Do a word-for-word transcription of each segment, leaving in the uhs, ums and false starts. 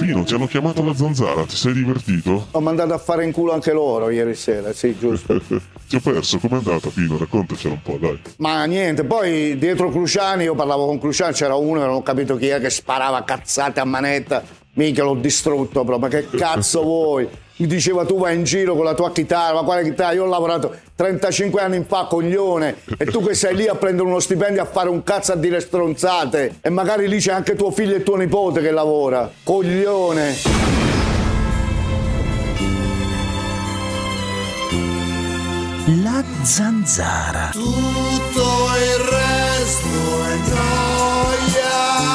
Pino, ti hanno chiamato la zanzara, ti sei divertito? Ho mandato a fare in culo anche loro ieri sera, sì, giusto. Ti ho perso, com'è andata Pino? Raccontacela un po', dai. Ma niente, poi dietro Cruciani, io parlavo con Cruciani, c'era uno, non ho capito chi è, che sparava cazzate a manetta. Minchia, l'ho distrutto proprio, ma che cazzo vuoi? Mi diceva tu vai in giro con la tua chitarra, ma quale chitarra? Io ho lavorato trentacinque anni fa, coglione, e tu che sei lì a prendere uno stipendio a fare un cazzo a dire stronzate, e magari lì c'è anche tuo figlio e tuo nipote che lavora, coglione. La zanzara. Tutto il resto è gioia.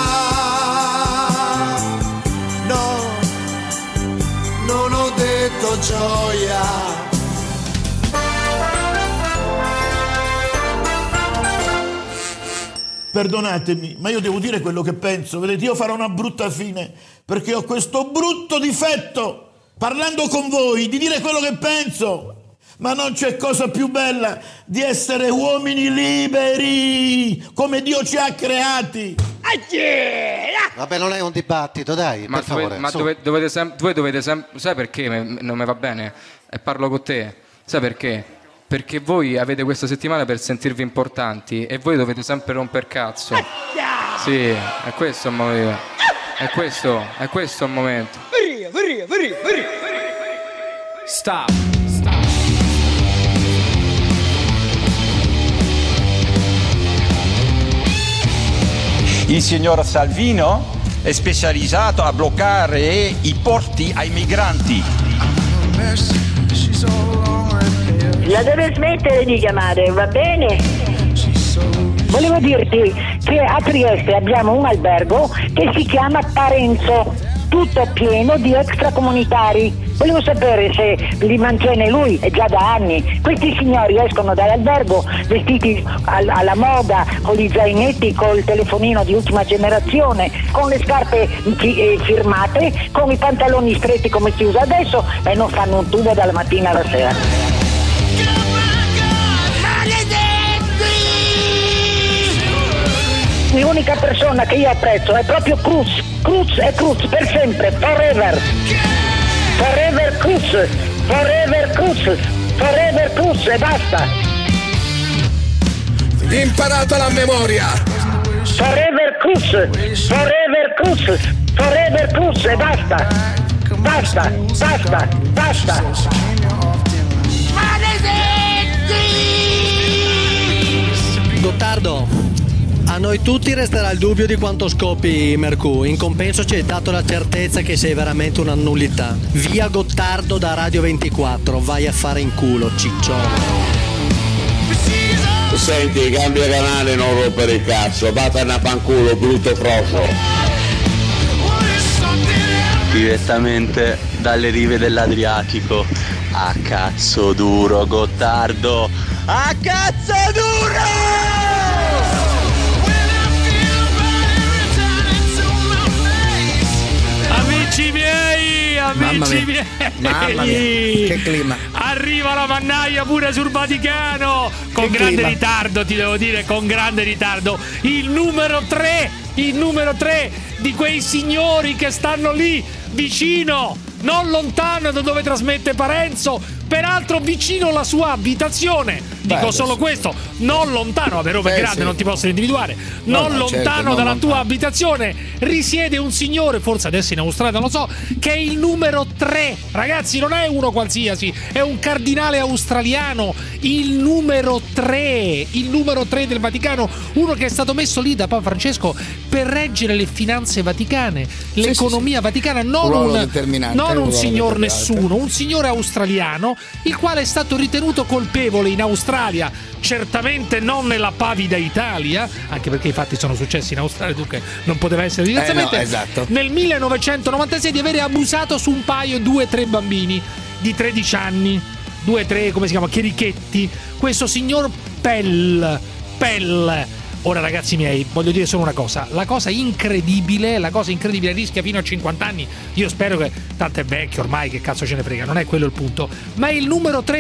No, non ho detto gioia. Perdonatemi, ma io devo dire quello che penso. Vedete, io farò una brutta fine perché ho questo brutto difetto, parlando con voi, di dire quello che penso. Ma non c'è cosa più bella di essere uomini liberi, come Dio ci ha creati. Vabbè, non è un dibattito, dai, ma per favore. Ma dove, dovete sem- voi dovete sempre... Sai perché me- non mi va bene? E parlo con te. Sai perché? Perché voi avete questa settimana per sentirvi importanti e voi dovete sempre romper cazzo. Sì, è questo il momento. È questo, è questo il momento. Stop. Il signor Salvino è specializzato a bloccare i porti ai migranti. La deve smettere di chiamare, va bene? Volevo dirti che a Trieste abbiamo un albergo che si chiama Parenzo, tutto pieno di extracomunitari. Volevo sapere se li mantiene lui, è già da anni. Questi signori escono dall'albergo vestiti al- alla moda, con gli zainetti, col telefonino di ultima generazione, con le scarpe fi- eh, firmate, con i pantaloni stretti come si usa adesso e non fanno un tubo dalla mattina alla sera. L'unica persona che io apprezzo è proprio Cruz. Cruz è Cruz per sempre, forever. Forever Cruz, forever Cruz, forever Cruz e basta. Imparato la memoria. Forever Cruz, forever Cruz, forever Cruz e basta. Basta, basta, basta. Gottardo, a noi tutti resterà il dubbio di quanto scopi Mercù. In compenso ci hai dato la certezza che sei veramente una nullità. Via Gottardo da Radio ventiquattro, vai a fare in culo, ciccione. Senti, cambia canale, non rompere il cazzo, vattene a fanculo, brutto frocio. Direttamente dalle rive dell'Adriatico. A cazzo duro, Gottardo! A cazzo duro! Amici miei, amici miei, Mamma mia, che clima. Arriva la mannaia pure sul Vaticano. Con Che grande clima. ritardo, ti devo dire, con grande ritardo. Il numero tre, il numero tre di quei signori che stanno lì vicino, non lontano da dove trasmette Parenzo, peraltro vicino alla sua abitazione. Dico Beh, solo questo, non lontano, vabbè, Roma è Beh, grande, sì. non ti posso individuare. No, Non no, lontano certo, non dalla lontano. tua abitazione risiede un signore, forse adesso in Australia, non lo so, che è il numero tre. Ragazzi, non è uno qualsiasi, è un cardinale australiano, il numero tre, il numero tre del Vaticano, uno che è stato messo lì da Papa Francesco per reggere le finanze vaticane, l'economia sì, sì. vaticana, non Un ruolo un, determinante, non un un ruolo signor determinante. nessuno, un signore australiano, il quale è stato ritenuto colpevole in Australia, certamente non nella pavida Italia, anche perché i fatti sono successi in Australia, dunque non poteva essere diversamente, Eh no, esatto. nel millenovecentonovantasei di avere abusato su un paio, due, tre bambini di tredici anni, due, tre, come si chiama, cherichetti, questo signor Pell, Pell. Ora ragazzi miei, voglio dire solo una cosa, la cosa incredibile, la cosa incredibile rischia fino a cinquanta anni, io spero che, tanto è vecchio ormai, che cazzo ce ne frega, non è quello il punto, ma è il numero tre,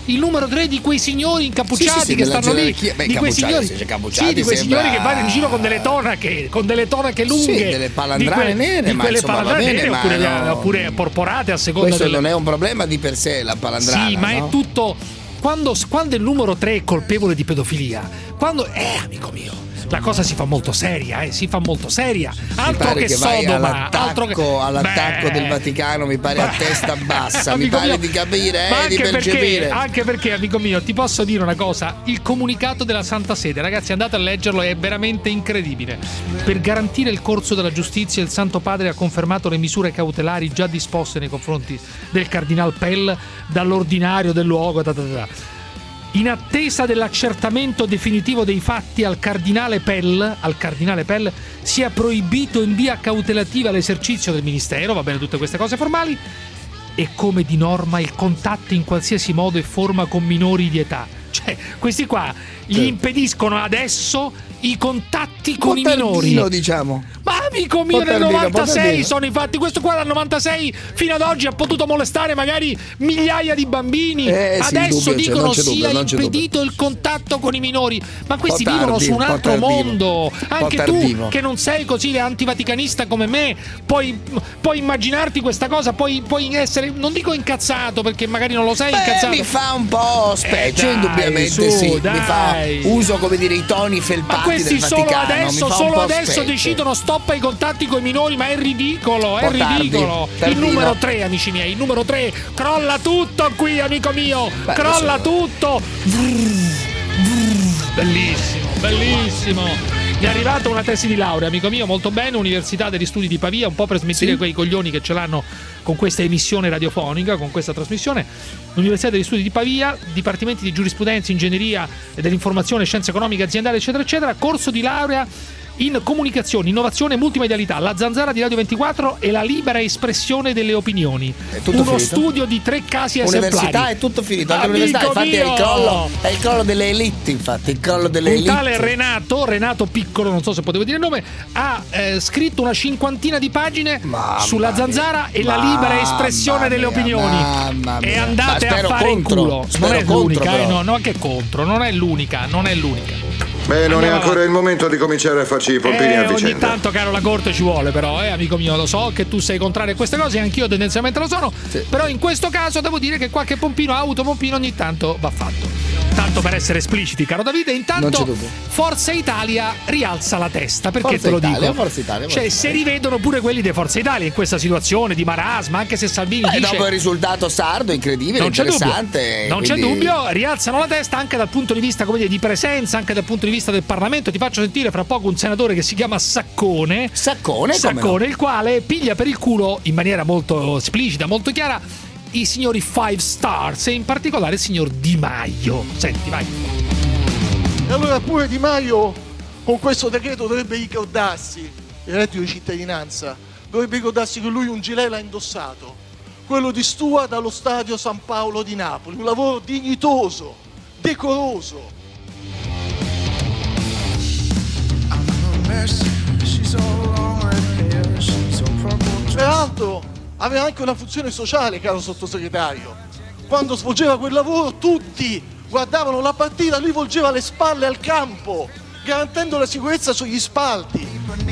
Il numero tre di quei signori incappucciati Sì, sì, sì, che della stanno lì, gerarchia. Beh, di quei signori, sì, cappucciati sì, di quei sembra- signori che vanno in giro con delle tonache, con delle tonache lunghe, Sì, delle palandrane di que- nere, di ma quelle insomma, va palandrane bene, nere ma oppure, no. oppure porporate a seconda Questo del... non è un problema di per sé, la palandrana. Sì, ma no? è tutto. Quando, quando il numero tre è colpevole di pedofilia, quando. Eh, amico mio. La cosa si fa molto seria, eh, si fa molto seria. Altro pare che, che vai Sodoma, all'attacco, altro che all'attacco Beh, del Vaticano, mi pare a beh, testa bassa, mi amico pare mio, di capire, ma eh, di anche percepire. perché, anche perché, amico mio, ti posso dire una cosa: il comunicato della Santa Sede, ragazzi, andate a leggerlo, è veramente incredibile. Per garantire il corso della giustizia, il Santo Padre ha confermato le misure cautelari già disposte nei confronti del Cardinal Pell dall'ordinario del luogo. Da, da, da. In attesa dell'accertamento definitivo dei fatti, al cardinale Pell, al cardinale Pell sia proibito in via cautelativa l'esercizio del ministero, va bene tutte queste cose formali, e come di norma il contatto in qualsiasi modo e forma con minori di età. Cioè, questi qua gli impediscono adesso i contatti con i minori. diciamo. Ma amico mio, nel Potardino, novantasei potardino. sono infatti, questo qua dal novantasei fino ad oggi ha potuto molestare magari migliaia di bambini. Eh, sì, Adesso il dubbio c'è, dicono non c'è dubbio, sia non c'è impedito il contatto con i minori. Ma questi Po' vivono tardi, su un po' altro tardivo, mondo. po' Anche tardivo. tu che non sei così antivaticanista come me, puoi, puoi immaginarti questa cosa, puoi, puoi essere, non dico incazzato perché magari non lo sei Beh, incazzato. mi fa un po' specie, Eh, dai, indubbiamente su, sì. Mi dai. fa uso, come dire, i toni Ma felpati questi del solo Vaticano. mi adesso, fa un solo po' adesso specie. decidono stop ai contatti con i minori, ma è ridicolo, è Un po' tardi, ridicolo. Il tardino. numero tre, amici miei, il numero tre, crolla tutto qui, amico mio, Beh, crolla adesso- tutto. Bellissimo, bellissimo. Mi è arrivata una tesi di laurea, amico mio, molto bene, Università degli Studi di Pavia, un po' per smentire Sì. quei coglioni che ce l'hanno con questa emissione radiofonica, con questa trasmissione. L'Università degli Studi di Pavia, Dipartimenti di Giurisprudenza, Ingegneria e dell'Informazione, Scienze Economiche, Aziendali, eccetera, eccetera, corso di laurea in comunicazione, innovazione e multimedialità, la zanzara di Radio ventiquattro e la libera espressione delle opinioni. tutto Uno finito? studio di tre casi esemplari. Università è tutto finito, anche Amico l'università, infatti è il mio! crollo, è il crollo delle elite, infatti, il crollo delle Un elite. tale Renato, Renato Piccolo, non so se potevo dire il nome, ha eh, scritto una cinquantina di pagine Mamma sulla zanzara e la libera espressione delle mia, opinioni. mamma E mia. andate Ma a spero fare contro, in culo. spero Non è contro, l'unica, eh, però. no, no, che contro, non è l'unica, non è l'unica. Beh, non è Andiamo ancora avanti. il momento di cominciare a farci i pompini Eh, a ogni vicenda. tanto, caro, la corte ci vuole, però, eh, amico mio, lo so che tu sei contrario a queste cose, anch'io tendenzialmente lo sono. Però in questo caso devo dire che qualche pompino, autopompino ogni tanto va fatto. Tanto per essere espliciti, caro Davide, Non c'è intanto dubbio. Forza Italia rialza la testa, perché Forza te lo Italia, dico? Forza Italia, Forza Cioè, se rivedono pure quelli di Forza Italia in questa situazione di marasma, anche se Salvini Beh, dice dopo il risultato sardo, incredibile, non c'è dubbio, interessante. non c'è quindi- dubbio, rialzano la testa anche dal punto di vista, come dire, di presenza, anche dal punto di vista del Parlamento. Ti faccio sentire fra poco un senatore che si chiama Saccone. Saccone, come Saccone, no? il quale piglia per il culo in maniera molto esplicita, molto chiara, i signori Five Stars e in particolare il signor Di Maio. Senti, vai. E allora pure Di Maio con questo decreto dovrebbe ricordarsi, il reddito di cittadinanza, dovrebbe ricordarsi che lui un gilet l'ha indossato, quello di Stewart allo stadio San Paolo di Napoli, un lavoro dignitoso, decoroso. Peraltro aveva anche una funzione sociale, caro sottosegretario. Quando svolgeva quel lavoro tutti guardavano la partita, lui volgeva le spalle al campo, garantendo la sicurezza sugli spalti.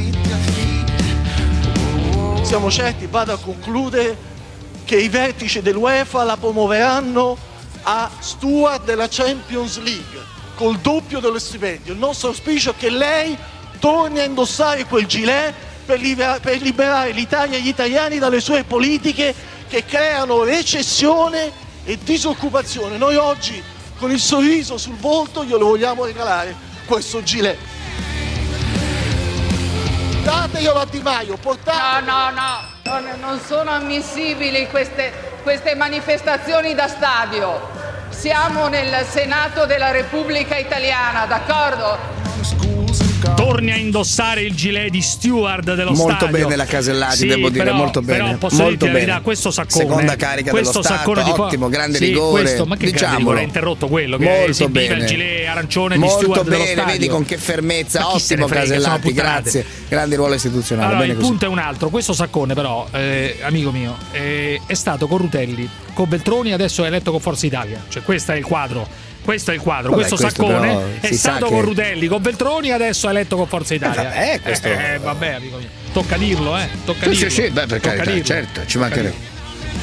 Siamo certi, vado a concludere, che i vertici dell'UEFA la promuoveranno a steward della Champions League, col doppio dello stipendio. Il nostro auspicio è che lei torni a indossare quel gilet per, libera- per liberare l'Italia e gli italiani dalle sue politiche che creano recessione e disoccupazione. Noi oggi, con il sorriso sul volto, glielo vogliamo regalare questo gilet. Dateglielo a Di Maio, portate. No, no, no, non, non sono ammissibili queste, queste manifestazioni da stadio. Siamo nel Senato della Repubblica Italiana, d'accordo? Torni a indossare il gilet di steward dello Molto stadio. bene la Casellati, Sì, devo dire, però- molto bene. Però posso molto dirti la bene. verità, questo Saccone, Seconda carica questo dello Stato, Saccone di fo- ottimo, grande sì, rigore. Questo, ma che grande diciamolo. rigore, ha interrotto quello che Molto esibiva bene. il gilet arancione di Molto steward dello bene, stadio. vedi con che fermezza, Ma chi se ne ottimo frega, sono Casellati, puttanate. grazie. Grande ruolo istituzionale. Allora, bene il così. punto è un altro. Questo Saccone, però, eh, amico mio, eh, è stato con Rutelli, con Veltroni, adesso è eletto con Forza Italia. Cioè, questo è il quadro. Questo è il quadro. Vabbè, questo questo Saccone però è si sa stato che- con Rutelli, con Veltroni, adesso è eletto con Forza Italia. Eh, vabbè, questo- Eh, vabbè, amico mio. Tocca dirlo, eh. Tocca Sì, dirlo. sì, sì, beh, per Tocca carità, dirlo. certo, ci Tocca mancherebbe. dirlo.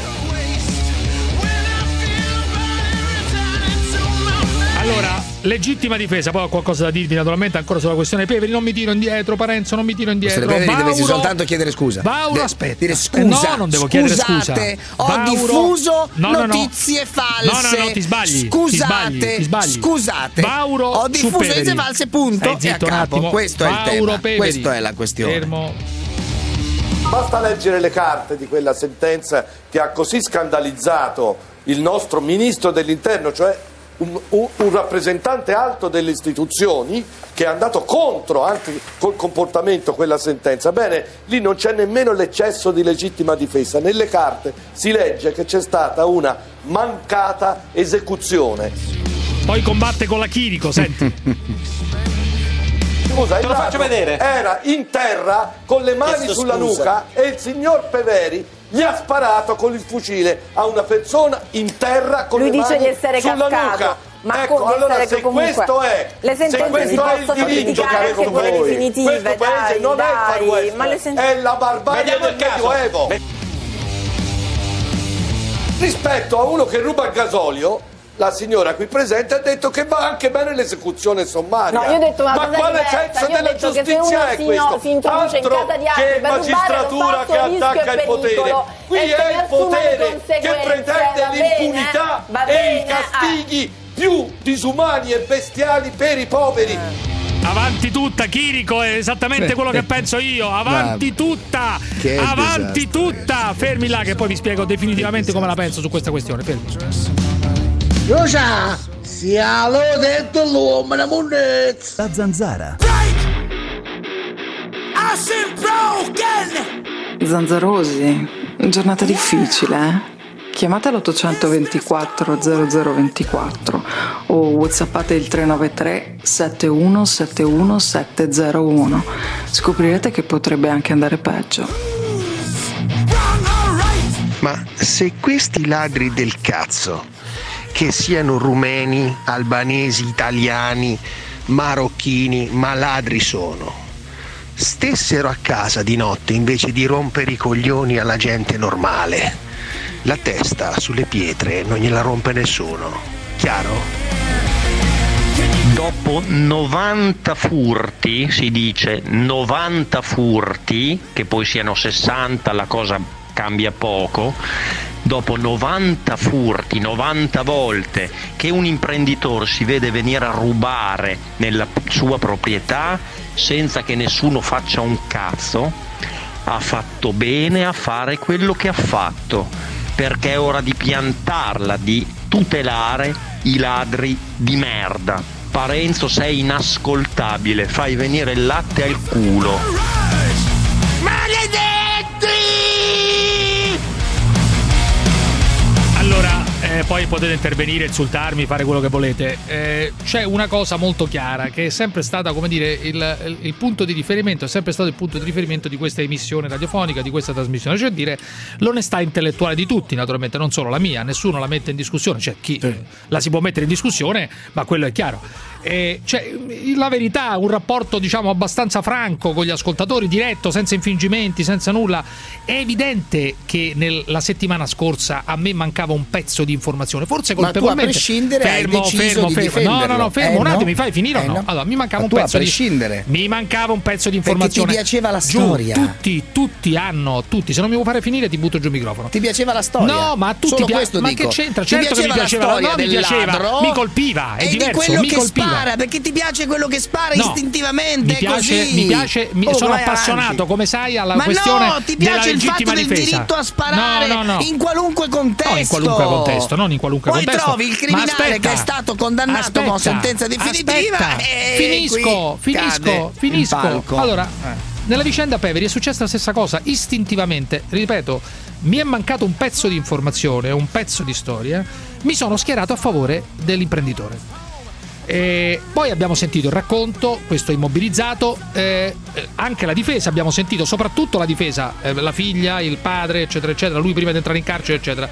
Allora, legittima difesa, poi ho qualcosa da dirvi naturalmente ancora sulla questione Peveri, non mi tiro indietro, Parenzo, non mi tiro indietro. Peveri Mauro, dovessi soltanto chiedere scusa. Mauro, De- aspetta. dire Eh, scusa, no, non devo chiedere scusa. scusate, ho Mauro- diffuso No, no, no. notizie false. No, no, no, ti sbagli. Scusate, ti sbagli, ti sbagli. scusate. Mauro, ho su diffuso Peveri. notizie false, punto. Stai E a zitto un capo. attimo. Questo è il Mauro tema. Peveri. Questa è la questione. Fermo. Basta leggere le carte di quella sentenza che ha così scandalizzato il nostro ministro dell'interno, cioè un, un- un rappresentante alto delle istituzioni che è andato contro anche col comportamento quella sentenza. Bene, lì non c'è nemmeno l'eccesso di legittima difesa. Nelle carte si legge che c'è stata una mancata esecuzione. Poi combatte con la Chirico, senti. Scusa, Te il lo faccio ladro vedere. era in terra con le mani Chiesto sulla scusa. nuca e il signor Peveri gli ha sparato con il fucile a una persona in terra con Lui le dice mani di essere sulla cascato, nuca. ma Ecco, come allora essere se comunque- questo è le sentenze se si questo è il possono diritto criticare che anche avete quelle voi, definitive, questo paese dai, non è il dai, Far West, ma le sen- è la barbarie Vediamo del il caso. Medioevo. Rispetto a uno che ruba il gasolio, la signora qui presente ha detto che va anche bene l'esecuzione sommaria. No, io ho detto una ma cosa quale diversa. senso Io ho della detto che se giustizia uno è si, questo? no, si introduce in Altro casa di che altri per rubare magistratura non che fa rischio attacca e il potere. pericolo. Qui E è se ne il assume le potere che conseguenze, pretende va bene, l'impunità va e bene, i castighi più disumani e bestiali per i poveri. Avanti tutta, Chirico, è esattamente quello che penso io. Avanti tutta, Che avanti disastro. tutta. Fermi là che poi vi spiego definitivamente come la penso su questa questione. Fermi. Rosa, si l'ho detto l'uomo, la monnezza. La Zanzara. Zanzarosi, giornata difficile, eh? Chiamate l'ottocentoventiquattro zero zero ventiquattro o whatsappate il tre nove tre sette uno sette uno sette zero uno. Scoprirete che potrebbe anche andare peggio. Ma se questi ladri del cazzo, che siano rumeni, albanesi, italiani, marocchini, ma ladri sono, stessero a casa di notte invece di rompere i coglioni alla gente normale, la testa sulle pietre non gliela rompe nessuno, chiaro? Dopo novanta furti, si dice novanta furti, che poi siano sessanta, la cosa cambia poco. Dopo novanta furti, novanta volte che un imprenditore si vede venire a rubare nella sua proprietà senza che nessuno faccia un cazzo, ha fatto bene a fare quello che ha fatto, perché è ora di piantarla, di tutelare i ladri di merda. Parenzo, sei inascoltabile, fai venire il latte al culo. Allora, eh, poi potete intervenire, insultarmi, fare quello che volete. Eh, c'è una cosa molto chiara che è sempre stata, come dire, il, il, il punto di riferimento, è sempre stato il punto di riferimento di questa emissione radiofonica, di questa trasmissione, cioè dire l'onestà intellettuale di tutti, naturalmente, non solo la mia, nessuno la mette in discussione, cioè chi eh, la si può mettere in discussione, ma quello è chiaro. Eh, cioè, la verità, un rapporto diciamo abbastanza franco con gli ascoltatori, diretto, senza infingimenti, senza nulla. È evidente che nella settimana scorsa a me mancava un pezzo di informazione, forse Ma tu a colpevolmente. prescindere hai fermo, deciso fermo, di fermo. No, no, no, fermo Eh, un attimo, no? mi fai finire o Eh, no? no? Allora, mi mancava Ma un tu a pezzo prescindere. di Mi mancava un pezzo di Perché ti informazione. piaceva la Giù, storia. tutti, tutti hanno, tutti, se non mi vuoi fare finire ti butto giù il microfono. Ti piaceva la storia? No, ma a tutti Solo pia- questo ma dico. che c'entra? Ti Certo che mi piaceva piaceva, la storia no, mi del piaceva, ladro mi colpiva, è e diverso, di quello mi che colpiva. spara, perché ti piace quello che spara No, istintivamente, mi piace, così. mi piace, mi- Oh, sono vai appassionato, avanti. come sai, alla Ma questione no, ti della piace il fatto legittima del difesa. diritto a sparare No, no, no. in qualunque contesto. No, in qualunque contesto, non in qualunque Poi contesto. trovi il criminale Ma aspetta, che è stato condannato aspetta, con sentenza definitiva aspetta, e finisco, qui cade finisco, il finisco. palco. Allora, nella vicenda Peveri è successa la stessa cosa, istintivamente, ripeto, mi è mancato un pezzo di informazione, un pezzo di storia, mi sono schierato a favore dell'imprenditore. E poi abbiamo sentito il racconto, questo immobilizzato, eh, anche la difesa abbiamo sentito, soprattutto la difesa, eh, la figlia, il padre, eccetera, eccetera, lui prima di entrare in carcere, eccetera.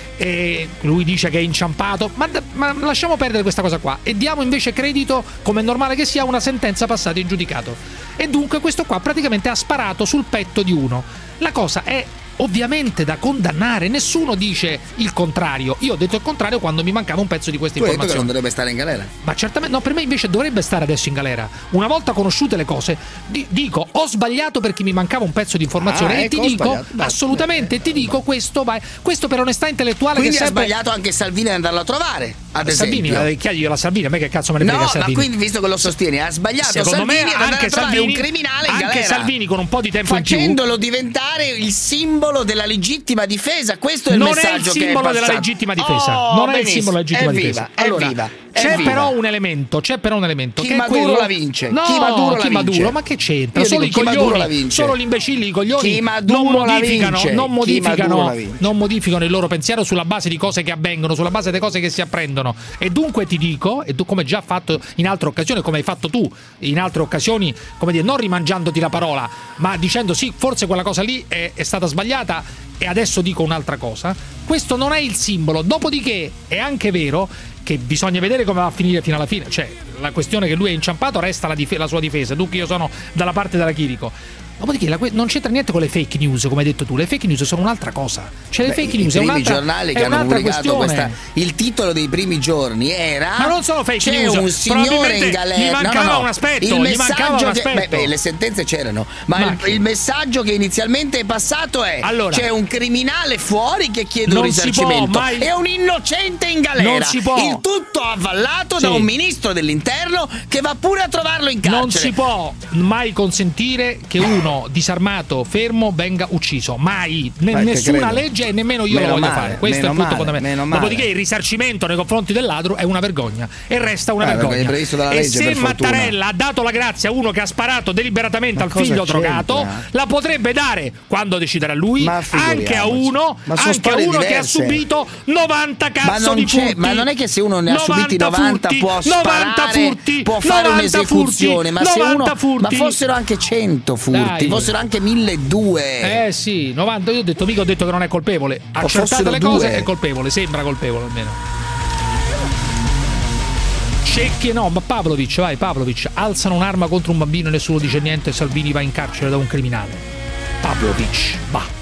E lui dice che è inciampato, ma, ma lasciamo perdere questa cosa qua e diamo invece credito, come è normale che sia, a una sentenza passata in giudicato. E dunque questo qua praticamente ha sparato sul petto di uno. La cosa è ovviamente da condannare, nessuno dice il contrario. Io ho detto il contrario quando mi mancava un pezzo di questa tu informazione. Tu hai detto che non dovrebbe stare in galera? Ma certamente no, per me invece dovrebbe stare adesso in galera. Una volta conosciute le cose, di, dico ho sbagliato perché mi mancava un pezzo di informazione ah, e ecco, ti dico sbagliato. assolutamente, ti dico questo, vai, questo per onestà intellettuale. Quindi che ha sempre... sbagliato anche Salvini ad andarlo a trovare, ad Salvini, esempio. chiedi la Salvini, a me che cazzo me ne frega no, Salvini. Ma quindi visto che lo sostieni, ha sbagliato Secondo Salvini me ad andare anche a trovare Salvini, un criminale in anche galera. Salvini con un po' di tempo in più, facendolo diventare il simbolo della legittima difesa. Questo è il non messaggio è il simbolo della legittima difesa. Oh, non è il benissimo. simbolo della legittima Evviva, difesa. Allora, evviva, c'è evviva. però un elemento, c'è però un elemento chi che Maduro è quello... la vince. No, chi Maduro chi la Maduro, vince. ma che c'entra? Io Solo dico, i chi Maduro la coglioni, vince. solo gli imbecilli, i coglioni chi Maduro non modificano, la vince. non Chi modificano, Maduro la vince. non modificano il loro pensiero sulla base di cose che avvengono, sulla base delle cose che si apprendono. E dunque ti dico, e tu come già fatto in altre occasioni, come hai fatto tu in altre occasioni, come dire, non rimangiandoti la parola, ma dicendo sì, forse quella cosa lì è, è stata sbagliata e adesso dico un'altra cosa. Questo non è il simbolo. Dopodiché è anche vero che bisogna vedere come va a finire fino alla fine. Cioè, la questione che lui è inciampato resta la, dif- la sua difesa. Dunque io sono dalla parte della Chirico. Dopodiché la que- non c'entra niente con le fake news, come hai detto tu. Le fake news sono un'altra cosa. Cioè, le Beh, fake news i è primi un'altra giornali che è hanno un'altra pubblicato questione. questa, il titolo dei primi giorni era ma non sono fake c'è news, un signore in galera. Gli mancava no, no, no. un aspetto, il gli mancava un che, aspetto. beh, beh, le sentenze c'erano, ma, ma il, il messaggio che inizialmente è passato è allora, c'è un criminale fuori che chiede un risarcimento mai... e un innocente in galera. Non si può. Il tutto avvallato sì. da un ministro dell'interno che va pure a trovarlo in carcere. Non si può mai consentire che uno disarmato, fermo, venga ucciso. Mai. N- nessuna credo. legge e nemmeno io meno lo voglio male, fare. Questo è il punto fondamentale. Dopodiché il risarcimento nei confronti del ladro è una vergogna e resta una ah, vergogna. E legge, se Mattarella ha dato la grazia a uno che ha sparato deliberatamente ma al figlio c'entra? drogato, la potrebbe dare quando deciderà lui anche a uno, anche a uno che ha subito novanta cazzo ma di furti. Ma non è che se uno ne ha subiti novanta furti, può sparare, novanta furti, può fare un'esecuzione, furti, ma se uno furti. ma fossero anche cento furti, Dai. fossero anche milleduecento. Eh sì, novanta, io ho detto mica ho detto che non è colpevole. Accertate le cose due. È colpevole, sembra colpevole almeno. Cecchi no, ma Pavlovic, vai Pavlovic, alzano un'arma contro un bambino e nessuno dice niente, Salvini va in carcere da un criminale. Pavlovic, va.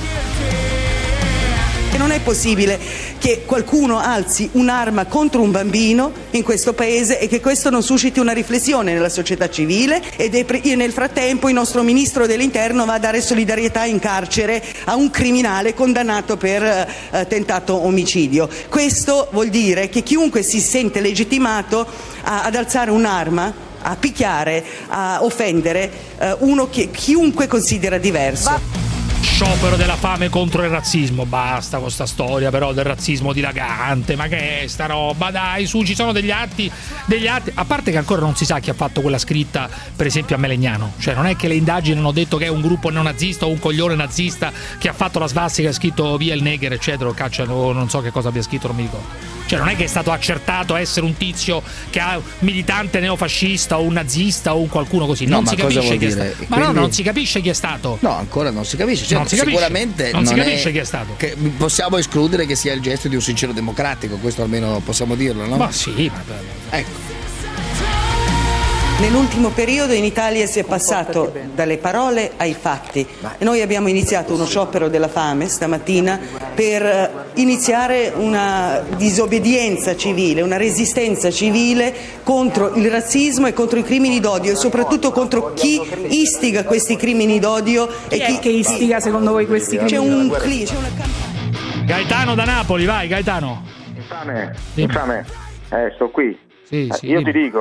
E non è possibile che qualcuno alzi un'arma contro un bambino in questo paese e che questo non susciti una riflessione nella società civile ed è pre- e nel frattempo il nostro ministro dell'interno va a dare solidarietà in carcere a un criminale condannato per eh, tentato omicidio. Questo vuol dire che chiunque si sente legittimato a, ad alzare un'arma, a picchiare, a offendere eh, uno che chiunque considera diverso. Va- Sciopero della fame contro il razzismo. Basta con sta storia però del razzismo dilagante. Ma che è sta roba? Dai, su, ci sono degli atti, degli atti. A parte che ancora non si sa chi ha fatto quella scritta, per esempio a Melegnano. Cioè non è che le indagini hanno detto che è un gruppo neonazista o un coglione nazista che ha fatto la svastica e ha scritto via il negher, eccetera, caccia, o non so che cosa abbia scritto, non mi ricordo. Cioè non è che è stato accertato essere un tizio che ha militante neofascista o un nazista o un qualcuno così. No, non ma si cosa capisce vuol chi è dire? stato. Ma Quindi... no, non si capisce chi è stato. No, ancora non si capisce. Cioè, non si capisce. Sicuramente non, non si capisce è... chi è stato. Che possiamo escludere che sia il gesto di un sincero democratico, questo almeno possiamo dirlo, no? Ma sì, ma... ecco. Nell'ultimo periodo in Italia si è passato dalle parole ai fatti e noi abbiamo iniziato uno sciopero della fame stamattina per iniziare una disobbedienza civile, una resistenza civile contro il razzismo e contro i crimini d'odio e soprattutto contro chi istiga questi crimini d'odio. Chi e chi è che istiga secondo voi questi crimini c'è d'odio? un cli, c'è una campagna. Gaetano da Napoli, vai Gaetano. Infame, Sì. infame. Eh, sto qui. Sì, Eh, sì, io dimmi. ti dico,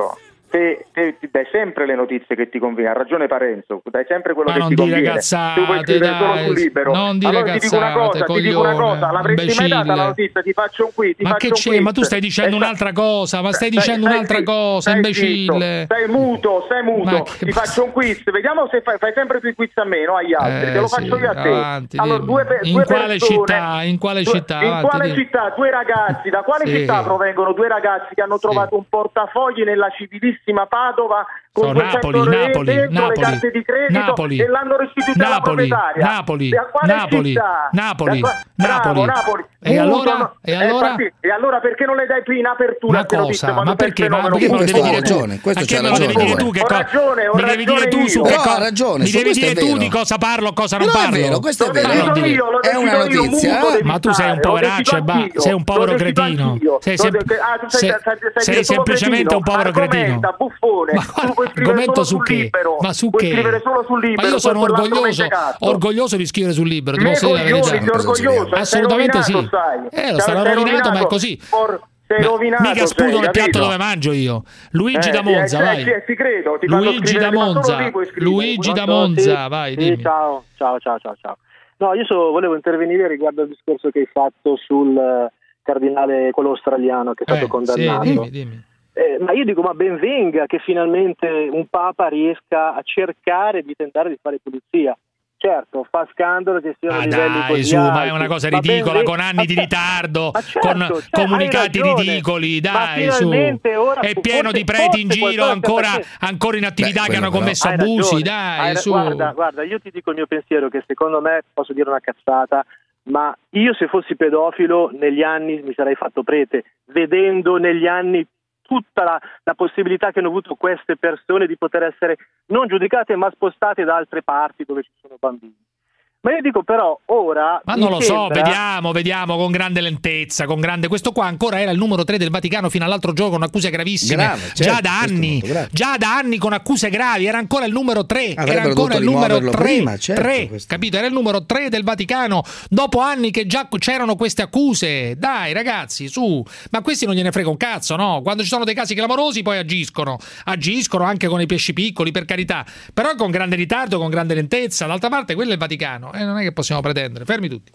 te, te ti dai sempre le notizie che ti conviene, ha ragione Parenzo, dai sempre quello Ma che non ti dire conviene. cazzate, Tu puoi scrivere dai, solo su Libero. non dire allora ti dico una cazzate, cosa, ti dico una coglione, cosa, l'avresti mai data la imbecille. notizia, ti faccio un quiz, ti Ma faccio che un c'è? quiz. Ma tu stai dicendo Eh, un'altra cosa, ma stai stai- dicendo stai un'altra zitto, cosa, stai imbecille. zitto, Stai muto, stai muto. Ma che- Ti faccio un quiz, vediamo se fai, fai sempre più quiz a me, no agli altri. Eh, Te lo sì, faccio io a te. avanti, allora, dimmi. due, pe- In due quale persone, città? In quale due- città? In Avanti, quale dimmi. città? Due ragazzi, da quale Sì. città provengono due ragazzi che hanno trovato un portafogli nella civilissima Padova con Oh, duecento Napoli, euro Napoli, dentro Napoli, le carte di credito Napoli, e l'hanno restituita alla Napoli, proprietaria. Napoli, Da quale Napoli, città? Napoli, Da qua- Napoli. Bravo, Napoli. E allora? Muto, E eh, allora? infatti, e allora perché non le dai più in apertura? Ma queste notizie cosa? quando Ma sei perché? il Ma fenomeno perché me lo pubblico? devi dire tu? ragione, questo Ma che c'ha me lo devi ragione. dire tu? Che Ho co- ragione, ho mi devi dire ragione tu su io. che Però co- ha ragione, mi su devi questo dire è tu vero. di cosa parlo, cosa non No, è parlo. vero, questo è L'ho vero. deciso Parlo di- io, l'ho È una deciso io, notizia, muto eh? devi Ma tu sei un stare, l'ho poveraccio e deciso ba- anch'io, sei un povero l'ho deciso cretino. anch'io. Sei L'ho sem- de- ah, tu sei- sei- sei- sei sei dire solo semplicemente cretino. un povero cretino. Argomenta, buffone. Ma Tu quale puoi scrivere argomento solo su sul che? Libero. Ma su Puoi che? scrivere solo sul Libero. Ma io sono quell'altro orgoglioso, mentecazzo. orgoglioso di scrivere sul libro, devo Me dire la coglioni, verità. sei orgoglioso, Assolutamente sei sì. rovinato, sai. Eh, lo Sei- sarò sei rovinato, ma è rovinato. così. Por- sei Ma rovinato, mica sputo sei, nel piatto capito? dove mangio io. Luigi Eh, da Monza, eh, vai. sì, ti credo, ti fanno Luigi scrivere, da ma solo Monza. lì puoi scrivere. Luigi da Pronto? Monza, Sì, vai, sì, dimmi. ciao, ciao, ciao, ciao, ciao. No, io so- volevo intervenire riguardo al discorso che hai fatto sul eh, cardinale, quello australiano che è stato Eh, condannato. sì, dimmi, dimmi. Eh, ma io dico, ma ben venga che finalmente un papa riesca a cercare di tentare di fare pulizia. Certo, fa scandalo che siano Ah livelli dai, così su, ma è alti, una cosa ma ben ridicola, venga- con anni di ma- ritardo, ma certo, con cioè, comunicati hai ragione, ridicoli, ma dai, su. finalmente ora È fu- pieno forse- di preti in forse giro qualcosa ancora, sta facendo. ancora in attività Beh, che hanno quello commesso Hai abusi, ragione, dai, hai ra- su. Guarda, guarda, io ti dico il mio pensiero che secondo me, posso dire una cazzata, ma io se fossi pedofilo negli anni mi sarei fatto prete, vedendo negli anni tutta la, la possibilità che hanno avuto queste persone di poter essere non giudicate ma spostate da altre parti dove ci sono bambini. Ma io dico però ora Ma mi non lo so, sembra- vediamo, vediamo con grande lentezza, con grande. Questo qua ancora era il numero tre del Vaticano fino all'altro giorno con accuse gravissime. Grave, certo, già da questo è anni, molto grave. già da anni con accuse gravi, era ancora il numero tre, era Avrebbero ancora il dovuto numero rimuoverlo tre, prima, certo, tre, questo. capito? Era il numero tre del Vaticano dopo anni che già c'erano queste accuse. Dai, ragazzi, su. Ma questi non gliene frega un cazzo, no? Quando ci sono dei casi clamorosi poi agiscono. Agiscono anche con i pesci piccoli, per carità, però con grande ritardo, con grande lentezza. D'altra parte quello è il Vaticano e non è che possiamo pretendere. Fermi tutti.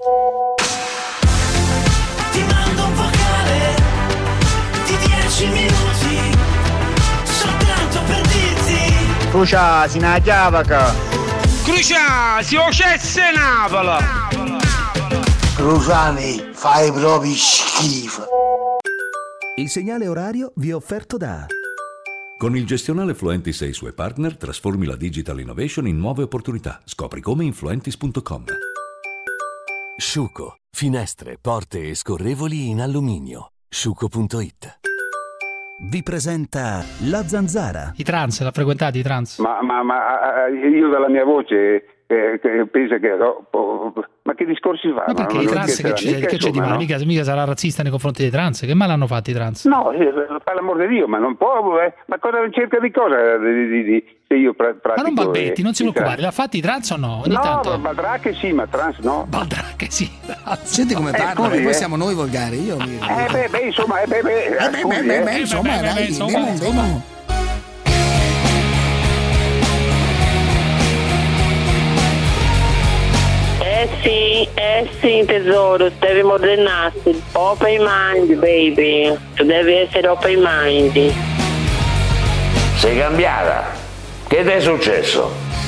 Ti mando un vocale di dieci minuti soltanto per dirti Crucia, si na chiavaca. Crucia, si ocesse Napola. Cruciani, fai proprio schifo. Il segnale orario vi è offerto da... Con il gestionale Fluentis e i suoi partner trasformi la digital innovation in nuove opportunità. Scopri come in fluentis punto com. Sciuco, finestre, porte e scorrevoli in alluminio. Sciuco punto it. Vi presenta La Zanzara. I trans, l'ha frequentati i trans? Ma, ma, ma io dalla mia voce eh, che pensa che oh, oh, ma che discorsi fa? Ma perché Ma i non trans che, ci, mica, che c'è di insomma, male? no? Mica, mica sarà razzista nei confronti dei trans? Che male hanno fatto i trans? No, eh, per l'amor di Dio, ma non può, eh. Ma cosa cerca di cosa di, di, di, se io pra- pratico? Ma non balbetti, eh, non si i preoccupare, trans? l'ha fatti i trans o no? Ogni No, tanto. Baldracche sì, ma trans no. Baldracche sì. Senti come Eh, parla, scusi, poi eh. siamo noi volgari. Io mi... Eh beh, beh, insomma, eh beh, beh, Eh, beh, scusi, beh, beh, eh. beh, insomma, beh, beh, dai, insomma, demo, insomma. demo. Eh sì, eh sì tesoro, devi modernarsi. Open mind, baby. Tu devi essere open mind. Sei cambiata? Che ti è successo?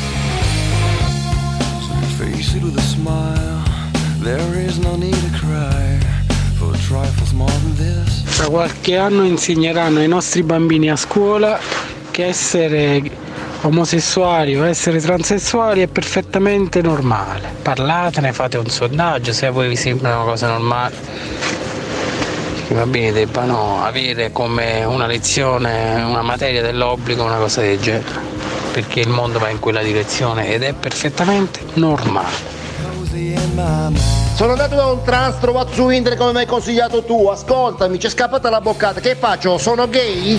Face it with a smile. There is no need to cry for trifles more than this. Tra qualche anno insegneranno ai nostri bambini a scuola che essere omosessuali o essere transessuali è perfettamente normale. Parlatene, fate un sondaggio se a voi vi sembra una cosa normale. I bambini debbano avere come una lezione, una materia dell'obbligo, una cosa del genere, perché il mondo va in quella direzione ed è perfettamente normale. Sono andato da un trans trovato su internet come mi hai consigliato tu. Ascoltami, c'è scappata la boccata. Che faccio? Sono gay?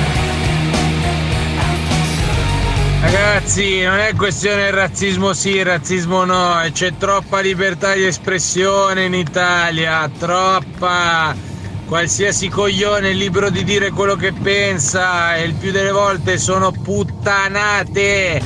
Ragazzi, non è questione di razzismo sì, razzismo no, e c'è troppa libertà di espressione in Italia, troppa. qualsiasi coglione è libero di dire quello che pensa e il più delle volte sono puttanate.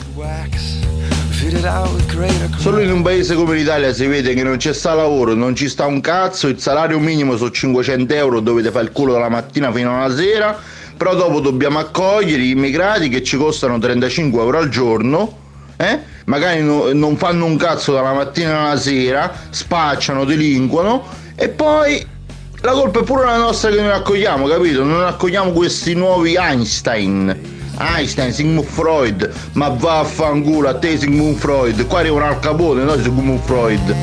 Solo in un paese come l'Italia si vede che non c'è sta lavoro, non ci sta un cazzo, il salario minimo sono cinquecento euro, dovete fare il culo dalla mattina fino alla sera, però dopo dobbiamo accogliere gli immigrati che ci costano trentacinque euro al giorno, eh? Magari no, non fanno un cazzo dalla mattina alla sera, spacciano, delinquono e poi la colpa è pure la nostra che noi accogliamo, capito? Non accogliamo questi nuovi Einstein. Einstein, Sigmund Freud, ma vaffanculo a te Sigmund Freud, qua arriva un Al Capone, no Sigmund Freud.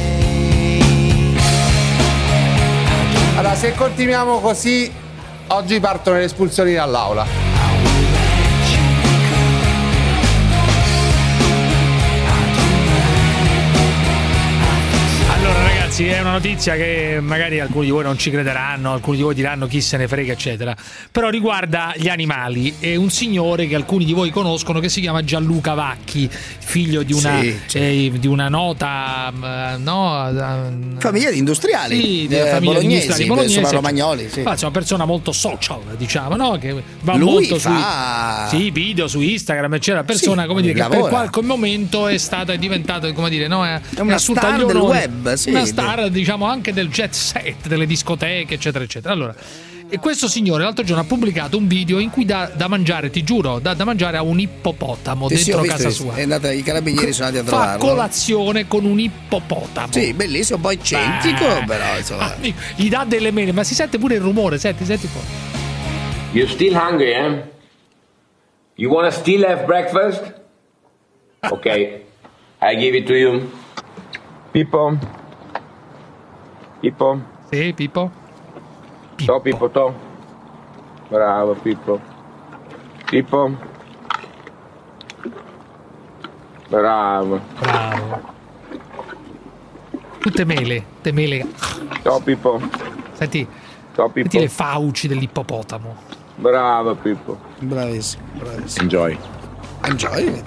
Allora, se continuiamo così, oggi partono le espulsioni dall'aula. È una notizia che magari alcuni di voi non ci crederanno, alcuni di voi diranno chi se ne frega eccetera, però riguarda gli animali. È un signore che alcuni di voi conoscono che si chiama Gianluca Vacchi, figlio di una, sì, eh, di una nota uh, no, famiglia di industriali, sì, di eh, famiglia bolognesi, di industriali bolognesi, insomma, romagnoli, sì. Ma, insomma, una persona molto social, diciamo, no? Che va lui molto fa... sui sì, video su Instagram, eccetera. Persona, sì, come dire, lavora, che per qualche momento è stata, è diventata, come dire, no, è, è una è star del web, sì, una star, diciamo, anche del jet set, delle discoteche, eccetera, eccetera. Allora, e questo signore l'altro giorno ha pubblicato un video in cui dà da mangiare, ti giuro, dà da mangiare a un ippopotamo sì, dentro sì, casa visto, sua. È andata, i carabinieri sono andati a trovarlo. Fa colazione con un ippopotamo. Sì, bellissimo, poi eccentrico, Beh, però insomma. Gli dà delle mele, ma si sente pure il rumore, senti, senti un po'. You're still hungry, eh? You wanna still have breakfast? Okay, I give it to you. Pippo. Pippo. Sì, Pippo. Pippo. To, Pippo, to. Bravo, Pippo. Pippo. Bravo. Bravo. Tutte mele, tutte mele. To, Pippo. Senti, to, Pippo. Senti le fauci dell'ippopotamo. Bravo, Pippo. Bravissimo, bravissimo. Enjoy. Enjoy.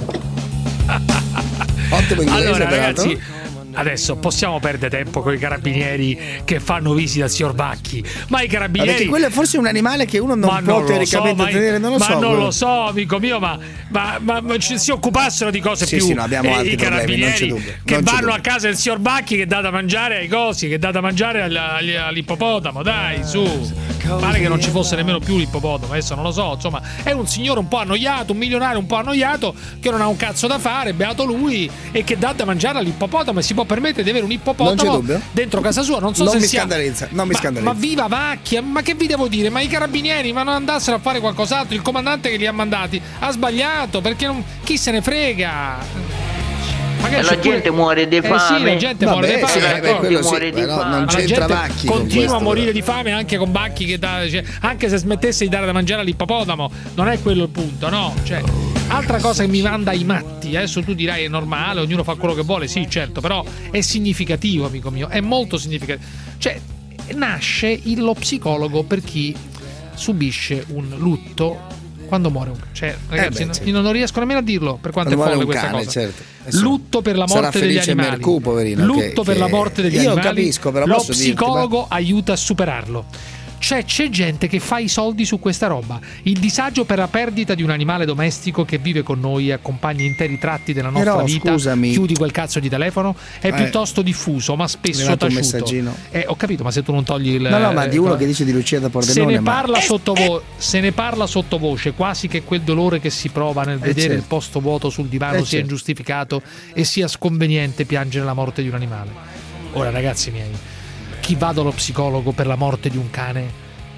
Ottimo inglese, allora, peraltro. ragazzi, adesso possiamo perdere tempo con i carabinieri che fanno visita al signor Vacchi, ma i carabinieri, ma perché quello è forse un animale che uno non ma può non teoricamente so, tenere, non lo ma so. Ma non quello. lo so, amico mio, ma, ma, ma, ma ci si occupassero di cose sì, più. Sì, no, abbiamo eh, altri i carabinieri problemi, non c'è dubbio, che non vanno c'è dubbio. a casa del signor Vacchi che dà da mangiare ai cosi, che dà da mangiare agli, all'ippopotamo, dai, su. Pare che non ci fosse nemmeno più l'ippopotamo, adesso non lo so, insomma, è un signore un po' annoiato, un milionario un po' annoiato, che non ha un cazzo da fare, beato lui, e che dà da mangiare all'ippopotamo e si può permettere di avere un ippopotamo dentro casa sua. Non so non se mi sia... scandalizza, non mi ma, scandalizza. Ma viva Vacchia, ma che vi devo dire? Ma i carabinieri, ma non andassero a fare qualcos'altro? Il comandante che li ha mandati ha sbagliato, perché non... chi se ne frega? E la gente pure... muore di fame. Eh sì, la gente Vabbè, muore di fame. sì, la gente quello muore sì, di però fame. non c'entra Vacchi. Continua a morire però. di fame anche con Vacchi che dà, cioè, anche se smettesse di dare da mangiare all'ippopotamo, non è quello il punto, no? Cioè, altra cosa che mi manda ai matti, adesso tu dirai è normale, ognuno fa quello che vuole, sì, certo, però è significativo, amico mio, è molto significativo. Cioè, nasce lo psicologo per chi subisce un lutto quando muore un cane. Cioè, ragazzi, eh beh, certo. Io non riesco nemmeno a dirlo per quanto quando è folle questa cane, cosa. Certo. Lutto per la morte degli animali. Mercù, poverino, Lutto che, per che... la morte degli Io animali. Capisco, però lo posso psicologo dirti, ma... aiuta a superarlo. Cioè c'è gente che fa i soldi su questa roba. Il disagio per la perdita di un animale domestico che vive con noi e accompagna interi tratti della nostra Però, vita. Scusami. Chiudi quel cazzo di telefono. È eh, piuttosto diffuso, ma spesso taciuto. Un messaggino. Eh, ho capito, ma se tu non togli il. No, no, ma di uno che dice di Lucia da Pordenone. Se ne, ma... parla eh, sottovo- eh. se ne parla sottovoce, quasi che quel dolore che si prova nel vedere certo. il posto vuoto sul divano eh sia certo. ingiustificato e sia sconveniente piangere la morte di un animale. Ora, ragazzi miei, chi va dallo psicologo per la morte di un cane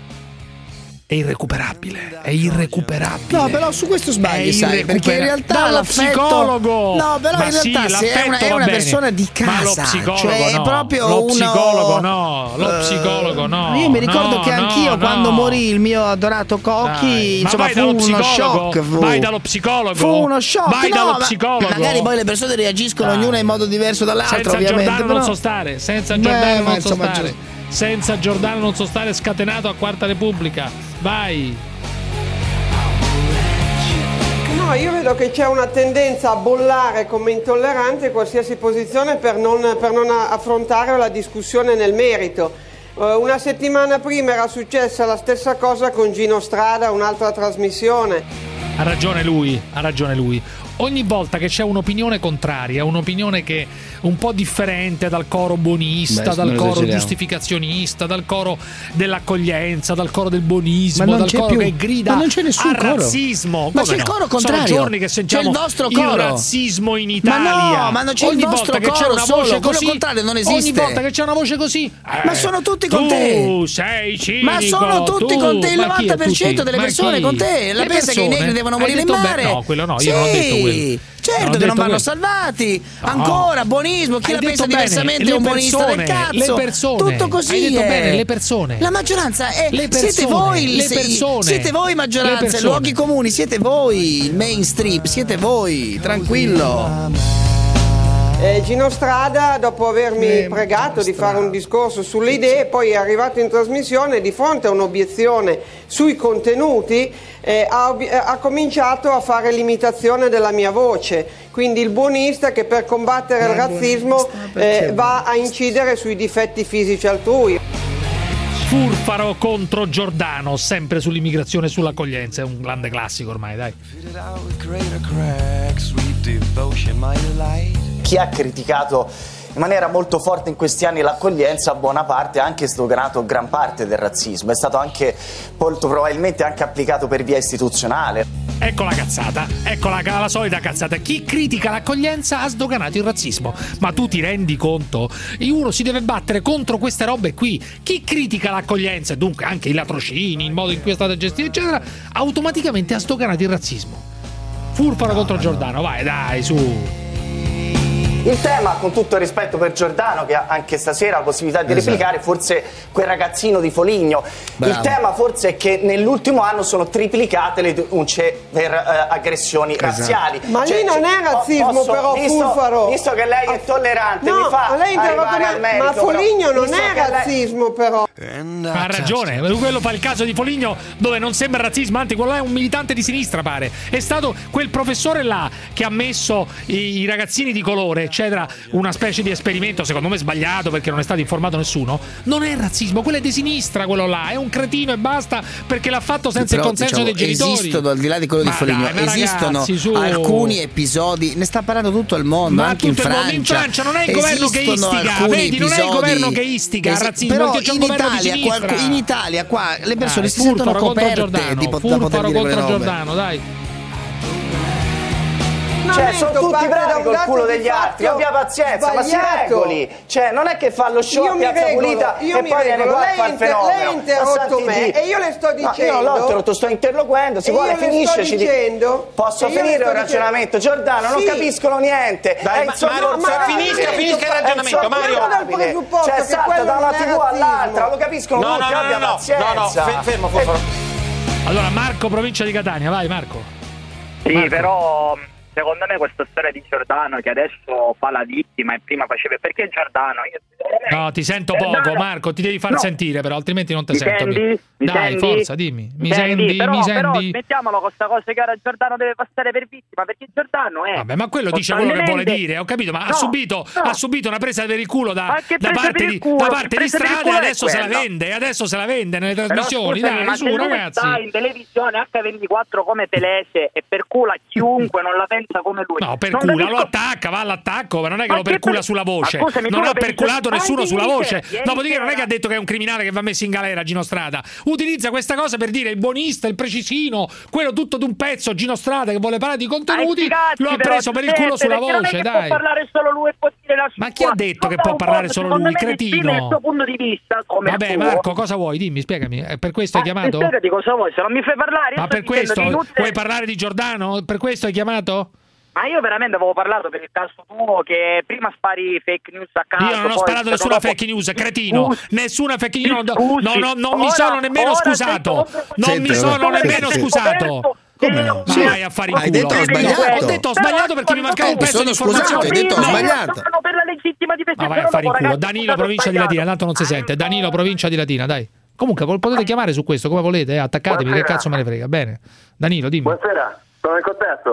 è irrecuperabile, è irrecuperabile. No, però su questo sbagli, sai, perché in realtà dallo l'affetto... psicologo. No, però ma in realtà sì, se è una, è una persona di casa, ma lo psicologo cioè no. è proprio lo uno... psicologo no, lo psicologo no. Io mi ricordo no, che anch'io no, quando no. morì il mio adorato Cocchi, Dai, insomma, fu uno shock. Fu. Vai dallo psicologo. Fu uno shock. Vai no, dallo ma psicologo. Magari poi le persone reagiscono Dai. ognuna in modo diverso dall'altro, senza ovviamente. Giordano però... non so stare, senza Giordano Beh, non so insomma, stare. Gi- Senza Giordano non so stare, scatenato a Quarta Repubblica. Vai. No, io vedo che c'è una tendenza a bollare come intollerante qualsiasi posizione per non, per non affrontare la discussione nel merito. Eh, una settimana prima era successa la stessa cosa con Gino Strada, un'altra trasmissione. Ha ragione lui, ha ragione lui. Ogni volta che c'è un'opinione contraria, un'opinione che è un po' differente dal coro buonista, Beh, dal coro esageriamo. giustificazionista, dal coro dell'accoglienza, dal coro del buonismo, Ma non dal c'è coro più. che grida Ma non c'è nessun al coro. razzismo. Ma Come c'è il no? coro contrario. Sono giorni che sentiamo C'è il vostro coro. razzismo in Ma Italia. no, ma non c'è ogni il vostro volta che c'è coro una solo, voce quello così, contrario non esiste. Ogni volta che c'è una voce così, Ma eh, sono tutti con tu te. sei cinico. Ma sono tutti tu. con te, il Ma chi è novanta per cento tutti? delle Ma persone chi? con te. La Le pensa che i persone? negri devono Hai morire in detto be- mare? no, quello no, io sì. non ho detto quello. Certo Non ho che non detto vanno quello. salvati. No. Ancora, buonismo, chi Hai la detto pensa bene, diversamente le è un buonista del persone, cazzo. le persone. Tutto così Hai detto è. bene, le persone. La maggioranza è Le persone, siete voi, le se- persone. siete voi Le maggioranza, i persone. luoghi comuni, siete voi, il mainstream, siete voi, tranquillo. Eh, Gino Strada, dopo avermi pregato di fare un discorso sulle idee, poi è arrivato in trasmissione di fronte a un'obiezione sui contenuti, eh, ha, ob- ha cominciato a fare l'imitazione della mia voce, quindi il buonista che per combattere il razzismo eh, va a incidere sui difetti fisici altrui. Furfaro contro Giordano, sempre sull'immigrazione e sull'accoglienza, è un grande classico ormai, dai. Chi ha criticato in maniera molto forte in questi anni l'accoglienza, a buona parte ha anche sdoganato gran parte del razzismo, è stato anche molto probabilmente anche applicato per via istituzionale. Ecco la cazzata, ecco la, la solita cazzata. Chi critica l'accoglienza ha sdoganato il razzismo. Ma tu ti rendi conto? Uno si deve battere contro queste robe qui. Chi critica l'accoglienza, e dunque anche i latrocini, il modo in cui è stata gestita, eccetera, automaticamente ha sdoganato il razzismo. Furfaro contro Giordano, vai, dai, su. Il tema, con tutto il rispetto per Giordano, che ha anche stasera la possibilità di Esatto. replicare, forse quel ragazzino di Foligno. Bravo. Il tema forse è che nell'ultimo anno sono triplicate le denunce per eh, aggressioni Esatto. razziali. Ma Cioè, lì non è razzismo, posso- però, visto, Furfaro. visto che lei è tollerante, No, mi fa ma lei interrompe arrivare me, al merito, ma Foligno però, non visto è che lei- razzismo, però. Ha ragione, quello fa il caso di Foligno dove non sembra razzismo, anzi quello è un militante di sinistra, pare. È stato quel professore là che ha messo i, i ragazzini di colore, eccetera, una specie di esperimento, secondo me sbagliato perché non è stato informato nessuno. Non è razzismo, quello è di sinistra, quello là, è un cretino e basta, perché l'ha fatto senza Però, il consenso diciamo, dei genitori. Esistono, al di là di quello Ma di Foligno, dai, ma esistono ragazzi, su. alcuni episodi, ne sta parlando tutto il mondo, Ma anche in tutto il Francia. mondo, in Francia non è il governo che Esistono istiga, alcuni vedi, non è il episodi- governo che istiga il Esi- razzismo, però perché c'è un in governo di Italia, sinistra. qualcu- in Italia qua le persone Dai, si sentono Furfaro contro coperte Giordano, di, po- da poter Furfaro dire contro quelle robe. Giordano, dai. Cioè, sono tutti parte da bravi un col dato culo di degli altri, fatto abbia pazienza, ma si sbagliato. regoli. Cioè, non è che fa lo show Io a mi Piazza regolo, Pulita io e mi poi viene regolo. qua a Lei far inter- fenomeno. lei ha interrotto Ma me santi e io le sto Dio. No, dicendo- io non l'ho interrotto, sto interloquendo, se E vuole io le finisce. sto ci di- dicendo- Posso e io le finire sto il ragionamento? dicendo- Giordano, non Sì. capiscono niente. Dai, È ma- insopportabile. Mario, finisca, finisca il È ragionamento, Mario. insopportabile. Dal presupposto Cioè, che salta quello da una non è tivù razzismo. all'altra, lo capiscono No, tutti, no, no, abbia no, no, pazienza. no, no, fe- fermo, Allora, Marco, provincia di Catania, vai Marco. Sì, Marco. però secondo me questa storia di Giordano che adesso fa la vittima e prima faceva perché Giordano? Io... No, ti sento Giordano- poco, Marco, ti devi far No. sentire, però altrimenti non ti Mi sento. senti? Dimmi. Mi Dai, senti? forza, dimmi. Mi, Mi senti? senti? Però, mi però senti? smettiamolo con sta cosa che ora Giordano deve passare per vittima perché Giordano è Vabbè, ma quello dice quello che vuole dire, ho capito, ma ha No, subito no. ha subito una presa per il culo da, Ma che da presa parte per di, il culo? da Che parte di presa per il Strada e culo è adesso se la quella? vende, adesso se la vende nelle Però trasmissioni, scusami, dai, ma su se lui ragazzi. sta in televisione acca ventiquattro come Telese e percula chiunque non la pensa come lui. No, per Non culo, capisco- lo attacca, va all'attacco, ma non è che Ma lo che percula per- sulla voce. Ma scusami, tu non lo ha pensi- perculato Ma nessuno ieri sulla voce. sera, ieri Dopodiché non è che sera. ha detto che è un criminale che va messo in galera Gino Strada. Utilizza questa cosa per dire il buonista, il precisino, quello tutto d'un pezzo, Gino Strada che vuole parlare di contenuti, lo ha preso per il culo sulla voce, Non è dai. che può parlare solo lui e può dire la sua. Ma chi ha detto che può parlare solo Secondo lui, me esprime cretino? il suo punto di vista come Vabbè, il tuo. Marco, cosa vuoi? Dimmi, spiegami. Eh, Per questo hai chiamato? Spiegati cosa vuoi, se non mi fai parlare io Ma sto per dicendo questo che è inutile- vuoi parlare di Giordano? Per questo hai chiamato? Ma io veramente avevo parlato per il caso tuo che prima spari fake news a caso. Io non ho poi sparato il nessuna giorno fake news, cretino. Scusi. Nessuna fake news. No, Scusi. no, no, non mi Ora- sono nemmeno ora scusato. sento- Non mi Senti, sono ora- nemmeno senti, scusato. Come no? Ma vai a fare il Hai culo. detto ho No, sbagliato. ho detto ho sbagliato perché mi mancava un Eh, mi pezzo di sono scusato, informazione. hai detto ho No. sbagliato. Per la legittima Ma difesa. vai a fare il culo. Danilo, provincia di Latina, tanto non si sente. Danilo, provincia di Latina, dai. Comunque potete chiamare su questo come volete, eh. Attaccatemi, che cazzo me ne frega. Bene. Danilo, dimmi. Buonasera, sono in contatto.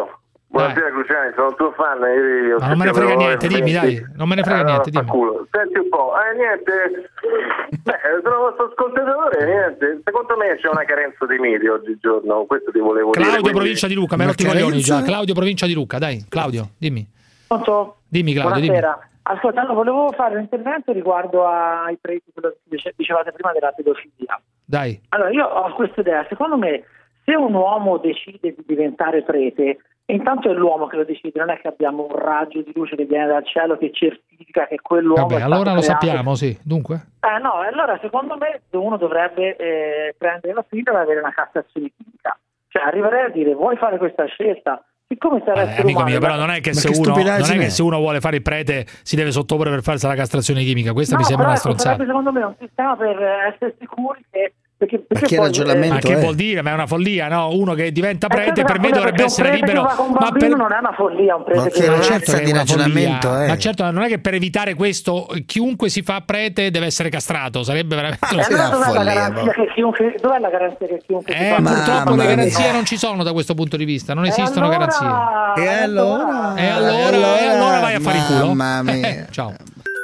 Buonasera Cruciani, sono un tuo fan. Io Ma non me ne frega niente, dimmi dai, non me ne frega allora, niente, dimmi. Culo. Senti un po', eh, niente, beh, sono vostro ascoltatore, niente, secondo me c'è una carenza di media oggigiorno, questo ti volevo Claudio, dire. Claudio, provincia di Lucca, mi hai rotto i coglioni già. Claudio, provincia di Lucca, dai, Claudio, dimmi. Pronto? Dimmi Claudio, Buonasera. dimmi. Ascolta, no, volevo fare un intervento riguardo ai preti, quello che dicevate prima della pedofilia. Dai. Allora, io ho questa idea, secondo me, se un uomo decide di diventare prete, intanto è l'uomo che lo decide, non è che abbiamo un raggio di luce che viene dal cielo che certifica che quell'uomo Vabbè, è allora lo stato sappiamo, sì, dunque. Eh no, allora secondo me uno dovrebbe eh, prendere la fila e avere una cassazione chimica. Cioè arriverei a dire, vuoi fare questa scelta? Siccome sarà Eh, amico mio, però non è che, se che uno, non è stupidaggine che è? se uno vuole fare il prete si deve sottoporre per farsi la castrazione chimica. Questa No, mi sembra però una ecco, stronzata. sarebbe secondo me un sistema per essere sicuri che... Perché, perché che poi, ragionamento? Ma che eh, vuol dire? Ma è una follia, no? Uno che diventa eh, prete per me perché dovrebbe un essere prete libero. che va con un Ma bambino per... non è una follia, un prete Ma che che va- razza è di una ragionamento, follia. eh? Ma certo, non è che per evitare questo chiunque si fa prete deve essere castrato, sarebbe veramente E una allora dov'è la follia. garanzia che chiunque, dov'è la garanzia che chiunque si Eh, fa- purtroppo le mia. garanzie non ci sono da questo punto di vista, non esistono allora- garanzie. E allora? E allora, e allora vai a fare il culo. Mamma mia. Ciao.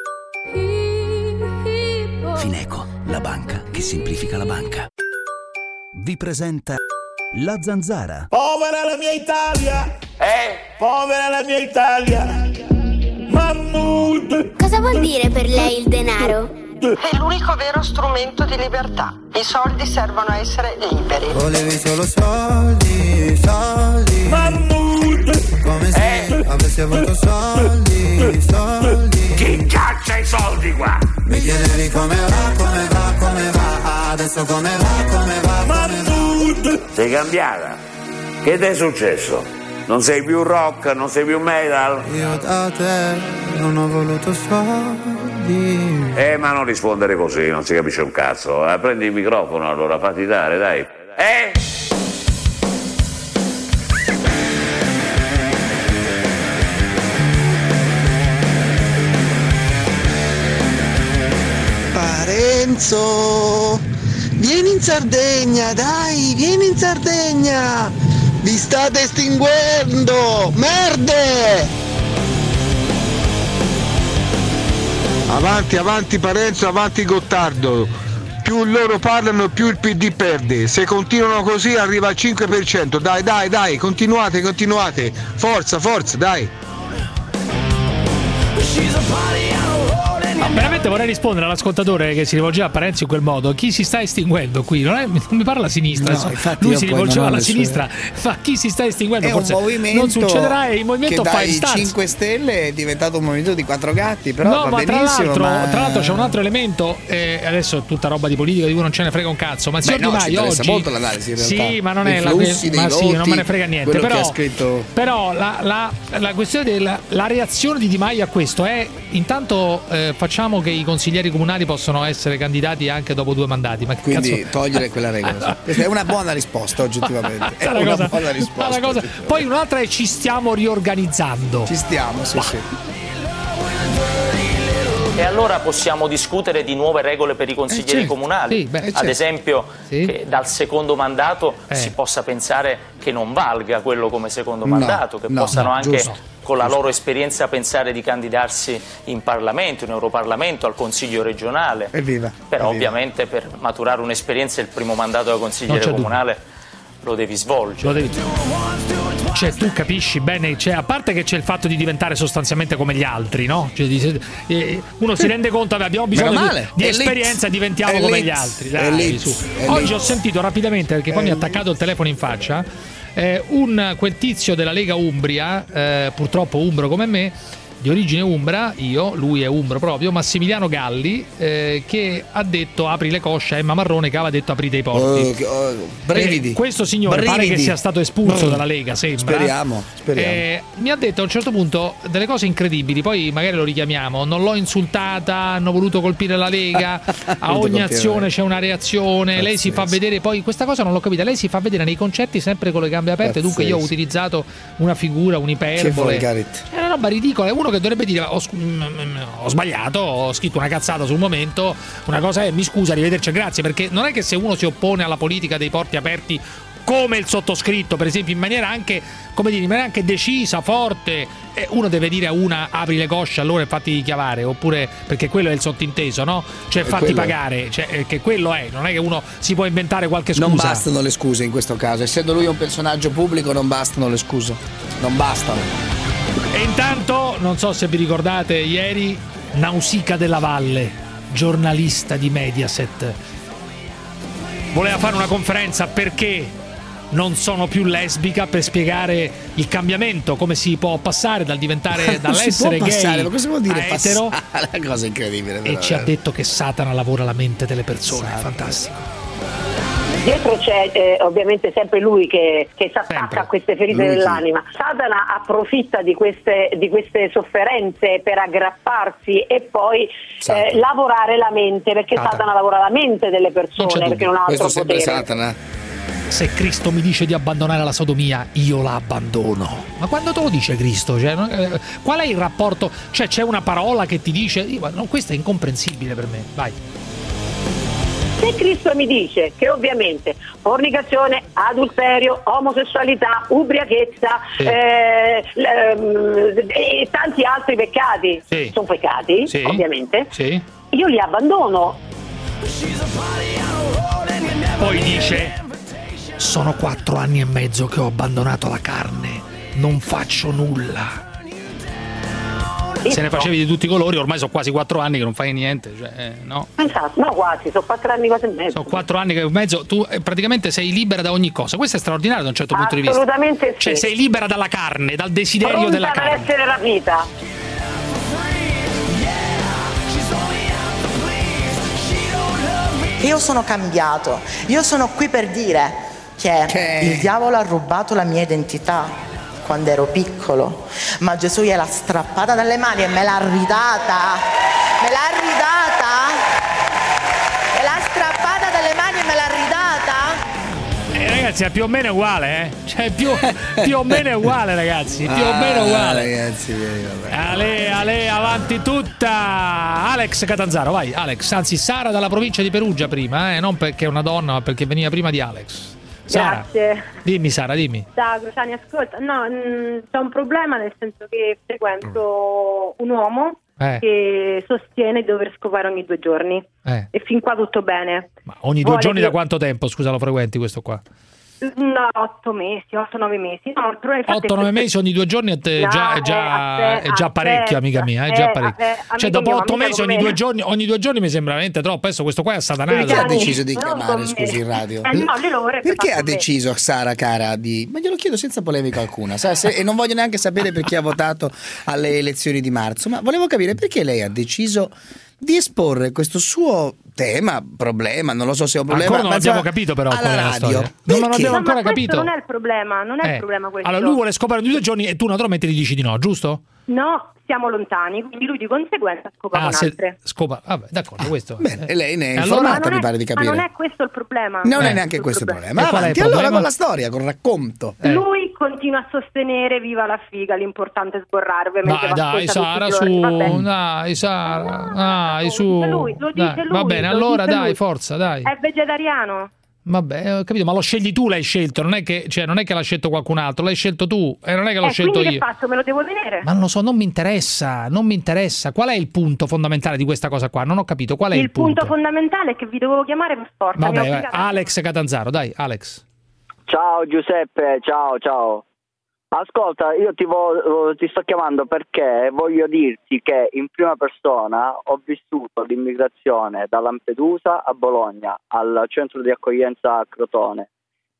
Fineco, la banca che semplifica la banca. Vi presenta La Zanzara. Povera la mia Italia! Eh? Povera la mia Italia! Mammut! Cosa vuol dire per lei il denaro? È l'unico vero strumento di libertà. I soldi servono a essere liberi. Volevi solo soldi, soldi. Mammut! Come se avessi avuto soldi, soldi. Chi caccia i soldi qua? Mi chiedevi come va, come va, come va. Adesso come va, come va, Mammut! Sei cambiata? Che ti è successo? Non sei più rock, non sei più metal? Io da te non ho voluto soldi. Eh, ma non rispondere così, non si capisce un cazzo. Eh, prendi il microfono allora, fatti dare, dai. Eh? Parenzo, vieni in Sardegna, dai, vieni in Sardegna. Vi state estinguendo, merde! Avanti, avanti Parenzo, avanti Gottardo. Più loro parlano, più il P D perde. Se continuano così arriva al cinque per cento. Dai, dai, dai, continuate, continuate. Forza, forza, dai. No, veramente vorrei rispondere all'ascoltatore che si rivolgeva a Parenzo in quel modo. Chi si sta estinguendo qui? Non, è, non mi parla a sinistra. No, infatti lui io si poi rivolgeva non ho alla le sue- sinistra. Ma chi si sta estinguendo? È Forse un movimento non succederà e il movimento che fa dai il stazzo. cinque Stelle è diventato un movimento di quattro gatti, però no, va ma tra benissimo. l'altro, ma... tra l'altro c'è un altro elemento, eh, adesso è tutta roba di politica di cui non ce ne frega un cazzo, ma il Beh, signor no, Di ci Maio interessa oggi molto l'analisi, in realtà. sì, ma non è Dei la flussi, dei ma sì, voti, non me ne frega niente, quello che però, ha scritto- però la, la, la questione della la reazione di Di Maio a questo è intanto eh, facciamo che i consiglieri comunali possono essere candidati anche dopo due mandati, ma che Quindi cazzo... togliere quella regola. sì. Questa è una buona risposta oggettivamente. È Sai una una cosa- buona risposta. una cosa- oggettivamente. Poi un'altra è ci stiamo riorganizzando. Ci stiamo, sì, sì. E allora possiamo discutere di nuove regole per i consiglieri certo, comunali. sì, beh, Ad certo. esempio, che dal secondo mandato Eh. si possa pensare che non valga quello come secondo No, mandato, che no, possano no, anche giusto, con la loro esperienza pensare di candidarsi in Parlamento, in Europarlamento, al Consiglio regionale. Evviva. Però evviva. ovviamente per maturare un'esperienza il primo mandato da consigliere Non c'è comunale lo devi svolgere. Lo devi... Cioè, tu capisci bene, cioè, a parte che c'è il fatto di diventare sostanzialmente come gli altri, no? Cioè, di- eh, uno si rende conto che abbiamo bisogno Meno di, male. di Elite. esperienza e diventiamo Elite. come gli altri. Dai, Elite. su. Elite. Oggi ho sentito rapidamente, perché poi mi ha attaccato il telefono in faccia, eh, un, quel tizio della Lega Umbria, eh, purtroppo umbro come me, di origine umbra, io, lui è umbro proprio, Massimiliano Galli, eh, che ha detto apri le cosce a Emma Marrone che aveva detto aprite i porti. Oh, che- oh, brividi. Eh, questo signore pare Brividi. che sia stato espulso Mm. dalla Lega, sembra. Speriamo, speriamo. Eh, mi ha detto a un certo punto delle cose incredibili, poi magari lo richiamiamo. Non l'ho insultata, hanno voluto colpire la Lega, a Voluto ogni colpire azione la c'è una reazione, lei si fa vedere, poi questa cosa non l'ho capita, lei si fa vedere nei concerti sempre con le gambe aperte, dunque io ho Pazzesco. utilizzato una figura, Che un'iperbole. volgarità. È una roba ridicola, è uno che dovrebbe dire ho, sc- mm, mm, ho sbagliato, ho scritto una cazzata sul momento, una cosa è mi scusa, arrivederci, grazie, perché non è che se uno si oppone alla politica dei porti aperti come il sottoscritto, per esempio, in maniera anche, come dire, in maniera anche decisa, forte, e uno deve dire a una apri le cosce allora e fatti chiavare, oppure, perché quello è il sottinteso, no? Cioè fatti pagare, cioè, che quello è, non è che uno si può inventare qualche scusa. Non bastano le scuse in questo caso, essendo lui un personaggio pubblico non bastano le scuse, non bastano. E intanto, non so se vi ricordate, ieri Nausicaa Della Valle, giornalista di Mediaset, voleva fare una conferenza perché non sono più lesbica, per spiegare il cambiamento, come si può passare dal diventare dall'essere gay ma cosa vuol dire a etero. Passare? Una cosa incredibile. E ci ha detto che Satana lavora la mente delle persone. Satana. Fantastico. Dietro c'è eh, ovviamente sempre lui che, che si attacca a queste ferite lui dell'anima. Sì. Satana approfitta di queste, di queste sofferenze per aggrapparsi e poi eh, lavorare la mente, perché Satana. Satana lavora la mente delle persone, non perché non ha altro Questo potere. Satana. Se Cristo mi dice di abbandonare la sodomia, io la abbandono. Ma quando te lo dice Cristo? Cioè, eh, qual è il rapporto? Cioè, c'è una parola che ti dice... No, questo è incomprensibile per me. Vai. Se Cristo mi dice che ovviamente fornicazione, adulterio, omosessualità, ubriachezza sì. eh, e tanti altri peccati sì. sono peccati, sì. ovviamente, sì. io li abbandono. Poi dice: sono quattro anni e mezzo che ho abbandonato la carne, non faccio nulla. Se ne facevi di tutti i colori, ormai sono quasi quattro anni che non fai niente, cioè, eh, no? Esatto, no, quasi, sono quattro anni quasi e mezzo. Sono quattro anni e mezzo, tu eh, praticamente sei libera da ogni cosa. Questo è straordinario da un certo punto di vista. Assolutamente sì. Cioè sei libera dalla carne, dal desiderio Pronta della carne. per essere rapita. Io sono cambiato, io sono qui per dire che, che il diavolo ha rubato la mia identità quando ero piccolo, ma Gesù gliel'ha strappata dalle mani e me l'ha ridata, me l'ha ridata, me l'ha strappata dalle mani e me l'ha ridata. Eh, ragazzi, è più o meno uguale, eh? Cioè più, più o meno è uguale, ragazzi, più ah, o meno uguale. Ragazzi, vabbè. Ale, ale, avanti tutta. Alex Catanzaro, vai, Alex, anzi Sara dalla provincia di Perugia prima, eh? Non perché è una donna, ma perché veniva prima di Alex. Sara, grazie. Dimmi Sara, dimmi. Ciao Cruciani, ascolta. No, mh, c'è un problema, nel senso che frequento un uomo eh. che sostiene di dover scopare ogni due giorni eh. e fin qua tutto bene. Ma ogni due Vuole giorni che... da quanto tempo, scusa, lo frequenti questo qua? No, otto mesi, otto nove mesi. No, otto nove mesi ogni due giorni è, te, no, già, è, già, è già parecchio, amica mia. È già parecchio. Eh, cioè, dopo otto mesi ogni due, giorni, ogni due giorni mi sembra veramente troppo. Adesso questo qua è satanato. Perché ha deciso di chiamare, scusi, in radio? Eh, no, lui lo perché ha deciso, Sara, cara, di. Ma glielo chiedo senza polemica alcuna, sa, se... e non voglio neanche sapere perché ha votato alle elezioni di marzo. Ma volevo capire perché lei ha deciso di esporre questo suo tema, problema, non lo so se è un problema. Ancora non l'abbiamo capito però alla radio. Non lo abbiamo ancora ma capito. Non è il problema, non è eh. il problema questo. Allora lui vuole scopare ogni due giorni e tu naturalmente gli dici di no, giusto? No, siamo lontani, quindi lui di conseguenza scopa ah, con altre. Scopa, vabbè, d'accordo, ah, questo. Bene, e lei ne è allora, informata, mi pare di capire. Ma non è questo il problema. Non eh, è neanche questo il problema. problema. Avanti, allora con la storia, con il racconto. Eh. Lui continua a sostenere viva la figa, l'importante è sborrare, ovviamente. Dai, dai, Sara, su, dai, Sara, dai, su. Lui, lo dice dai. lui, Va bene, allora dai, lui. forza, dai. È vegetariano. Vabbè, ho capito, ma lo scegli tu, l'hai scelto, non è che, cioè, non è che l'ha scelto qualcun altro, l'hai scelto tu e non è che l'ho eh, scelto quindi io. Che faccio? Me lo devo tenere? Ma non lo so, non mi interessa, non mi interessa. Qual è il punto fondamentale di questa cosa qua? Non ho capito, qual è il, il punto? Il punto fondamentale è che vi dovevo chiamare per forza. Vabbè, vai. Alex Catanzaro, dai, Alex. Ciao Giuseppe, ciao, ciao. Ascolta, io ti, vo- ti sto chiamando perché voglio dirti che in prima persona ho vissuto l'immigrazione da Lampedusa a Bologna, al centro di accoglienza a Crotone.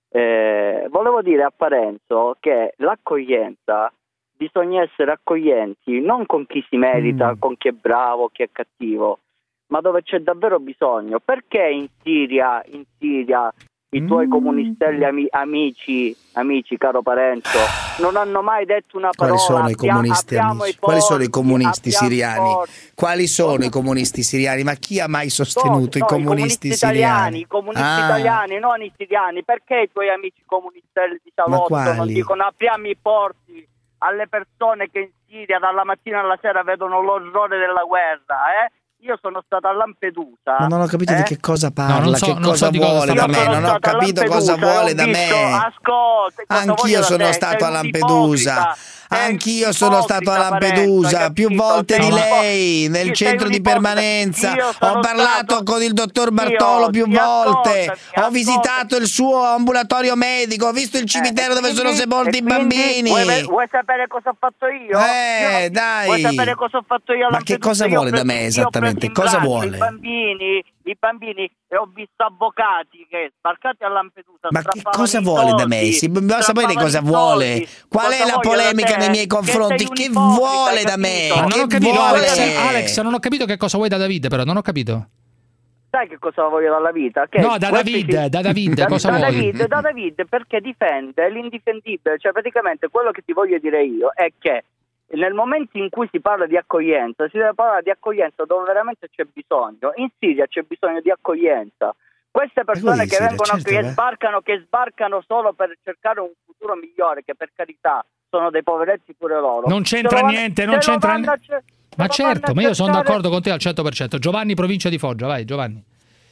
Eh, volevo dire a Parenzo che l'accoglienza bisogna essere accoglienti non con chi si merita, mm. con chi è bravo, chi è cattivo, ma dove c'è davvero bisogno. Perché in Siria, in Siria i tuoi comunistelli ami- amici, amici, caro Parenzo, non hanno mai detto una parola. Quali sono i comunisti amici? Forti, Quali sono i comunisti siriani? Forti. Quali sono i comunisti siriani? Ma chi ha mai sostenuto no, i comunisti, i comunisti siriani? Italiani, I comunisti ah. italiani, non i siriani. Perché i tuoi amici comunistelli di Salotto non dicono apriamo i porti alle persone che in Siria dalla mattina alla sera vedono l'orrore della guerra, eh? io sono stato a Lampedusa. Ma non ho capito eh? di che cosa parla, No, non so- che non cosa so di cosa vuole sta da me, parlando. non ho capito cosa vuole da me. Ascolta, Anch'io sono stato a Lampedusa. Anch'io sono stato a Lampedusa più volte di lei nel centro di permanenza. Ho parlato con il dottor Bartolo più volte. Ho visitato il suo ambulatorio medico. Ho visto il cimitero dove sono sepolti i bambini. Vuoi, vuoi sapere cosa ho fatto io? Eh, io dai. Vuoi sapere cosa ho fatto io a Ma che Lampedusa? cosa Io vuole ho da preso- me io ho esattamente? preso in Cosa braccio vuole? I bambini, i bambini e ho visto avvocati che sbarcati a Lampedusa. Ma che strappavano cosa i vuole da soldi, me? Si dobbiamo sapere strappavano cosa i vuole. soldi. Qual Cosa è la voglio da polemica te? nei miei Che confronti? sei Che un ipocrita, vuole hai da me? capito? Ma non Che ho capito, vuole? Alex, Alex, non ho capito che cosa vuoi da Davide, però non ho capito. Sai che cosa voglio dalla vita? Che No, da questi David, si- da David, da, cosa da vuoi? David, da David, perché difende l'indifendibile. Cioè, praticamente quello che ti voglio dire io è che nel momento in cui si parla di accoglienza, si deve parlare di accoglienza dove veramente c'è bisogno. In Siria c'è bisogno di accoglienza. Queste persone in che Siria, vengono certo, che eh. sbarcano, che sbarcano solo per cercare un futuro migliore, che per carità sono dei poveretti pure loro. Non c'entra Se lo vanno- niente, se non lo c'entra vanno a niente. cer- se Ma lo certo, vanno a ma io sono cercare- d'accordo con te al cento per cento. Giovanni, provincia di Foggia, vai Giovanni.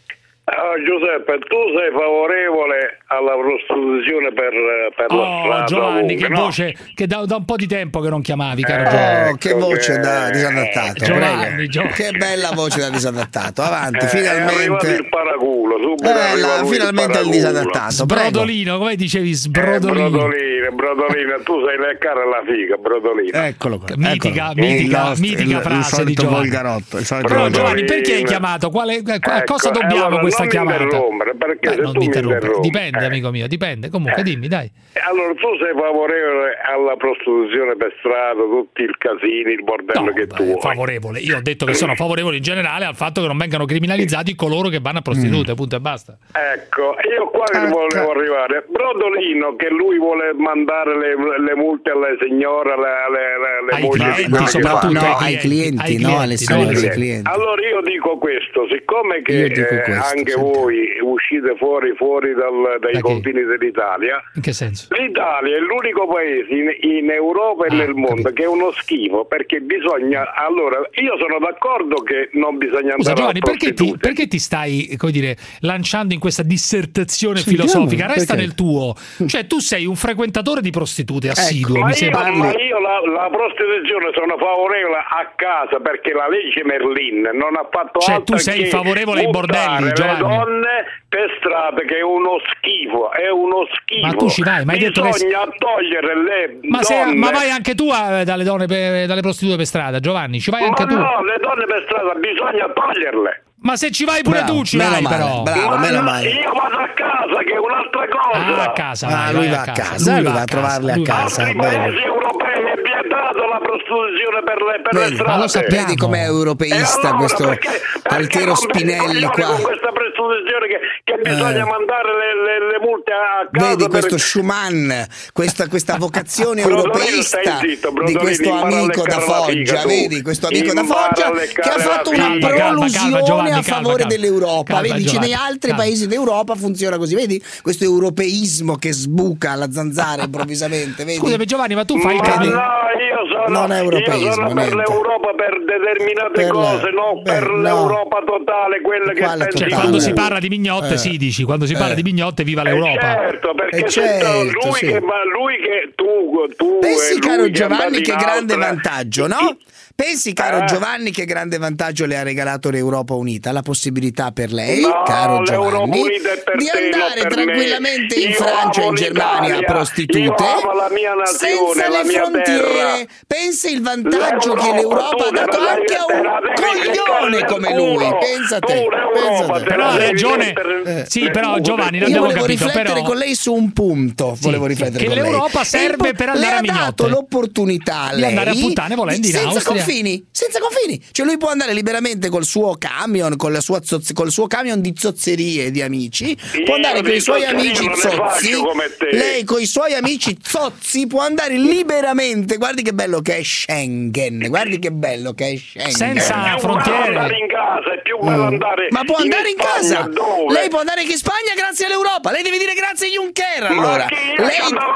Ah, Giuseppe, tu sei favorevole alla prostituzione per, per la Oh strada? Giovanni, ovunque, che no? voce, che da, da un po' di tempo che non chiamavi, caro Eh, Giovanni. Oh, che voce da disadattato. Giovanni, prego. Gio- Che bella voce da disadattato. Avanti, Eh, È arrivato finalmente. il paraculo, subito Eh, arriva la- lui finalmente il paraculo. disadattato. Prego. Brodolino, come dicevi, Eh, sbrodolino. Brodolino, Brodolino, tu sei le cara alla figa, Brodolino. Eccolo qua. Mitica, eccolo. mitica, Il nostro- mitica il- frase il di solito Giovanni. volgarotto, il solito Però Brodolino. Giovanni, perché hai chiamato? Quale, a Ecco, cosa dobbiamo allora, questa non chiamata? interrompere, perché Eh, se non tu mi mi interrompo. interrompi, Dipende, eh. amico mio, dipende. Comunque, dimmi, dai. Allora, tu sei favorevole alla prostituzione per strada, tutti i casini, il bordello che tu vuoi. Favorevole. Io ho detto che sono favorevole in generale al fatto che non vengano criminalizzati coloro che vanno a prostitute, Mm. punto e basta. Ecco, io qua che volevo arrivare. Brodolino che lui vuole mandare le, le multe alle signore, le, le, le, le Ai mogli clienti, di- soprattutto no, ai ai clienti, clienti, ai no, clienti, alle no, signore, alle ai clienti. clienti. Allora io dico questo, siccome che Io dico eh, questo, anche sì. voi uscite fuori, fuori dal- dai Da chi? confini dell'Italia, In che senso? l'Italia è l'unico paese in, in Europa e Ah, nel mondo che è uno schifo, perché bisogna, allora io sono d'accordo che non bisogna Scusa andare Giovanni, a perché ti, prostitute. perché ti stai, come dire, lanciando in questa dissertazione Sentiamo, filosofica? Resta perché? nel tuo. Cioè, tu sei un frequentatore di prostitute assiduo, Ma mi io, sembra. ma io la, la prostituzione sono favorevole a casa perché la legge Merlin non ha fatto Cioè, altro tu sei che favorevole ai bordelli, buttare Giovanni. le donne per strada, che è uno schifo, è uno schifo. Ma tu ci vai, ma hai detto che- bisogna togliere le Ma, se- donne. ma vai anche tu eh, dalle donne per- dalle prostitute per strada, Giovanni, ci vai anche Ma tu. no, le donne per strada bisogna toglierle. Ma se ci vai pure Bravo, tu ci meno vai male, però. bravo, Ma meno no, male. io vado a casa, che è un'altra cosa. Ah, a casa, Ah, vai, lui vai va a casa, lui va a trovarle a lui va casa. Altri bene. paesi europei è vietato la prostituzione per le, per le Vedi, strade. ma lo sappiamo. Vedi com'è europeista E allora, questo perché- perché Altiero rompere i Spinelli coglioni qua. con questa prostituzione che, che bisogna Eh. mandare le, le, le multe a casa. Vedi per- questo Schumann, questa, questa vocazione Brodolino, europeista stai zitto, di Brodolino, questo impara a amico da leccare la Foggia, figa, tu. vedi questo amico da Impara Foggia a che leccare ha la fatto figa. una Calma, calma, prolusione calma, Giovanni, a calma, favore calma. dell'Europa, Calma, vedi, dice, Giovanni, nei altri calma. paesi d'Europa funziona così, vedi questo europeismo che sbuca alla zanzara improvvisamente, vedi? Scusami Giovanni, ma tu fai il Ma cane. no, io sono, Non è europeismo, io sono per niente. l'Europa per determinate Per la- cose, non beh, per no. l'Europa totale, quella che Quale pensi Cioè, totale? quando tu. si parla di mignotte, Eh. sì, dici, quando si parla Eh. di mignotte, viva Eh, l'Europa. certo, perché Eh, se certo, lui sì. che va, lui che tu, tu Pensi, e lui caro che Giovanni, andate che in grande Austria- vantaggio, no? Pensi, caro Eh. Giovanni, che grande vantaggio le ha regalato l'Europa Unita? La possibilità per lei, No, caro l'Europa Giovanni, Unita è per di te, non andare per tranquillamente me. in Io Francia e amo in Germania a l'Italia, prostitute, io amo la mia nazione, senza la le mia frontiere. terra. Pensa il vantaggio che L'Europa, l'Europa tu ha dato te la anche a devi- te la un devi coglione leccare come nel lui. culo. Pensa Tu te, l'Europa pensa te. te Però la ha devi ragione. mettere Sì, nel però culo. Giovanni, Io l'abbiamo volevo capito, riflettere però con lei su un punto. Sì, volevo sì, riflettere che con lei. l'Europa E serve il- per andare le a ha mignotte. dato l'opportunità a Di lei andare a puttane volendo in senza Austria. confini, senza confini. Cioè lui può andare liberamente col suo camion, con la sua zozz- col suo camion di zozzerie di amici, può andare Io con i di suoi zozzerie amici non ne zozzi. faccio come te. Lei con i suoi amici zozzi può andare liberamente. Guardi che bello che è Schengen. Guardi che bello che è Schengen. Senza È più frontiere. bello andare in casa, è più bello andare Ma può andare in, Spagna, casa. dove? Lei può andare anche in Spagna grazie all'Europa. Lei deve dire grazie a Juncker Ma allora. che io Lei ci andavo anche prima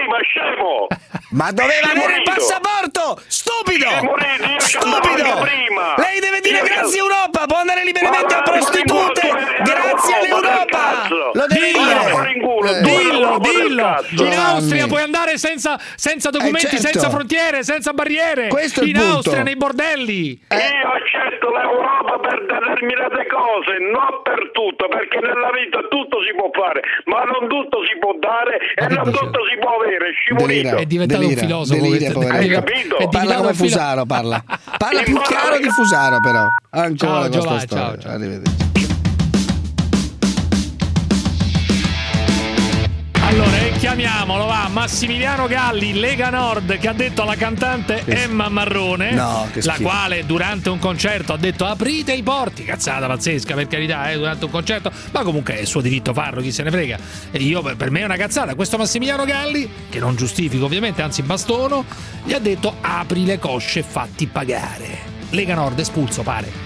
prima, scemo! Ma doveva Scemo avere il rito. passaporto! Stupido! Scemo rito, io Stupido! scendo prima. Lei deve dire Io grazie scendo- Europa, può andare liberamente Ma a va, prostitute! ma in Grazie culo, all'Europa! cazzo. Lo devi Dillo, dire! fuori in culo, Eh. tu, Dillo, roba del dillo! cazzo. In Austria Giovanni. puoi andare senza, senza documenti, Eh, certo. senza frontiere, senza barriere. Questo è il in punto. Austria, nei bordelli. Io accetto l'Europa per determinate cose, non per tutto, perché nella vita tutto si può fare, ma non tutto si può dare e non tutto si può avere, scivolito. È diventato delira, un filosofo. delira, questo- poverino. Hai capito? È Parla diventato come un filo- Fusaro, parla. Parla più Impara- chiaro di Fusaro, però. Ancora Ciao, questa Giovanni, storia. ciao, ciao. Arrivederci. Allora, eh, chiamiamolo, va, Massimiliano Galli, Lega Nord, che ha detto alla cantante Emma Marrone, No, che la schifo. quale durante un concerto ha detto aprite i porti, cazzata pazzesca, per carità, eh, durante un concerto, ma comunque è il suo diritto farlo, chi se ne frega. E io, per me è una cazzata. Questo Massimiliano Galli, che non giustifico ovviamente, anzi bastono, gli ha detto apri le cosce e fatti pagare. Lega Nord espulso, pare.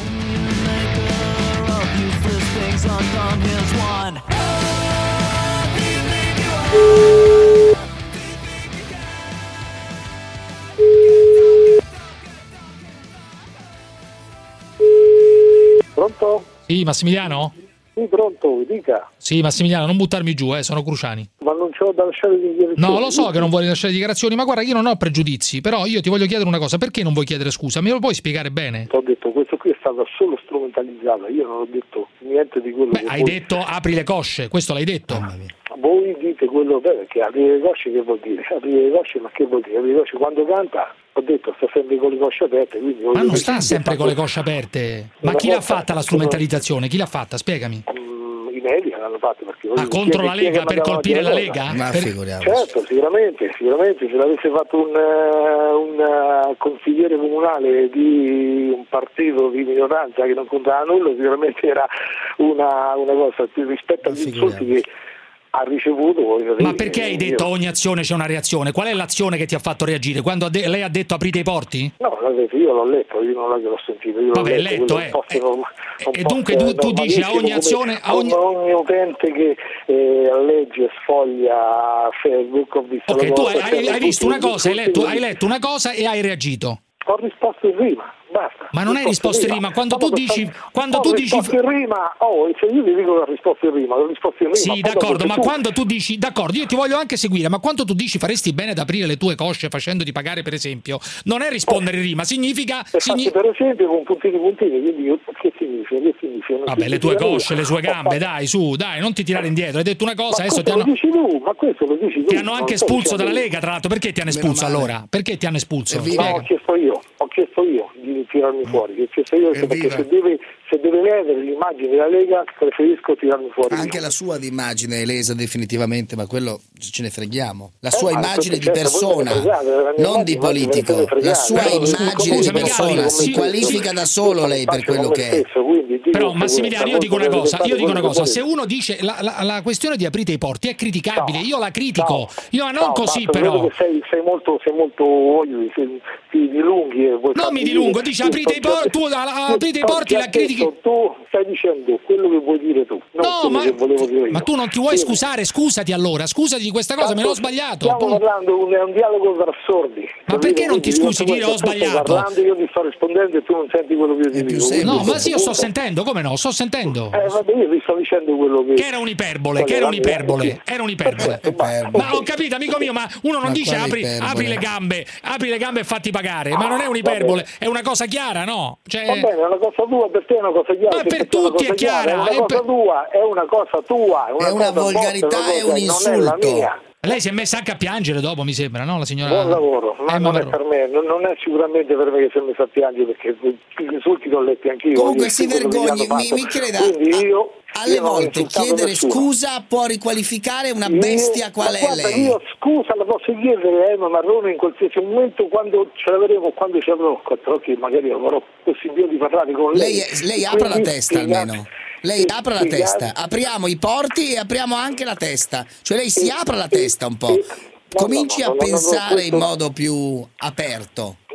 Pronto? Sì, Massimiliano? Sì, pronto, mi dica. Sì, Massimiliano, non buttarmi giù, eh, sono Cruciani. Ma non c'ho da lasciare di dichiarazioni. No, lo so che non vuoi lasciare dichiarazioni, ma guarda, io non ho pregiudizi, però io ti voglio chiedere una cosa, perché non vuoi chiedere scusa? Me lo puoi spiegare bene? Ho detto, questo qui è stato solo strumentalizzato, io non ho detto niente di quello Beh, che hai voi... detto apri le cosce, questo l'hai detto. Voi dite quello beh, che aprire le cosce che vuol dire? Aprire le cosce, ma che vuol dire? Aprire le cosce quando canta, ho detto, sta sempre con le cosce aperte, quindi... Ma non sta sempre con le cosce aperte. Ma chi l'ha fatta la strumentalizzazione? Chi l'ha fatta? Spiegami. I media l'hanno fatto perché Ah, contro la Lega, per colpire la Lega? Ma Per- figuriamoci. Certo, sicuramente, sicuramente se l'avesse fatto un, eh, un eh, consigliere comunale di un partito di minoranza che non contava nulla, sicuramente era una, una cosa rispetto agli insulti che ha ricevuto. Ma perché hai detto a ogni azione c'è una reazione? Qual è l'azione che ti ha fatto reagire? Quando ha de- lei ha detto aprite i porti? No, l'ho detto, io l'ho letto, io non l'ho sentito. Io l'ho Vabbè, letto, letto, eh. posso, non, non E dunque tu, tu dici a ogni azione... A ogni... ogni utente che eh, legge, sfoglia Facebook, ho visto Ok, la tu cosa, hai, hai- hai visto una cosa, hai letto, tutti- hai letto una cosa e hai reagito. Ho risposto in rima, basta. Ma non hai risposto in rima, quando tu dici... Quando ho tu dici... risposto in rima, oh, se io ti dico che ho risposto in rima, ho risposto in rima. Sì, poi d'accordo, dopo ma se tu- quando tu dici, d'accordo, io ti voglio anche seguire, ma quando tu dici faresti bene ad aprire le tue cosce facendoti pagare, per esempio, non è rispondere in rima, significa... E signi- faccio per esempio con puntini puntini, quindi io, che significa? Che significa? Non Vabbè, le tue significa cosce, nulla. le sue Ho gambe, fatto- dai, su, dai, non ti tirare indietro. Hai detto una cosa, Ma adesso ti questo hanno, lo dici tu, ma questo lo dici tu. ti hanno non anche sto espulso dicendo dalla io. Lega, tra l'altro. Perché ti hanno Meno espulso male. allora? Perché ti hanno espulso? Evviva. No, ho Spiega. chiesto io, ho chiesto io di tirarmi fuori, ho chiesto io perché Evviva. se deve, se deve ledere l'immagine della Lega preferisco tirarmi fuori. Anche io. la sua di immagine è lesa definitivamente, ma quello ce ne freghiamo. La sua Eh, ma immagine di certo, voi persona, ve ne fregate, la mia non di immagine, voi ve ne politico. fregate. La sua Però, immagine di scusami, persona Galli, si sì. qualifica da solo lei per quello che è. Però Massimiliano, io dico una cosa, io dico una cosa, se uno dice la, la, la questione di aprite i porti è criticabile, io la critico, io ma non così però. Sei, sei molto, sei molto voglio, sei, ti dilunghi e vuoi Non farmi mi dilungo, dire- dici io aprite sto i porti, già- tu la- la- io aprite i sto porti, già la critichi. detto, tu stai dicendo quello che vuoi dire tu, non No, quello ma, che volevo dire io. ma tu non ti vuoi Quindi, scusare, scusati allora, scusati di questa cosa, me l'ho sbagliato. Stiamo Tu- parlando, un- è un dialogo tra sordi. Ma perché non ti Quindi, scusi, io dire ho tu stai sbagliato? parlando, io ti sto rispondendo e tu non senti quello che io ti dico. No, Quindi, ma sì, io sto punto- sentendo, come no? Sto sentendo. Eh, vabbè, io ti sto dicendo quello che... Che era un'iperbole, che era un'iperbole, era un'iperbole. Ma ho capito, amico mio, ma uno non Ma dice quale apri, iperbole? apri le gambe, apri le gambe e fatti pagare, ma non è un'iperbole, è una cosa chiara, no? Cioè, Va bene, è una cosa tua, per te è una cosa chiara. Ma se per te è una tutti cosa è chiara, È una è cosa per- tua, è una cosa tua. È una, È una cosa volgarità, vostra, è una un cosa- non è la insulto. mia. lei si è messa anche a piangere dopo, mi sembra, no? La signora Buon lavoro, ma Emma non è Marrone. per me, non, non è sicuramente per me che si è messa a piangere, perché gli insulti li ho letti anch'io. Comunque io si quello che gli vergogni, hanno mi, fatto. mi creda, Quindi io, alle io non ho volte insultato chiedere nessuno. scusa può riqualificare una bestia Io- qual ma è guarda, lei. Io scusa la posso chiedere a Emma Marrone in qualsiasi momento, quando ce l'avremo, quando ci avrò quattro occhi, magari avrò possibilità di parlare con lei. Lei, è- lei apra la Quindi testa spiega- almeno. Lei apra la spiega- testa, apriamo i porti e apriamo anche la testa. Cioè lei si apra la testa un po'. No, Cominci no, no, a no, no, no, pensare questo- in modo più aperto.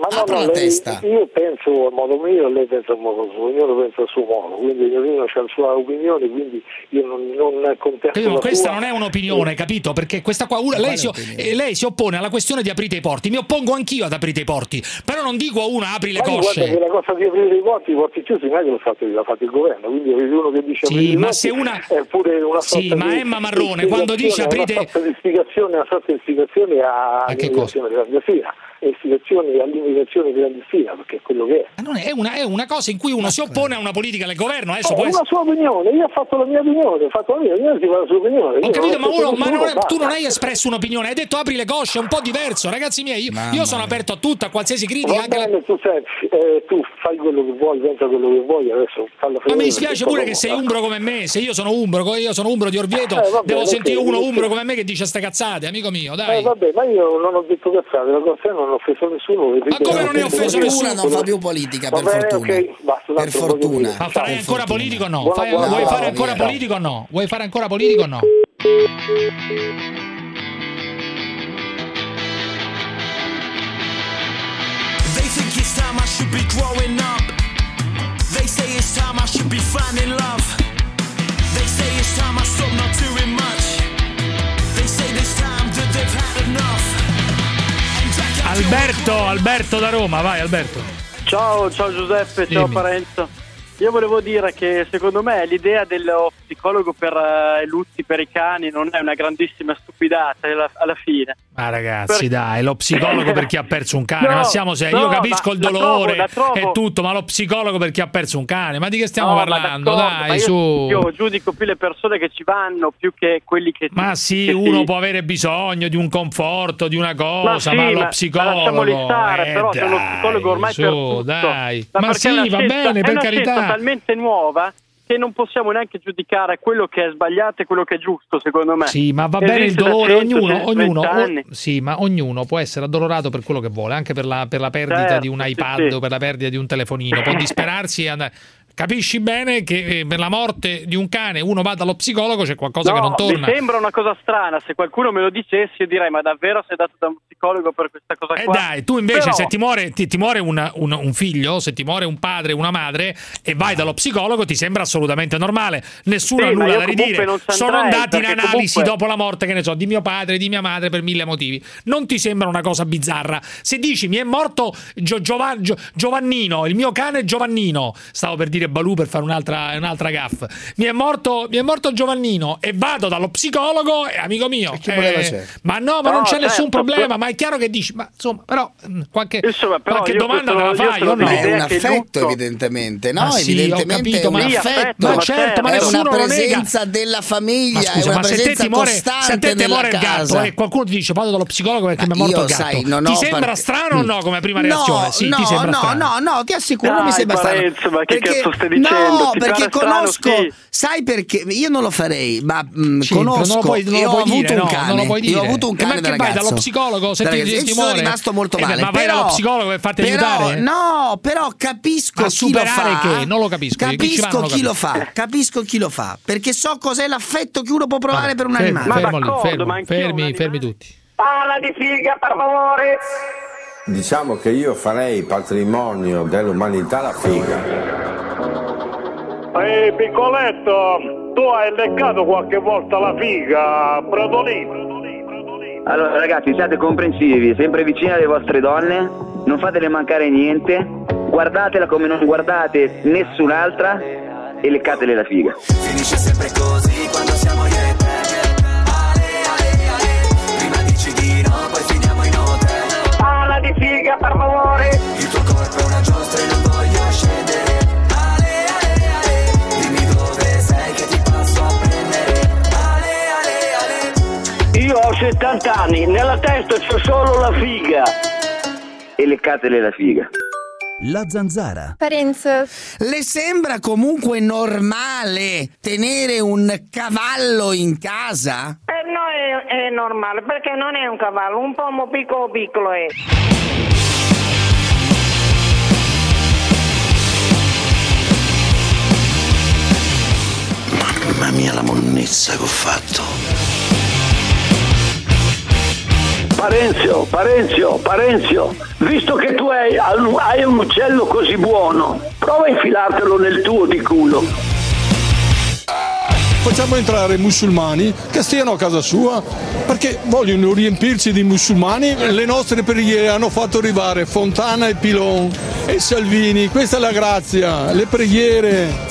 Ma no, no, lei, io penso a modo mio e lei pensa a modo suo, ognuno pensa a suo modo, quindi ognuno ha la sua opinione, quindi io non, non contesto Capito, la questa sua. non è un'opinione, capito? Perché questa qua una, lei, si, eh, lei si oppone alla questione di aprite i porti, mi oppongo anch'io ad aprite i porti, però non dico a uno apri le Ma cosce. guarda che la cosa di aprire i porti, i porti chiusi non è che l'ha fatto, l'ha fatto il governo, quindi avete uno che dice sì, aprire i ma porti, se una è pure una sì, sorta ma di Emma Marrone quando dice aprite una sorta di istigazione, una sorta di istigazione all'immigrazione clandestina. Istigazioni all'immigrazione clandestina, perché è quello che è. Non è, è, una, è una cosa in cui uno si oppone a una politica del governo. Adesso è può una essere... sua opinione, io ho fatto la mia opinione, ho fatto la mia, ognuno si fa la sua opinione. Ho Io capito, non ma, uno, ma non è, basta. tu non hai espresso un'opinione, hai detto apri le cosce, è un po' diverso, ragazzi miei. Io, io sono aperto a tutto, a qualsiasi critica. Va Anche bene, la... tu, senti, eh, tu fai quello che vuoi, pensa quello che vuoi, adesso falla Ma mi dispiace pure che sei umbro come me, se io sono umbro, io sono umbro di Orvieto, eh, vabbè, devo sentire okay, uno okay. umbro come me che dice ste cazzate, amico mio, dai. Eh, vabbè, ma io non ho detto cazzate, la cosa non ho offeso nessuno. Ma come non hai offeso nessuno? Non fa più politica, per bene, fortuna. Okay, basta, per fortuna. Ma farai ancora politico o no? Buona, Fai, buona, vuoi buona, fare ancora via. politico o no? Vuoi fare ancora politico o no? They think it's time I should be growing up. They say it's time I should be finding love. They say it's time I stop not doing much. They say this time that they've had enough. Alberto, Alberto da Roma, vai Alberto. Ciao, ciao Giuseppe, ciao Dimmi. Parenzo. Io volevo dire che secondo me l'idea dello psicologo per uh, lutti per i cani non è una grandissima stupidata alla, alla fine. Ma ragazzi, Per... dai, lo psicologo per chi ha perso un cane, No, ma siamo seri, no, io capisco ma il la dolore trovo, la trovo. e tutto, ma lo psicologo per chi ha perso un cane, ma di che stiamo No, parlando? ma Dai, ma io, su. Io giudico più le persone che ci vanno più che quelli che Ma sì, che uno ti... può avere bisogno di un conforto, di una cosa, ma, ma, sì, lo ma, psicologo. Ma lasciamoli stare, eh, però dai, c'è uno psicologo ormai su, per tutto. dai. Ma, Ma sì, è una va scelta, bene, è per una carità. scelta talmente nuova che non possiamo neanche giudicare quello che è sbagliato e quello che è giusto, secondo me. Sì, ma va Esiste bene il da dolore, cento, ognuno, ognuno anni. o, sì, ma ognuno può essere addolorato per quello che vuole, anche per la, per la perdita Certo, di un sì, iPad sì. o per la perdita di un telefonino, può disperarsi e andare. Capisci bene che eh, per la morte di un cane uno va dallo psicologo, c'è qualcosa No, che non torna. mi sembra una cosa strana, se qualcuno me lo dicesse io direi ma davvero sei dato da un psicologo per questa cosa E qua? eh dai, tu invece Però... se ti muore, ti, ti muore un, un, un figlio, se ti muore un padre, una madre e vai dallo psicologo ti sembra assolutamente normale, nessuno Sì, ha ma nulla io da comunque ridire, non ci sono andrei, andati in perché analisi comunque- dopo la morte, che ne so, di mio padre, di mia madre per mille motivi, non ti sembra una cosa bizzarra. Se dici mi è morto Gio- Giova- Gio- Giovannino, il mio cane è Giovannino, stavo per dire Balù per fare un'altra, un'altra gaffa, mi è morto mi è morto Giovannino e vado dallo psicologo e amico mio eh, ma no ma No, non c'è certo, nessun problema, però- ma è chiaro che dici, ma insomma però mh, qualche, Insomma, però qualche io domanda me questo- la io fai sono o no? Ma è un dell'idea che affetto, tutto- evidentemente, no? Ma sì, evidentemente ho capito, è un ma- affetto, ma certo, ma è nessuno una lo nega. presenza della famiglia, Ma scusa, è una ma se te presenza ti muore, se a costante te ti nella muore il gatto casa. e qualcuno ti dice vado dallo psicologo perché Ma mi è morto io, il gatto, sai, non ti ho sembra par- strano o no come prima No, reazione? Sì, no, ti sembra no, strano. no, no, ti assicuro non mi Dai, sembra strano. Parenzo, ma che Perché- cazzo stai dicendo? No, Ti perché pare strano, conosco, sì. sai perché io non lo farei, ma mh, Sì, però conosco non lo puoi, non e lo ho puoi avuto dire, un no, cane, non lo puoi dire. io ho avuto un E cane ma da che vai ragazzo. dallo psicologo se Da ti, ragazzo, ti io sono muore? rimasto molto Eh beh, male, ma vai però- dallo psicologo per farti però, aiutare? No, però capisco Ma chi lo superare fa. che? Non lo capisco, io chi ci va Capisco non lo chi lo capisco. fa, capisco chi lo fa, perché so cos'è l'affetto che uno può provare per un Fermi, animale. fermo lì, d'accordo, fermo, ma anch'io fermi, un fermi tutti. Palla di figa, per favore! Diciamo che io farei patrimonio dell'umanità la figa. Ehi piccoletto, tu hai leccato qualche volta la figa, Brodolino? Allora ragazzi, siate comprensivi, sempre vicini alle vostre donne, non fatele mancare niente, guardatela come non guardate nessun'altra e leccatele la figa. Finisce sempre così quando siamo io e te. Ale, ale, ale. Prima dici di no, poi finiamo in hotel. Palla di figa, per favore! Il tuo corpo è una giostra e non voglio scendere. Ale, ale, ale. Dimmi dove sei che ti passo a prendere. Ale, ale, ale. Io ho settanta anni, nella testa c'ho solo la figa. E leccatele la figa. La zanzara. Parenzo. Le sembra comunque normale tenere un cavallo in casa? Per noi è, è normale, perché non è un cavallo, un pomo piccolo piccolo è. Mamma mia la monnezza che ho fatto. Parenzio, Parenzio, Parenzio, visto che tu hai, hai un uccello così buono, prova a infilartelo nel tuo di culo. Facciamo entrare i musulmani che stiano a casa sua, perché vogliono riempirsi di musulmani. Le nostre preghiere hanno fatto arrivare Fontana e Pilon e Salvini, questa è la grazia, le preghiere.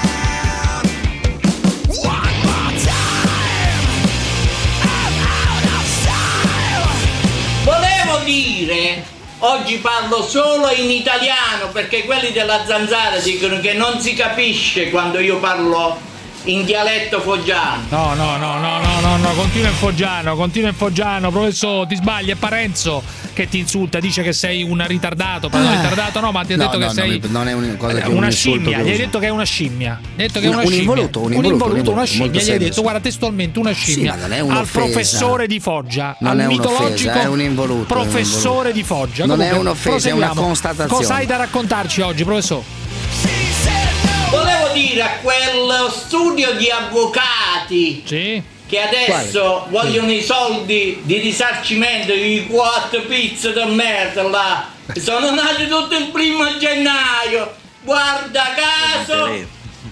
Dire, oggi parlo solo in italiano perché quelli della Zanzara dicono che non si capisce quando io parlo in dialetto foggiano. No, no, no, no, no, no, no, continua in foggiano, continua in foggiano, professore, ti sbagli, è Parenzo che ti insulta, dice che sei un ritardato, però ah. ritardato no, ma ti ha no, detto no, che sei non è una cosa che una un scimmia, che gli hai detto che è una scimmia. Gli hai detto che è un, una un scimmia. Involuto, un involuto, involuto, un involuto, una scimmia, gli hai detto serio. guarda testualmente una scimmia. Sì, ma non è al professore di Foggia, non al è mitologico è un involuto, professore di Foggia. Non Comunque, è un'offesa, è una constatazione. Cosa hai da raccontarci oggi, professore? Volevo dire a quel studio di avvocati sì. che adesso Quale? vogliono sì. i soldi di risarcimento di quattro pizze di merda là. Sono nati tutto il primo gennaio. Guarda caso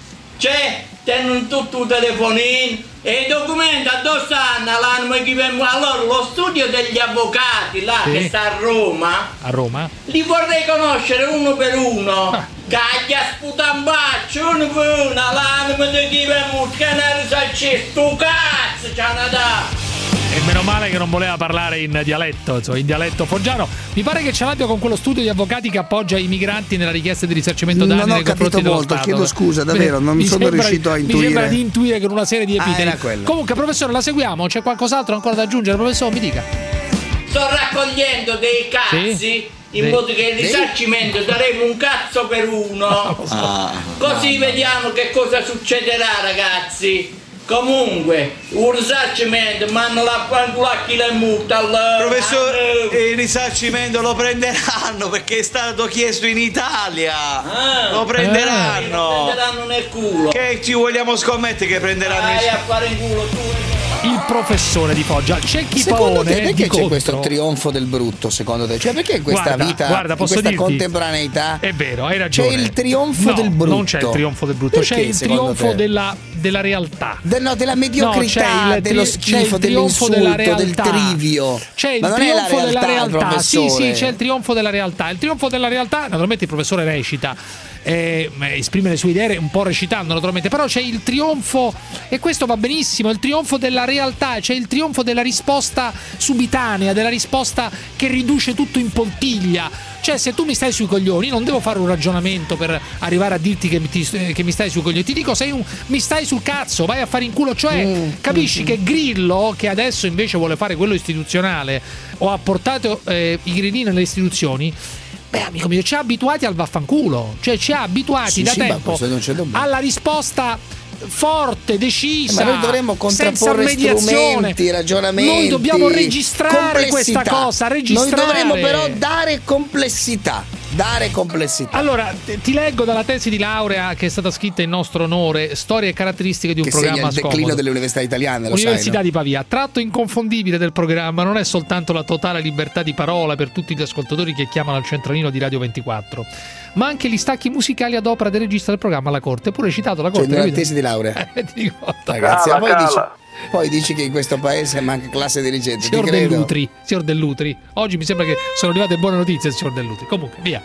c'è, tengono tutto il telefonino e i documenti addosso stanno l'anima che vengono. Allora lo studio degli avvocati là sì. che sta a Roma a Roma li vorrei conoscere uno per uno. Ah. Caglia sputambaccio uno per uno l'anima di chi vengono che ne risarcisce stu cazzo c'ha una da. E meno male che non voleva parlare in dialetto, insomma, in dialetto foggiano. Mi pare che ce l'abbia con quello studio di avvocati che appoggia i migranti nella richiesta di risarcimento danni nei confronti dello Stato. Non ho capito molto, chiedo scusa, davvero, non mi sono sembra, riuscito a intuire. Mi sembra di intuire con una serie di epiteti. Ah, Comunque, professore, la seguiamo? C'è qualcos'altro ancora da aggiungere? Professore, mi dica. Sto raccogliendo dei cazzi. Sì? In modo che il risarcimento daremo un cazzo per uno. Ah, così no, vediamo no. che cosa succederà, ragazzi. Comunque, un risarcimento, ma hanno la fanculacchi le multa al professore, ah, il risarcimento lo prenderanno perché è stato chiesto in Italia. Ah, lo prenderanno. Eh, lo prenderanno nel culo. Che ci vogliamo scommettere che prenderanno Vai il... a fare in culo tu. Il professore di Foggia, c'è chi secondo paone te perché c'è contro? Questo trionfo del brutto secondo te? Cioè perché questa guarda, vita guarda, posso in questa dirti, contemporaneità è vero, hai ragione, c'è il trionfo no, del brutto? Non c'è il trionfo del brutto, perché, c'è il trionfo della, della realtà De, no, della mediocrità, no, il, dello schifo, dell'insulto, del trivio. C'è il Ma non trionfo è la realtà, della realtà, sì sì, c'è il trionfo della realtà. Il trionfo della realtà, naturalmente il professore recita, Eh, esprime le sue idee un po' recitando naturalmente, però c'è il trionfo, e questo va benissimo, il trionfo della realtà, c'è il trionfo della risposta subitanea, della risposta che riduce tutto in poltiglia. Cioè, se tu mi stai sui coglioni, non devo fare un ragionamento per arrivare a dirti che mi, ti, che mi stai sui coglioni, ti dico sei un, mi stai sul cazzo, vai a fare in culo. Cioè, mm, capisci mm, che Grillo, che adesso invece vuole fare quello istituzionale, o ha portato eh, i grillini nelle istituzioni, beh, amico mio, ci ha abituati al vaffanculo, cioè ci ha abituati sì, da sì, tempo alla risposta forte, decisa, ma noi dovremmo contrapporre strumenti, ragionamenti. Noi dobbiamo registrare questa cosa, registrare. Noi dovremmo però dare complessità. Dare complessità. Allora, ti leggo dalla tesi di laurea che è stata scritta in nostro onore, storie e caratteristiche di un che programma segna il declino scomodo delle università italiane, lo Università sai, no? di Pavia. Tratto inconfondibile del programma non è soltanto la totale libertà di parola per tutti gli ascoltatori che chiamano al centralino di Radio ventiquattro, ma anche gli stacchi musicali ad opera del regista del programma La Corte, pure citato La Corte. Cioè, nella tesi di laurea. Eh, ti ricordo. Ragazzi, cala, poi, cala. dici, poi dici che in questo paese manca classe dirigente. Signor Ti credo. Dell'Utri, signor Dell'Utri. Oggi mi sembra che sono arrivate buone notizie, signor Dell'Utri. Comunque, via.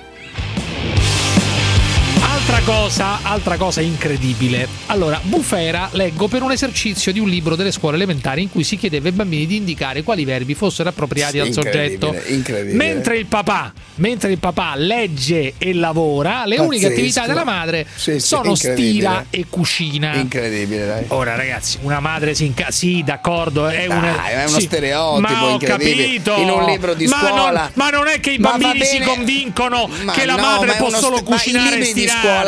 Altra cosa, altra cosa incredibile. Allora, Bufera leggo per un esercizio di un libro delle scuole elementari in cui si chiedeva ai bambini di indicare quali verbi fossero appropriati al soggetto. Incredibile. Mentre il papà, mentre il papà legge e lavora, le Pazzesco. uniche attività della madre sì, sì, sono stira e cucina. Incredibile, dai. Ora, ragazzi, una madre si inca- sì, d'accordo, è, dai, una, è uno sì, stereotipo ma ho incredibile. capito. In un libro di ma scuola. Non, ma non è che i Ma bambini va si bene. convincono Ma che la no, madre ma è può uno solo st- cucinare ma i e libri di stirare. scuola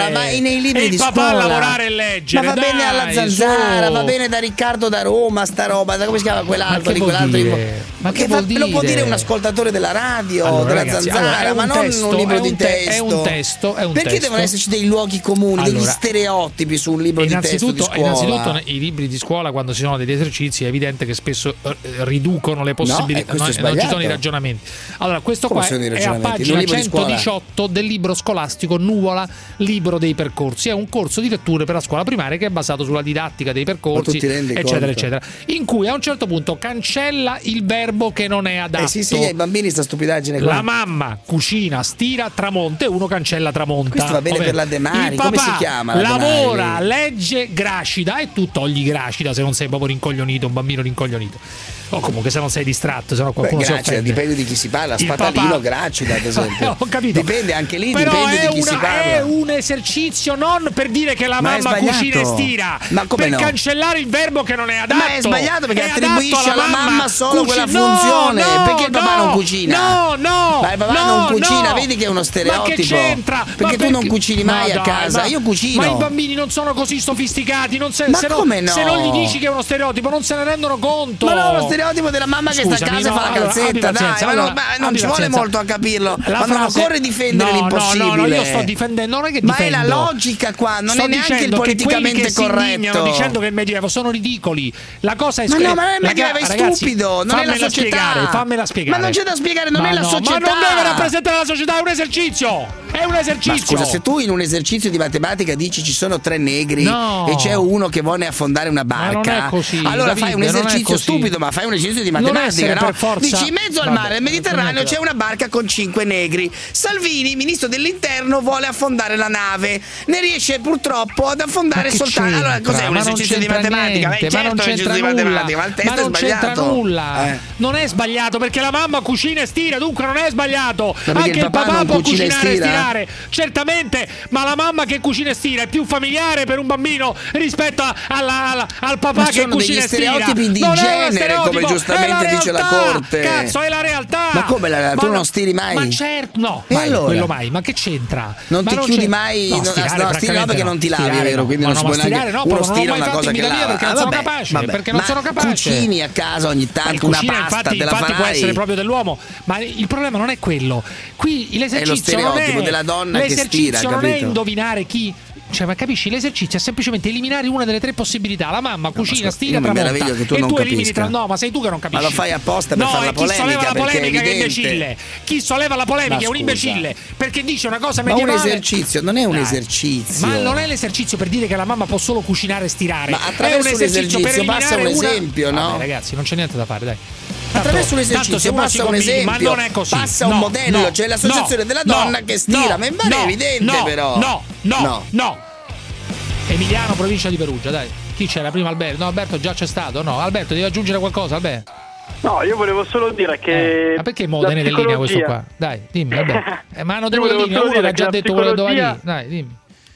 ma, ma nei libri e di il papà scuola a lavorare e leggere. Ma va dai, bene alla Zanzara, su. va bene da Riccardo da Roma, sta roba, da come si chiama quell'altro di quell'altro di... Ma che, che fa, vuol lo può dire? dire un ascoltatore della radio, allora, della ragazzi, Zanzara, allora, ma un non testo, un libro di te- testo. È un testo, è un Perché testo. devono esserci dei luoghi comuni, Allora, degli stereotipi su un libro di testo di scuola? Innanzitutto i libri di scuola, quando ci sono degli esercizi, è evidente che spesso eh, riducono le possibilità, no, eh, no, non ci sono i ragionamenti. Allora, questo Come qua è a pagina centodiciotto del libro scolastico Nuvola, libro dei percorsi. È un corso di letture per la scuola primaria che è basato sulla didattica dei percorsi, eccetera, conto? eccetera. In cui a un certo punto cancella il verbo che non è adatto. Eh sì, sì, ai bambini sta stupidaggine qua. La mamma cucina, stira, tramonta e uno cancella tramonta. Questo va bene Vabbè. per la De Mari, il come papà si chiama? La lavora, De Mari? legge, gracida e tu togli gracida se non sei proprio rincoglionito, un bambino rincoglionito. O comunque se non sei distratto, se no qualcuno Beh, si gracida, offende. dipende di chi si parla, Il spatalino, papà- gracida ad esempio. Ho capito. Dipende anche lì, Però dipende è di chi una- si parla. È un esercizio non per dire che la Ma è mamma sbagliato. cucina e stira, Ma come per no? cancellare il verbo che non è adatto. Ma è sbagliato perché È attribuisce adatto alla mamma solo cuci- quella no, funzione. no, Perché il papà no, non cucina? No, no. Ma il papà no, non cucina, no. vedi che è uno stereotipo. Ma che c'entra? Perché Ma tu non cucini mai Ma a dai, casa. ma- Io cucino. Ma i bambini non sono così sofisticati, non se, Ma se, come no? se non gli dici che è uno stereotipo non se ne rendono conto. Ma no, lo stereotipo della mamma che sta a Scusami, casa e no, fa la allora, calzetta, abbi dai, pazienza, ma, allora, non, ma non abbi ci vuole pazienza. molto a capirlo. La Ma non frase- occorre difendere no, l'impossibile. No, no, no, io sto difendendo, non è che Ma difendo. è la logica qua, non sto è neanche il dicendo che quelli politicamente che si indignano corretto. dicendo che il Medioevo sono ridicoli. La cosa è Ma sc- no, ma non è il la- Medioevo, è ragazzi, stupido, non è la fammela società. Spiegare, fammela spiegare. Ma non c'è da spiegare, non Ma è la no, società. Ma non deve rappresentare la società, è un esercizio. È un esercizio. Ma scusa, se tu in un esercizio di matematica dici ci sono tre negri No. e c'è uno che vuole affondare una barca, non è così, allora Davide, fai un non è esercizio così. stupido, ma fai un esercizio di Non matematica, essere no? per forza- Dici in mezzo al Vabbè, mare, al Mediterraneo, niente c'è da- una barca con cinque negri. Salvini, ministro dell'interno, vuole affondare la nave. Ne riesce purtroppo ad affondare Ma che soltanto. Allora, c'entra? cos'è un Ma non esercizio di c'entra matematica? niente, Beh, ma non certo, è un c'entra esercizio di nulla. matematica, ma il testo Ma non è sbagliato. c'entra nulla. Eh. Non è sbagliato perché la mamma cucina e stira, dunque non è sbagliato. Ma perché Anche il il papà papà non può cucina e cucinare e stira? stirare, certamente, ma la mamma che cucina e stira è più familiare per un bambino rispetto a- alla- alla- al papà Ma che sono cucina degli e stira. stereotipi di Non è uno genere, stereotipo, come è giustamente dice la realtà. Corte. Cazzo, è la realtà. Ma come la- tu no- non stiri mai? Ma certo, no, E mai, allora? quello mai. Ma che c'entra? Non Ma ti chiudi c'è- mai, No, no, stirare, no, stiri no francamente perché non ti lavi, Stirare è vero? no. Quindi Ma non si no, può ma stirare neanche no, uno proprio non stira l'ho una mai cosa fatto che in vita mia lava. perché non Ah, sono vabbè, capace, vabbè. perché non Ma sono capace. cucini a casa ogni Ma il tanto una cucina, pasta, infatti, te la infatti può farai. essere proprio dell'uomo, ma il problema non è quello. Qui l'esercizio non stereotipo è della donna che l'esercizio stira, non è capito? indovinare chi. Cioè, ma capisci? L'esercizio è semplicemente eliminare una delle tre possibilità. La mamma cucina, scusa, stira, io mi tramonta. meraviglio che tu e non tu elimini capisca. tra. No, ma sei tu che non capisci. Ma lo fai apposta per no, fare la e chi solleva polemica, la perché è polemica che è evidente. imbecille. Chi solleva la polemica Ma è un scusa. imbecille perché dice una cosa Ma un medievale. esercizio non è un Dai. esercizio. Ma non è l'esercizio per dire che la mamma può solo cucinare e stirare. Ma attraverso è un esercizio per l'esercizio passa un eliminare una- esempio, no? Vabbè, ragazzi, non c'è niente da fare, dai. Attraverso un Tanto- tanto esercizio se uno si passa un convince, esempio, ma non è così. passa un No, modello, no, c'è l'associazione no, della no, donna che stira, no, ma è no, evidente no, però. No, no, No. no. Emiliano, provincia di Perugia, dai. Chi c'era prima? Alberto? No, Alberto già c'è stato. No, Alberto, devi aggiungere qualcosa, Alberto? No, io volevo solo dire che. Eh, ma perché mo tenete in linea questo qua? Dai, dimmi, Alberto. Eh, ma hanno Io tenuto in volevo linea, solo uno che ha dire già che la detto quello che doveva psicologia- dire. Dai, dimmi.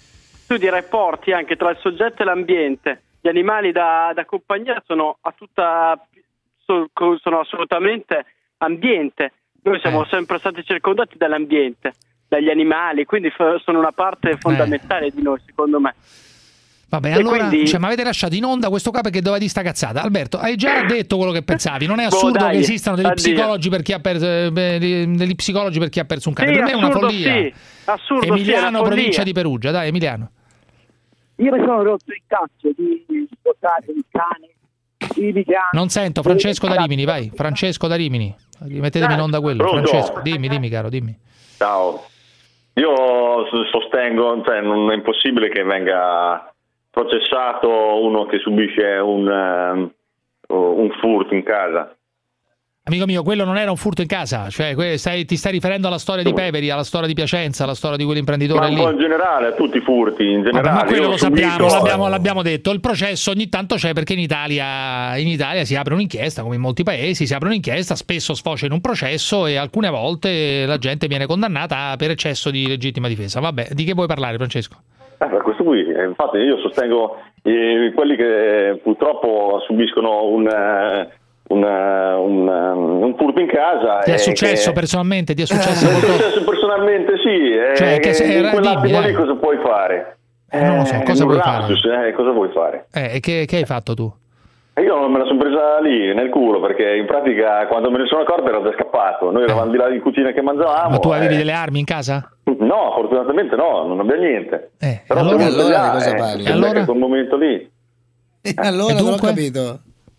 Tu di rapporti anche tra il soggetto e l'ambiente. Gli animali da, da compagnia sono a tutta so- sono assolutamente ambiente. Noi siamo Eh. sempre stati circondati dall'ambiente, dagli animali, quindi f- sono una parte fondamentale di noi, secondo me. Vabbè, E allora, quindi- cioè, mi avete lasciato in onda questo qua perché doveva dire sta cazzata. Alberto, hai già detto quello che pensavi. Non è Boh, assurdo dai, che esistano degli addio. psicologi per chi ha perso eh, degli psicologi per chi ha perso un cane. Sì, per me è una assurdo, follia. sì. Assurdo, sì, è Emiliano, una follia. provincia di Perugia, dai, Emiliano. Io mi sono rotto il cazzo di spostare il cane, i vegani. Non sento, Francesco da Rimini, vai. Francesco da Rimini. Rimettetemi in onda quello. Pronto? Francesco, dimmi, dimmi, caro, dimmi. Ciao. Io sostengo, cioè, non è impossibile che venga processato uno che subisce un, um, un furto in casa. Amico mio, quello non era un furto in casa, cioè que- stai- ti stai riferendo alla storia di Peveri, alla storia di Piacenza, alla storia di Ma quell'imprenditore un lì. po' in generale, a tutti i furti, in generale. Vabbè, ma quello Io lo subisco- sappiamo, l'abbiamo, l'abbiamo detto. Il processo ogni tanto c'è perché in Italia, in Italia si apre un'inchiesta, come in molti paesi, si apre un'inchiesta, spesso sfocia in un processo e alcune volte la gente viene condannata per eccesso di legittima difesa. Vabbè, di che vuoi parlare, Francesco? Eh, per questo qui, eh, infatti io sostengo eh, quelli che purtroppo subiscono un, eh, una, una, un furto in casa. Ti è successo che... personalmente? Ti è successo? Mi è successo personalmente, sì. Cioè, eh, che se, in quell'attimo dimmi, lì cosa puoi fare? Eh, non lo so, cosa vuoi lapsus, fare? Eh, cosa vuoi fare? Eh, e che, che hai fatto tu? Io me la sono presa lì nel culo, perché in pratica quando me ne sono accorto ero già scappato. Noi eravamo di là in cucina che mangiavamo. Ma tu avevi eh... delle armi in casa? No, fortunatamente no, non abbiamo niente. Eh, Però allora, allora là, di cosa eh, parli? Allora in quel momento lì. E allora non ho capito.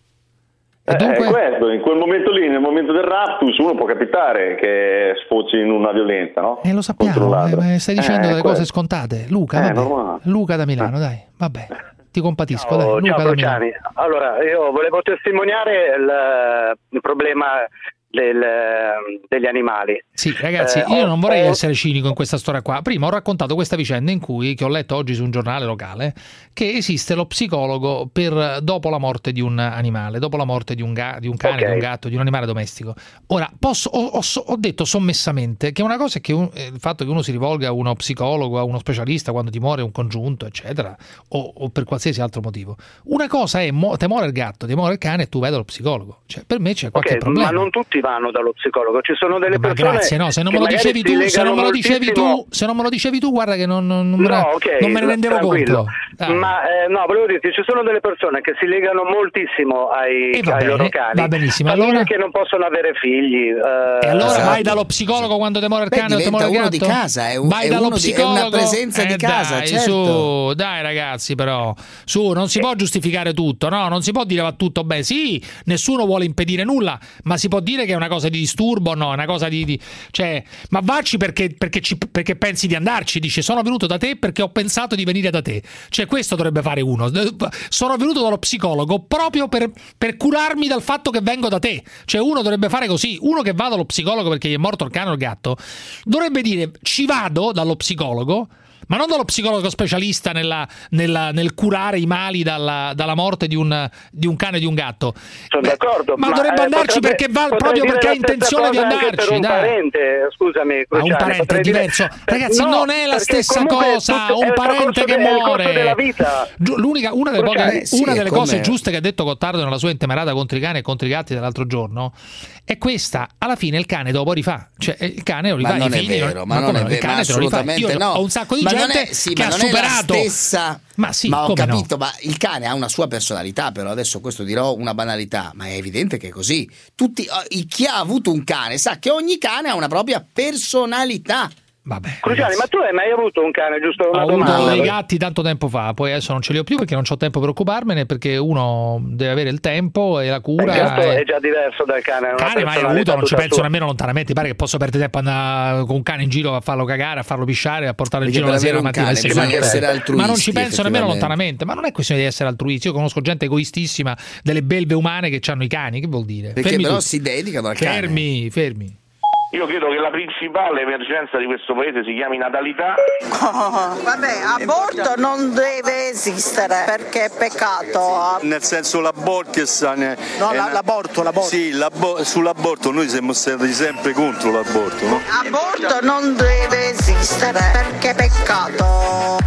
Eh, è questo, in quel momento lì, nel momento del raptus, uno può capitare che sfoci in una violenza, no? Eh, lo sappiamo, eh, ma stai dicendo eh, delle questo. cose scontate. Luca, Eh, vabbè. normale. Luca da Milano, dai, vabbè. Ti compatisco, Ciao, dai. Luca ciao da Milano. Cruciani. Allora, io volevo testimoniare il, il problema del, degli animali. Sì, ragazzi, Eh, io ho- non vorrei ho- essere cinico in questa storia qua. Prima ho raccontato questa vicenda in cui, che ho letto oggi su un giornale locale, che esiste lo psicologo per dopo la morte di un animale, dopo la morte di un, ga- di un cane, Ok. di un gatto, di un animale domestico. Ora, posso, ho, ho so- ho detto sommessamente che una cosa è che un- eh, il fatto che uno si rivolga a uno psicologo, a uno specialista quando ti muore un congiunto, eccetera, o, o per qualsiasi altro motivo. Una cosa è mo- te muore il gatto, ti muore il cane e tu vai dallo psicologo. Cioè, per me c'è qualche Ok, problema. ma non tutti vanno dallo psicologo, ci sono delle Ma persone grazie, no, se non che me lo magari dicevi si tu, se non me lo legano dicevi tu, moltissimo- se non me lo dicevi tu, guarda che non, non, non me, No, ne- ok, non me ne rendevo tranquillo. conto. Dai. Ma eh, no, volevo dirti, ci sono delle persone che si legano moltissimo ai, E va ai bene, loro cani. va benissimo, Famiglie allora? che non possono avere figli. eh, E allora esatto. vai dallo psicologo quando ti muore il Beh, cane o ti diventa muore il uno gatto? di casa, è un- vai è dallo uno di- è psicologo. una presenza di Eh, casa, dai, certo. su, dai ragazzi, però su, non si può giustificare tutto, no? Non si può dire va tutto bene. Sì, nessuno vuole impedire nulla, ma si può dire che è una cosa di disturbo, no? È una cosa di, di- cioè, ma vacci perché, perché, ci- perché pensi di andarci. Dice sono venuto da te perché ho pensato di venire da te. Cioè, questo dovrebbe fare uno. Sono venuto dallo psicologo proprio per, per curarmi dal fatto che vengo da te. Cioè, uno dovrebbe fare così. Uno che va dallo psicologo perché gli è morto il cane o il gatto dovrebbe dire ci vado dallo psicologo, ma non dallo psicologo specialista nella, nella, nel curare i mali dalla, dalla morte di un, di un cane e di un gatto. Sono d'accordo, ma, dovrebbe eh, andarci potrebbe- perché va potrei proprio dire perché ha la stessa intenzione di cosa anche andarci. per un Dai. parente, scusami, Ma un Cruciani, parente è potrei dire- diverso, ragazzi, No, non è la perché stessa comunque cosa. tutto- è Un il parente percorso che de- è il corso muore. della vita. Giu- L'unica, una delle, poche- Cruciani, sì, una delle come- cose giuste che ha detto Gottardo nella sua intemerata contro i cani e contro i gatti dell'altro giorno è questa: alla fine il cane dopo rifà, cioè il cane lo rifà. Ma non i è figli, vero, ma come non è no? Il vero, cane ma te lo rifà. assolutamente Io no. ho un sacco di Ma non gente è- sì, che ma ha non è la superato. stessa. Ma sì, ma ho come no? capito, ma il cane ha una sua personalità, però adesso questo dirò una banalità, ma è evidente che è così. Tutti, chi ha avuto un cane sa che ogni cane ha una propria personalità. Vabbè, Cruciani, ma tu hai mai avuto un cane, giusto? Una Ho avuto domanda. i gatti tanto tempo fa, poi adesso non ce li ho più perché non ho tempo per occuparmene, perché uno deve avere il tempo e la cura. Il gatto e- è già diverso dal cane. è una cane mai personalità avuto, non ci tutta penso sua. nemmeno lontanamente. Pare che posso perdere tempo andare con un cane in giro a farlo cagare, a farlo pisciare, a portarlo in Perché giro la per sera, la avere un mattina, cane alle sei bisogna di mattina. essere altruisti, Ma non ci penso nemmeno effettivamente. lontanamente. Ma non è questione di essere altruisti. Io conosco gente egoistissima, delle belve umane che hanno i cani. Che vuol dire? Perché Fermi però tutti. si dedicano al cane. Fermi, fermi. Io credo che la principale emergenza di questo paese si chiami natalità. Oh, vabbè, aborto non deve esistere perché è peccato. Nel senso l'aborto che sa ne- No, è la- una- l'aborto, l'aborto. Sì, l'abo- sull'aborto noi siamo stati sempre contro l'aborto, no? Aborto non deve esistere perché è peccato.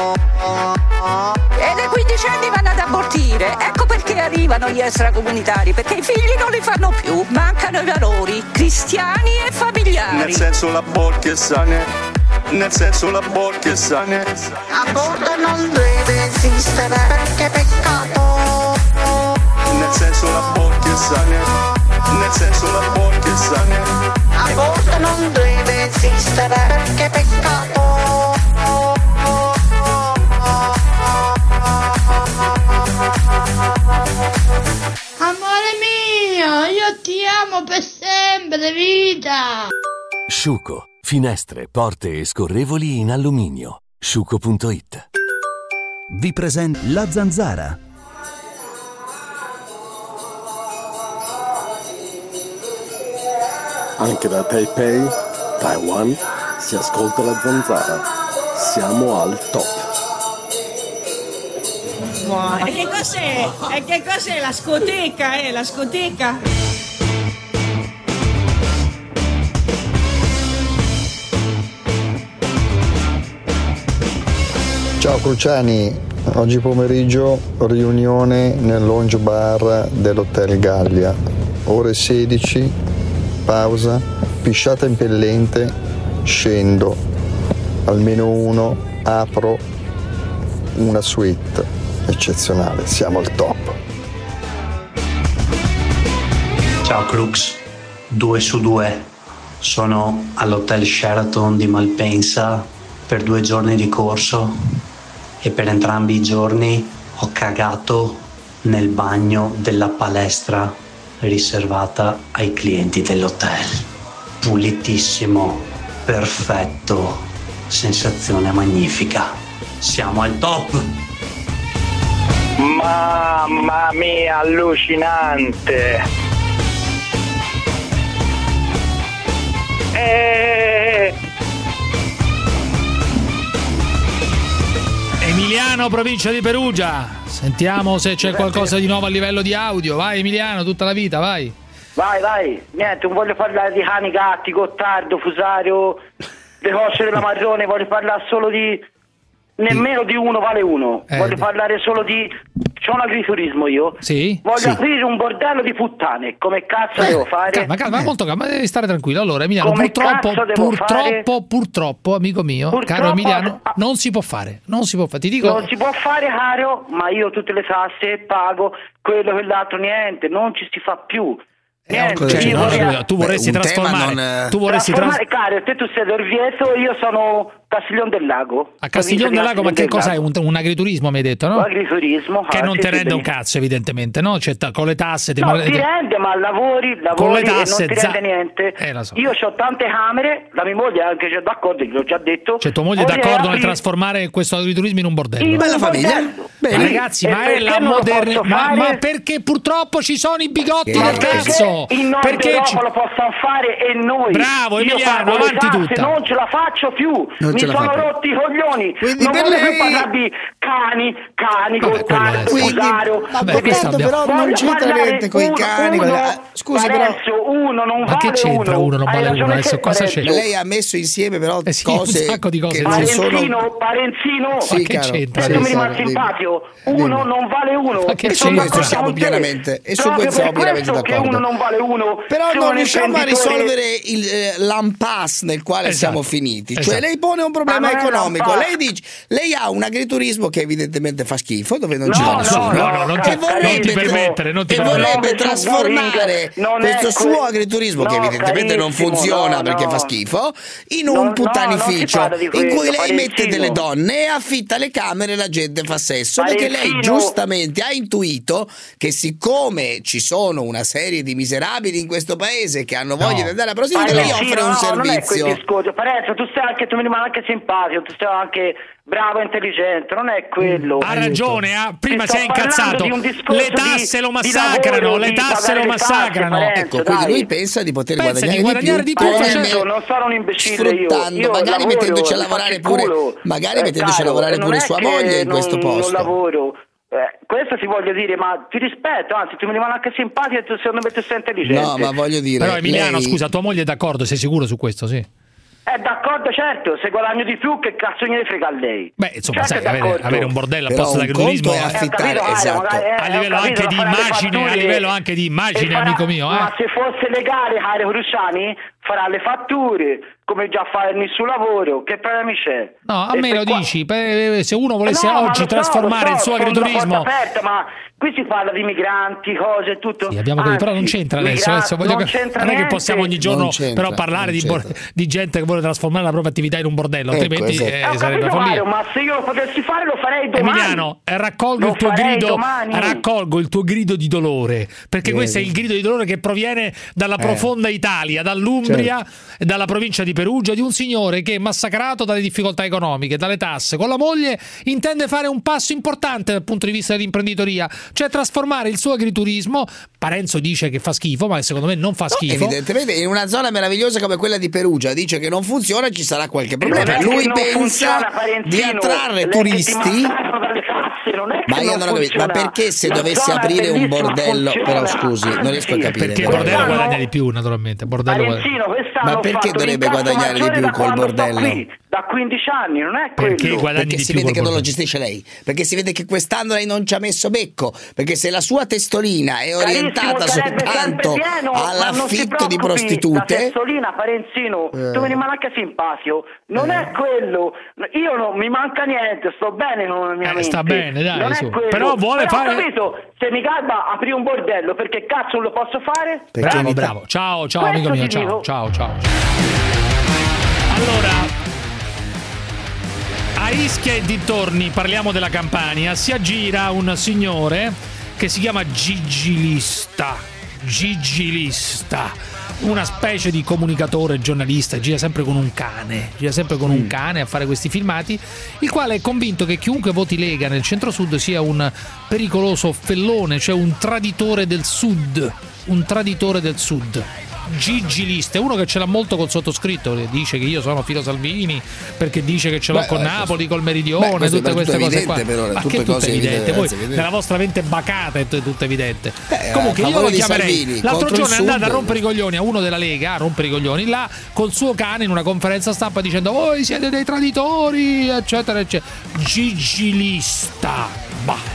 E dai quindici anni vanno ad abortire. Ecco perché arrivano gli extracomunitari, perché i figli non li fanno più. Mancano i valori cristiani e familiari. Nel senso l'aborto che sa ne- Nel senso l'aborto che sa ne- Aborto non deve esistere perché è peccato. Nel senso l'aborto che sa ne- Nel senso l'aborto che sa ne- Aborto non deve esistere perché è peccato. Amore mio, io ti amo per sempre, vita! Sciuco, finestre, porte e scorrevoli in alluminio. sciuco punto it. Vi presenta La Zanzara. Anche da Taipei, Taiwan, si ascolta La Zanzara. Siamo al top. E che cos'è? E che cos'è la scoteca, eh? La scoteca? Ciao Cruciani, oggi pomeriggio riunione nel lounge bar dell'Hotel Gallia, ore sedici, pausa, pisciata impellente, scendo, almeno uno, apro una suite eccezionale, siamo al top. Ciao Crux, due su due, sono all'Hotel Sheraton di Malpensa per due giorni di corso e per entrambi i giorni ho cagato nel bagno della palestra riservata ai clienti dell'hotel. Pulitissimo, perfetto, sensazione magnifica. Siamo al top! Mamma mia, allucinante! E... Emiliano, provincia di Perugia. Sentiamo se c'è qualcosa di nuovo a livello di audio. Vai Emiliano, tutta la vita, vai. Vai, vai. Niente, non voglio parlare di cani, gatti, Gottardo, Fusario, le cosce della Marrone, voglio parlare solo di... Nemmeno di uno vale uno. Eh, voglio parlare solo di... C'ho un agriturismo io. Sì? Voglio Sì. aprire un bordello di puttane. Come cazzo devo fare? Calma, calma, molto calma, devi stare tranquillo. Allora, Emiliano, Come purtroppo, cazzo devo purtroppo, fare? purtroppo, amico mio, Purtroppo- caro Emiliano, non si può fare. Non si può fare. Ti dico. Non si può fare, caro, ma io tutte le tasse pago, quello, quell'altro, niente, non ci si fa più. Niente, Cioè, io no, vorrei- scusa, tu vorresti Beh, un tema trasformare. non- Tu vorresti trans- Trasformare, caro, te tu sei d'Orvieto, io sono Castiglion del Lago. A Castiglione del Lago, ma che cos'è? Un, un agriturismo, mi hai detto, no? Agriturismo. Che ah, non sì, ti sì, rende un benissimo. cazzo, evidentemente, no? Cioè, ta- con le tasse. Ti No, mar- ti rende, ma lavori, lavori Con le e tasse, non ti za- rende niente. Eh, lo so. Io ho tante camere, la mia moglie è anche già d'accordo, gliel'ho già detto. Cioè, tua moglie è Vorrei d'accordo nel aprire- trasformare questo agriturismo in un bordello? In Bella un famiglia. bordello. Bene. Sì. Ragazzi, E ma è perché la non lo modernità. posso Ma, fare? ma perché purtroppo ci sono i bigotti Ma del perché cazzo? in Nord Perché Europa ci- lo possono fare e noi. Bravo, Io Emiliano, pago le avanti tasse, tutta. non ce la faccio più. Non Mi ce la sono fa più. rotti i coglioni. Quindi non per voglio lei- più parlare di cani, cani, Vabbè, Gottardo, quello è- Fusario. Ma Vabbè, Gottardo questo abbiamo- però non Voglio c'entra parlare niente con i uno- cani. uno, Ah, scusi però. Parenzo, uno non Ma che vale c'entra uno non Hai vale uno? ragione Adesso te, cosa Parenzo. c'è? Lei ha messo insieme però Eh sì, un cose sacco di cose che non sono. Parenzino, Parenzino, Sì, Ma che caro. c'entra? se Sì, tu mi sì, rimani dimmi. simpatico, uno Dimmi. non vale uno. Ma che E E su sono questo d'accordo siamo con te. pienamente e su Proprio questo siamo per pienamente questo che d'accordo. uno non vale uno. Però se non un riusciamo a imprenditore- risolvere il, eh, l'impasse nel quale Esatto. siamo finiti. Cioè, Esatto. lei pone un problema Ma non è economico. l'impasse. Lei dice, lei ha un agriturismo che evidentemente fa schifo, dove non ci No, va no, nessuno. no, no, non ti- e vorrebbe, non ti permettere, non ti e permettere. vorrebbe No, trasformare non è questo que- suo agriturismo, che no, evidentemente non carissimo, funziona no, perché no. fa schifo, in No, un no, non puttanificio si parla di in cui questo, lei mette Parenzino. delle donne e affitta le camere e la gente fa sesso. Perché lei Parenzino. giustamente ha intuito che siccome ci sono una serie di miserabili in questo paese che hanno voglia No. di andare a prostituire, lei Parenzino, offre un no, non è quel servizio. discorso. Parenzo, tu sei anche, tu mi rimani anche simpatico, tu sei anche bravo e intelligente, non è quello. Ha ragione, ha- prima Ti si sto è incazzato. parlando di un discorso Le tasse di- lo di massacrano, lavoro, le di tasse pagare lo le tasse, massacrano. Parenzo, Ecco, quindi dai. lui pensa di poter Pensa guadagnare di guadagnare di di più, più, come- Parenzo, non sono un imbecille io. sfruttando, Io magari lavoro, mettendoci a mi lavorare faccio il pure, culo. magari Eh, mettendoci a caro, lavorare non pure è sua che moglie in non- questo Non posto. lavoro. Eh, questo ti voglio dire, ma ti rispetto, anzi ti mi rimane anche simpatico e tu secondo me tu sei intelligente. No, ma voglio dire, Però Emiliano, lei- scusa, tua moglie è d'accordo, sei sicuro su questo, sì? È d'accordo, certo, se guadagno di più che cazzo gliene frega a lei? Beh, insomma, Certo sai, è avere, d'accordo. avere un bordello a Però posto un dell'agriturismo conto è eh, affittare, Eh, ho capito, esatto. Mario, magari, eh, a livello ho capito, anche di fare le immagine, a fatture livello anche di immagine, e farà- amico mio, eh. Ma se fosse legale, caro Cruciani, farà le fatture, come già fa il suo lavoro, che problemi c'è? No, a E me per lo qua- dici, per- se uno volesse No, ma oggi lo so, trasformare lo il so, suo sono una agriturismo. porta aperta, ma qui si parla di migranti, cose, tutto. Sì, abbiamo capito, però non Anzi, c'entra adesso. migranti, adesso voglio non cap- c'entra non è che niente. possiamo ogni giorno Non c'entra, però parlare non di, bor- c'entra. di gente che vuole trasformare la propria attività in un bordello, Ecco, altrimenti esatto. eh, Eh, ho sarebbe capito, follia. Mario, ma se io lo potessi fare lo farei domani. Emiliano, eh, raccolgo Lo il tuo farei grido, domani. raccolgo il tuo grido di dolore, perché Vedi. questo è il grido di dolore che proviene dalla Eh. profonda Italia, dall'Umbria Certo. e dalla provincia di Perugia, di un signore che, massacrato dalle difficoltà economiche, dalle tasse, con la moglie intende fare un passo importante dal punto di vista dell'imprenditoria, cioè trasformare il suo agriturismo. Parenzo dice che fa schifo, ma secondo me non fa schifo. Evidentemente in una zona meravigliosa come quella di Perugia dice che non funziona, ci sarà qualche problema. Non è che Lui non pensa funziona, Parenzino. di attrarre Lei che turisti. ti massacrano dalle tasse, non è Ma che io non non ho capito, ma funziona. perché se La dovessi zona è aprire un bellissima, bordello, funziona. però scusi, non riesco a Anzi, capire. Perché il però. bordello Quest'anno- guadagna di più, naturalmente. Bordello guadagna- Parenzino, quest'anno Ma ho perché fatto dovrebbe l'incasso guadagnare di maggiore più da col quando sto bordello? qui. da quindici anni, non è quello. Perché guadagni perché di si più vede col che non lo bordello. gestisce lei, perché si vede che quest'anno lei non ci ha messo becco, perché se la sua testolina è orientata soltanto all'affitto di prostitute. La testolina Parenzino, Eh. tu mi rimani anche simpatico, non è quello. Io non mi manca niente, sto bene con la mia Eh, mente. sta bene, dai, non su. è quello. Però vuole Però ho fare- capito, se mi calma aprire un bordello, perché cazzo non lo posso fare? Bravo, bravo. Ciao, ciao Questo amico mio, ti ciao, dico. ciao, ciao. Allora, a Ischia e dintorni, parliamo della Campania, si aggira un signore che si chiama Gigilista. Gigilista. Una specie di comunicatore, giornalista, gira sempre con un cane, gira sempre con un cane a fare questi filmati, il quale è convinto che chiunque voti Lega nel centro-sud sia un pericoloso fellone, cioè un traditore del sud, un traditore del sud. Gigilista, è uno che ce l'ha molto col sottoscritto, che dice che io sono filo Salvini perché dice che ce l'ho Beh, con eh, Napoli, col Meridione, beh, questo tutte è queste tutto cose qua. evidente, però, Ma tutte che è tutto cose evidente, evidenti, voi evidenti. nella vostra mente bacata è tutto evidente. Eh, Comunque a io lo favore di chiamerei. Salvini, L'altro contro il giorno è andato a Sud. rompere i coglioni a uno della Lega, a rompere i coglioni là col suo cane in una conferenza stampa dicendo voi siete dei traditori, eccetera, eccetera. Gigilista. Bah.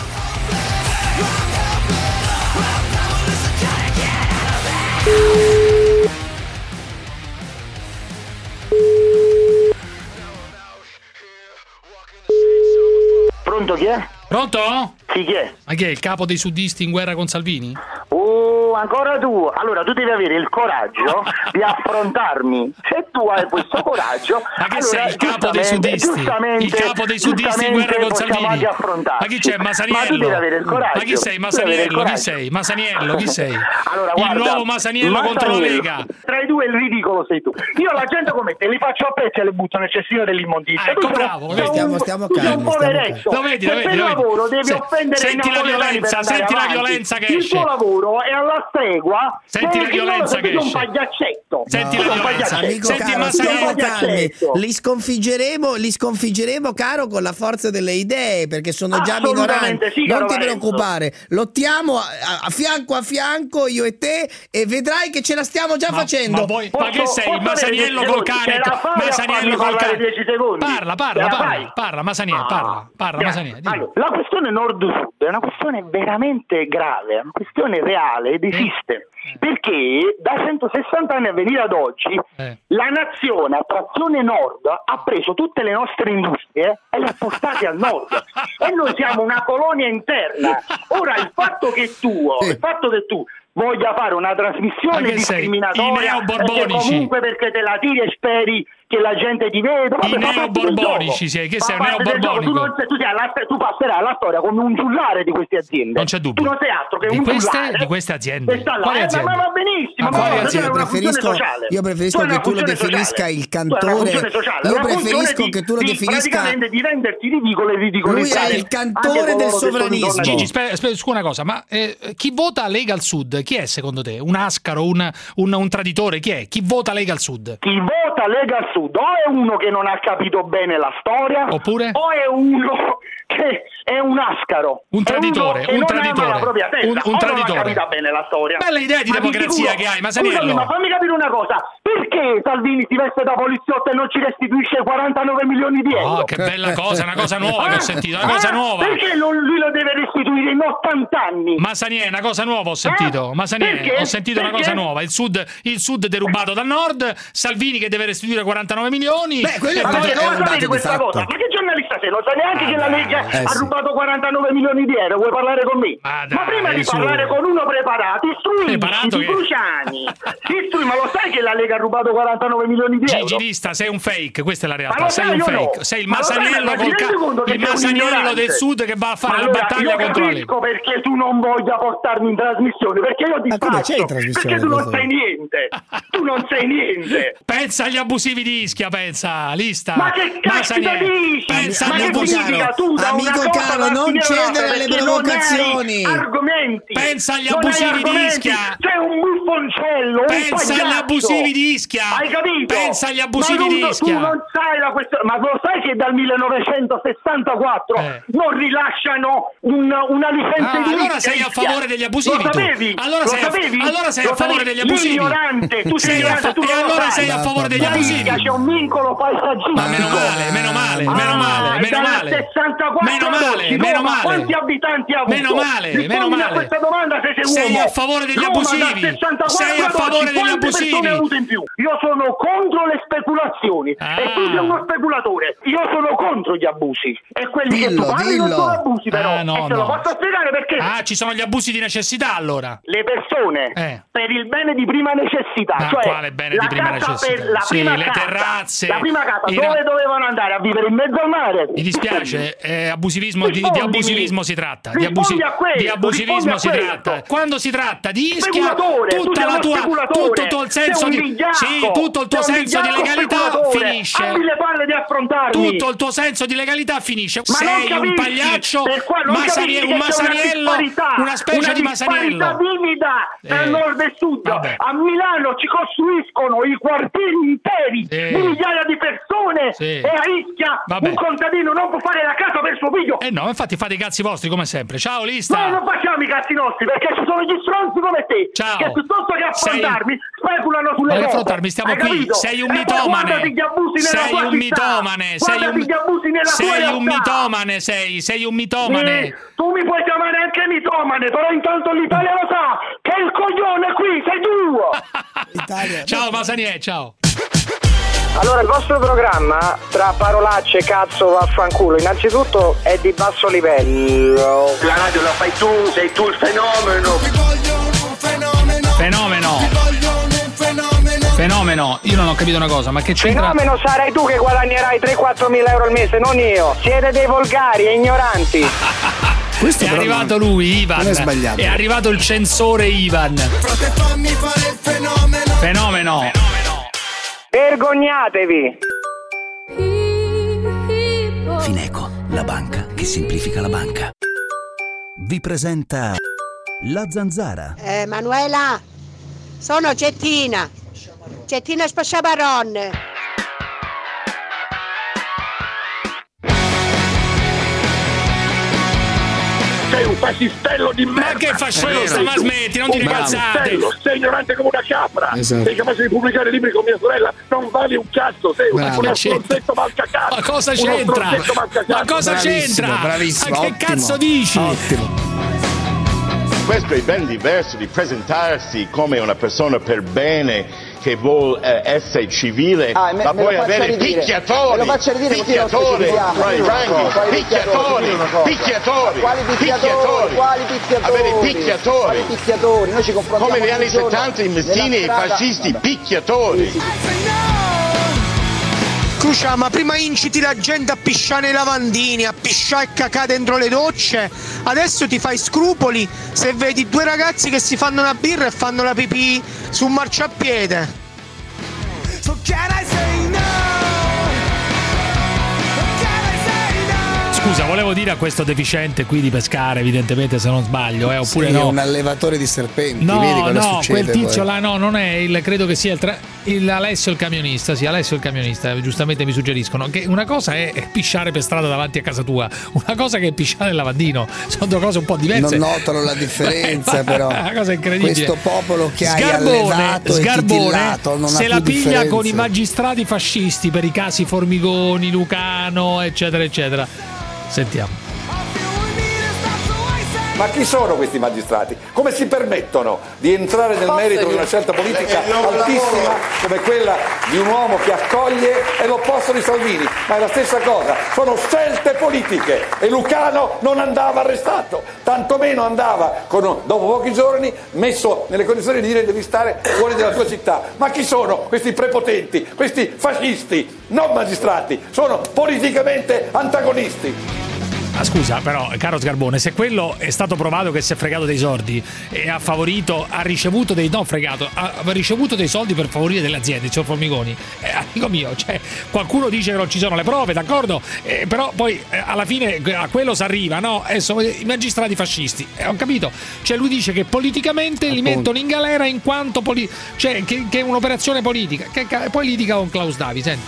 Pronto, chi è? Pronto? Sì, chi è? Ma che è il capo dei sudisti in guerra con Salvini? Oh, ancora tu? Allora, tu devi avere il coraggio di affrontarmi. Se tu hai questo coraggio, Ma che allora, sei il capo dei giustamente- sudisti? giustamente- Il capo dei sudisti in guerra con giustamente possiamo Salvini? anche affrontarci. Ma chi c'è? Masaniello? Ma tu devi avere il coraggio. Ma chi sei? Tu devi avere il Masaniello? Chi coraggio. sei? Masaniello? Chi sei? Allora, il guarda, nuovo Masaniello contro la Masaniello. Lega. Tra i due il ridicolo sei tu. Io la gente come te li faccio a pezzi e le butto nel cestino dell'immondizia. Ah, ecco, Tu sei- bravo, sei vedi? un- Stiamo- stiamo tu sei un calmi, stiamo poveretto. calmi. Lo vedi, lo Se vedi, per lo vedi? lavoro devi Se- offendere senti i la napoletani violenza, per andare senti la avanti. violenza che Il esce. tuo lavoro è alla stregua. Senti la del violenza signore che sei un esce. pagliaccetto. Senti Sei la un violenza. pagliaccetto. Amico Senti, caro, ma stiamo Masaniello- calmi. Li sconfiggeremo, li sconfiggeremo, caro, con la forza delle idee, perché sono già Assolutamente minoranti. sì, non caro ti Lorenzo. preoccupare, lottiamo a, a fianco a fianco io e te e vedrai che ce la stiamo già Ma- facendo. Ma, voi, ma che Posso- sei? posso Masaniello avere col dieci cane. secondi? Ce la fai a Masaniello farmi col parlare cane. dieci secondi? Parla, Ce parla, la parla, fai? parla, Masaniello, Ah. parla, parla, Grazie. Masaniello. dimmi. Allora, la questione nord-sud è una questione veramente grave, è una questione reale ed esiste. Perché da centosessanta anni a venire ad oggi Eh. la nazione a trazione nord ha preso tutte le nostre industrie e le ha portate al nord e noi siamo una colonia interna. Ora il fatto che tu, il fatto che tu voglia fare una Ma trasmissione che sei? discriminatoria I neoborbonici. e che comunque perché te la tiri e speri che la gente ti veda, I vabbè, fa parte del neoborbonici, gioco. sei, che Fa sei un parte del gioco. Tu, neoborbonico. non sei- tu, sei alla- tu passerai alla storia come un giullare di queste aziende. Non c'è dubbio. Tu non sei altro che Di un queste- giullare di queste aziende. che sta là. Quali Eh, aziende? Ma, ma va benissimo, Ma ma quali guarda, aziende? tu hai una funzione Preferisco- sociale. io preferisco Tu hai che una tu lo funzione definisca sociale. il Tu hai una cantore- funzione sociale, io una funzione preferisco di- che tu lo di definisca- praticamente di renderti ridicolo e ridicolizzare. Lui è il cantore anche del coloro che sono sovranismo. intorno a te. Gigi, aspetta, aspetta, scusa una cosa, ma eh, chi vota Lega al Sud? Chi è secondo te? Un ascaro, un, un, un traditore? Chi è? Chi vota Lega al Sud? Chi vota Lega al Sud o è uno che non ha capito bene la storia, Oppure? o è uno che è un ascaro, Un traditore, è uno che un non traditore. ama la propria testa, Un- un o non traditore. ha capito bene la storia. Bella idea di Ma democrazia sicuro- che hai, Masaniello. Scusami, ma fammi capire una cosa, perché Salvini si veste da poliziotto e non ci restituisce quarantanove milioni di euro? Oh, che bella cosa, una cosa nuova che ho sentito, una cosa Ah, nuova. Perché non, lui lo deve restituire in ottanta anni? Masaniello, una cosa nuova ho sentito. Eh? Masaniello, Perché? ho sentito una Perché? cosa nuova. Il sud, il sud derubato dal nord, Salvini che deve restituire quarantanove milioni. Beh, quello è Ma un dato- voi non è lo un dato sapete di questa fatto. cosa? Ma che giornalista sei? Lo sai neanche che la legge Eh, ha sì. rubato quarantanove milioni di euro? Vuoi parlare con me? Ma dai, prima di su. parlare con uno preparato, istruisci Preparato di che- Cruciani. Istrui, ma lo sai che la Lega ha rubato quarantanove milioni di euro? Gigilista, sei un fake, questa è la Ma realtà. lo Sei sai un o no? fake. Sei il Ma lo sai, Masaniello ma ti col rendi conto ca- che il sei un Masaniello ignorante? del sud che va a fare Ma la allora, battaglia io contro la Lega. capisco perché tu non voglia portarmi in trasmissione, perché io ti Ma come c'è in faccio, trasmissione perché tu non questo? sai niente. Tu non sai niente. Pensa agli abusivi di Ischia, pensa, lista. Ma che caspita Masaniello. dici? Pensa Ma agli abusi. Amico caro, non cedere alle provocazioni. Argomenti. Pensa agli abusivi di Ischia. Sei un buffoncello, un Pensa agli abusivi di Ischia. Hai capito? Pensa agli abusivi di Ischia. Tu non sai la questione, ma lo sai che dal millenovecentosessantaquattro eh. non rilasciano un, una licenza ah, di allora sei a favore degli abusivi. Lo sapevi? Allora lo sei, sapevi? A, allora sei a favore degli abusivi. Ignorante, tu sei ignorante, fa- tu e allora sei a favore degli abusivi. C'è un vincolo paesaggistico. Ma meno male, meno male, meno male, ah, meno male. sessantaquattro meno male, oggi, meno Roma, male. Quanti abitanti ha avuto? Meno male, Rispondi meno male. a questa domanda se sei, sei uomo. a favore degli Roma, abusivi. Sei a favore degli abusivi. In più? Io sono contro le speculazioni ah. e tu sei uno speculatore. Io sono contro gli abusi e quelli dillo, che tu parli non sono abusi però. Ah, no, e te no. lo posso spiegare perché? Ah, ci sono gli abusi di necessità allora. Le persone eh. per il bene di prima necessità, ah, cioè quale bene di prima necessità? Per la sì, prima le casa, terrazze. La prima casa i dove ra- dovevano andare a vivere in mezzo al mare? Mi dispiace, eh, abusivismo di, di abusivismo si tratta. Di, abusi- questo, di abusivismo si questo. tratta. Quando si tratta di Ischia, tutta la tua tutto il senso di sì, tutto il tuo senso di legalità finisce. Abbi le palle di affrontarmi. Tutto il tuo senso di legalità finisce. Ma sei capisci, un pagliaccio, masani- un masaniello, una, una specie una di masaniello. Una vivida tra eh. nord e sud. Vabbè. A Milano ci costruiscono i quartieri interi sì. di migliaia di persone sì. e a Ischia Vabbè. un contadino non può fare la casa per suo figlio. Eh no, infatti fate i cazzi vostri come sempre. Ciao Lista. No, non facciamo i cazzi nostri perché ci sono gli stronzi come te. Ciao. Che piuttosto che affrontarmi sei... speculano sulle cose. affrontarmi, stiamo Hai qui. capito? Sei un e mitomane. Gli abusi nella sei tua un città. mitomane. Sei un, gli abusi nella sei tua un mitomane. Sei, sei un mitomane. Sì, tu mi puoi chiamare anche mitomane, però intanto l'Italia lo sa che il coglione qui sei tu. Italia. Ciao Masaniè, ciao. Allora, il vostro programma, tra parolacce, cazzo, vaffanculo, innanzitutto è di basso livello. La radio la fai tu, sei tu il fenomeno. Fenomeno. Fenomeno, io non ho capito una cosa, ma che c'entra? Fenomeno sarai tu che guadagnerai tre quattro mila euro al mese, non io. Siete dei volgari e ignoranti. Questo è arrivato non, lui, Ivan. Non è sbagliato. È arrivato il censore Ivan. Frate, fammi fare il fenomeno. Fenomeno. Fenomeno. Vergognatevi. Fineco, la banca che semplifica la banca. Vi presenta La Zanzara. Eh, Manuela, sono Cettina. Cettina Spasciabaron. Sei un fascistello di merda. Ma che fascista, ma smetti, non dire cazzate. Sei ignorante come una capra. Esatto. Sei capace di pubblicare libri con mia sorella. Non vali un cazzo. Sei Bravo. uno stronzetto malcacazzo. Ma cosa c'entra? Ma cosa bravissimo, c'entra? Bravissimo. Ma che Ottimo. cazzo dici? Ottimo. Questo è ben diverso di presentarsi come una persona per bene che vuol eh, essere civile, ah, me, ma me poi avere ridire. picchiatori, me lo faccia ridire picchiatori, picchiatori, picchiatori, picchiatori, picchiatori, quali picchiatori, quali picchiatori, avere picchiatori, quali picchiatori, noi ci confrontiamo come negli anni settanta i messini e i fascisti picchiatori. Sì, sì. Crucia, ma prima inciti la gente a pisciare nei lavandini, a pisciare e cacare dentro le docce, adesso ti fai scrupoli se vedi due ragazzi che si fanno una birra e fanno la pipì su un marciapiede. So can I say no? Scusa, volevo dire a questo deficiente qui di pescare, evidentemente, se non sbaglio, eh, oppure sì, no. un allevatore di serpenti, no, vedi cosa no, succede. quel tizio poi. là, no, non è il, credo che sia il, tra, il Alessio il camionista, sì, Alessio il camionista, giustamente mi suggeriscono che una cosa è, è pisciare per strada davanti a casa tua, una cosa che è pisciare nel lavandino, sono due cose un po' diverse. Non notano la differenza, però. Una cosa incredibile. Questo popolo che hai Sgarbone, allevato Sgarbone, e titillato non se ha la più piglia differenza. con i magistrati fascisti per i casi Formigoni, Lucano, eccetera, eccetera. Sentiamo. Ma chi sono questi magistrati? Come si permettono di entrare nel merito di una scelta politica altissima come quella di un uomo che accoglie è l'opposto di Salvini? Ma è la stessa cosa, sono scelte politiche e Lucano non andava arrestato, tantomeno andava con, dopo pochi giorni messo nelle condizioni di dire devi stare fuori dalla tua città. Ma chi sono questi prepotenti, questi fascisti, non magistrati, sono politicamente antagonisti. Ah, scusa, però, caro Sgarbone, se quello è stato provato che si è fregato dei soldi e ha favorito, ha ricevuto dei, no fregato, ha ricevuto dei soldi per favorire delle aziende, cioè Formigoni, eh, amico mio, cioè qualcuno dice che non ci sono le prove, d'accordo, eh, però poi eh, alla fine a quello si arriva, no? Eh, sono i magistrati fascisti, eh, ho capito, cioè lui dice che politicamente li mettono in galera in quanto poli- cioè che, che è un'operazione politica, che, che, poi litiga con Klaus Davi, senti.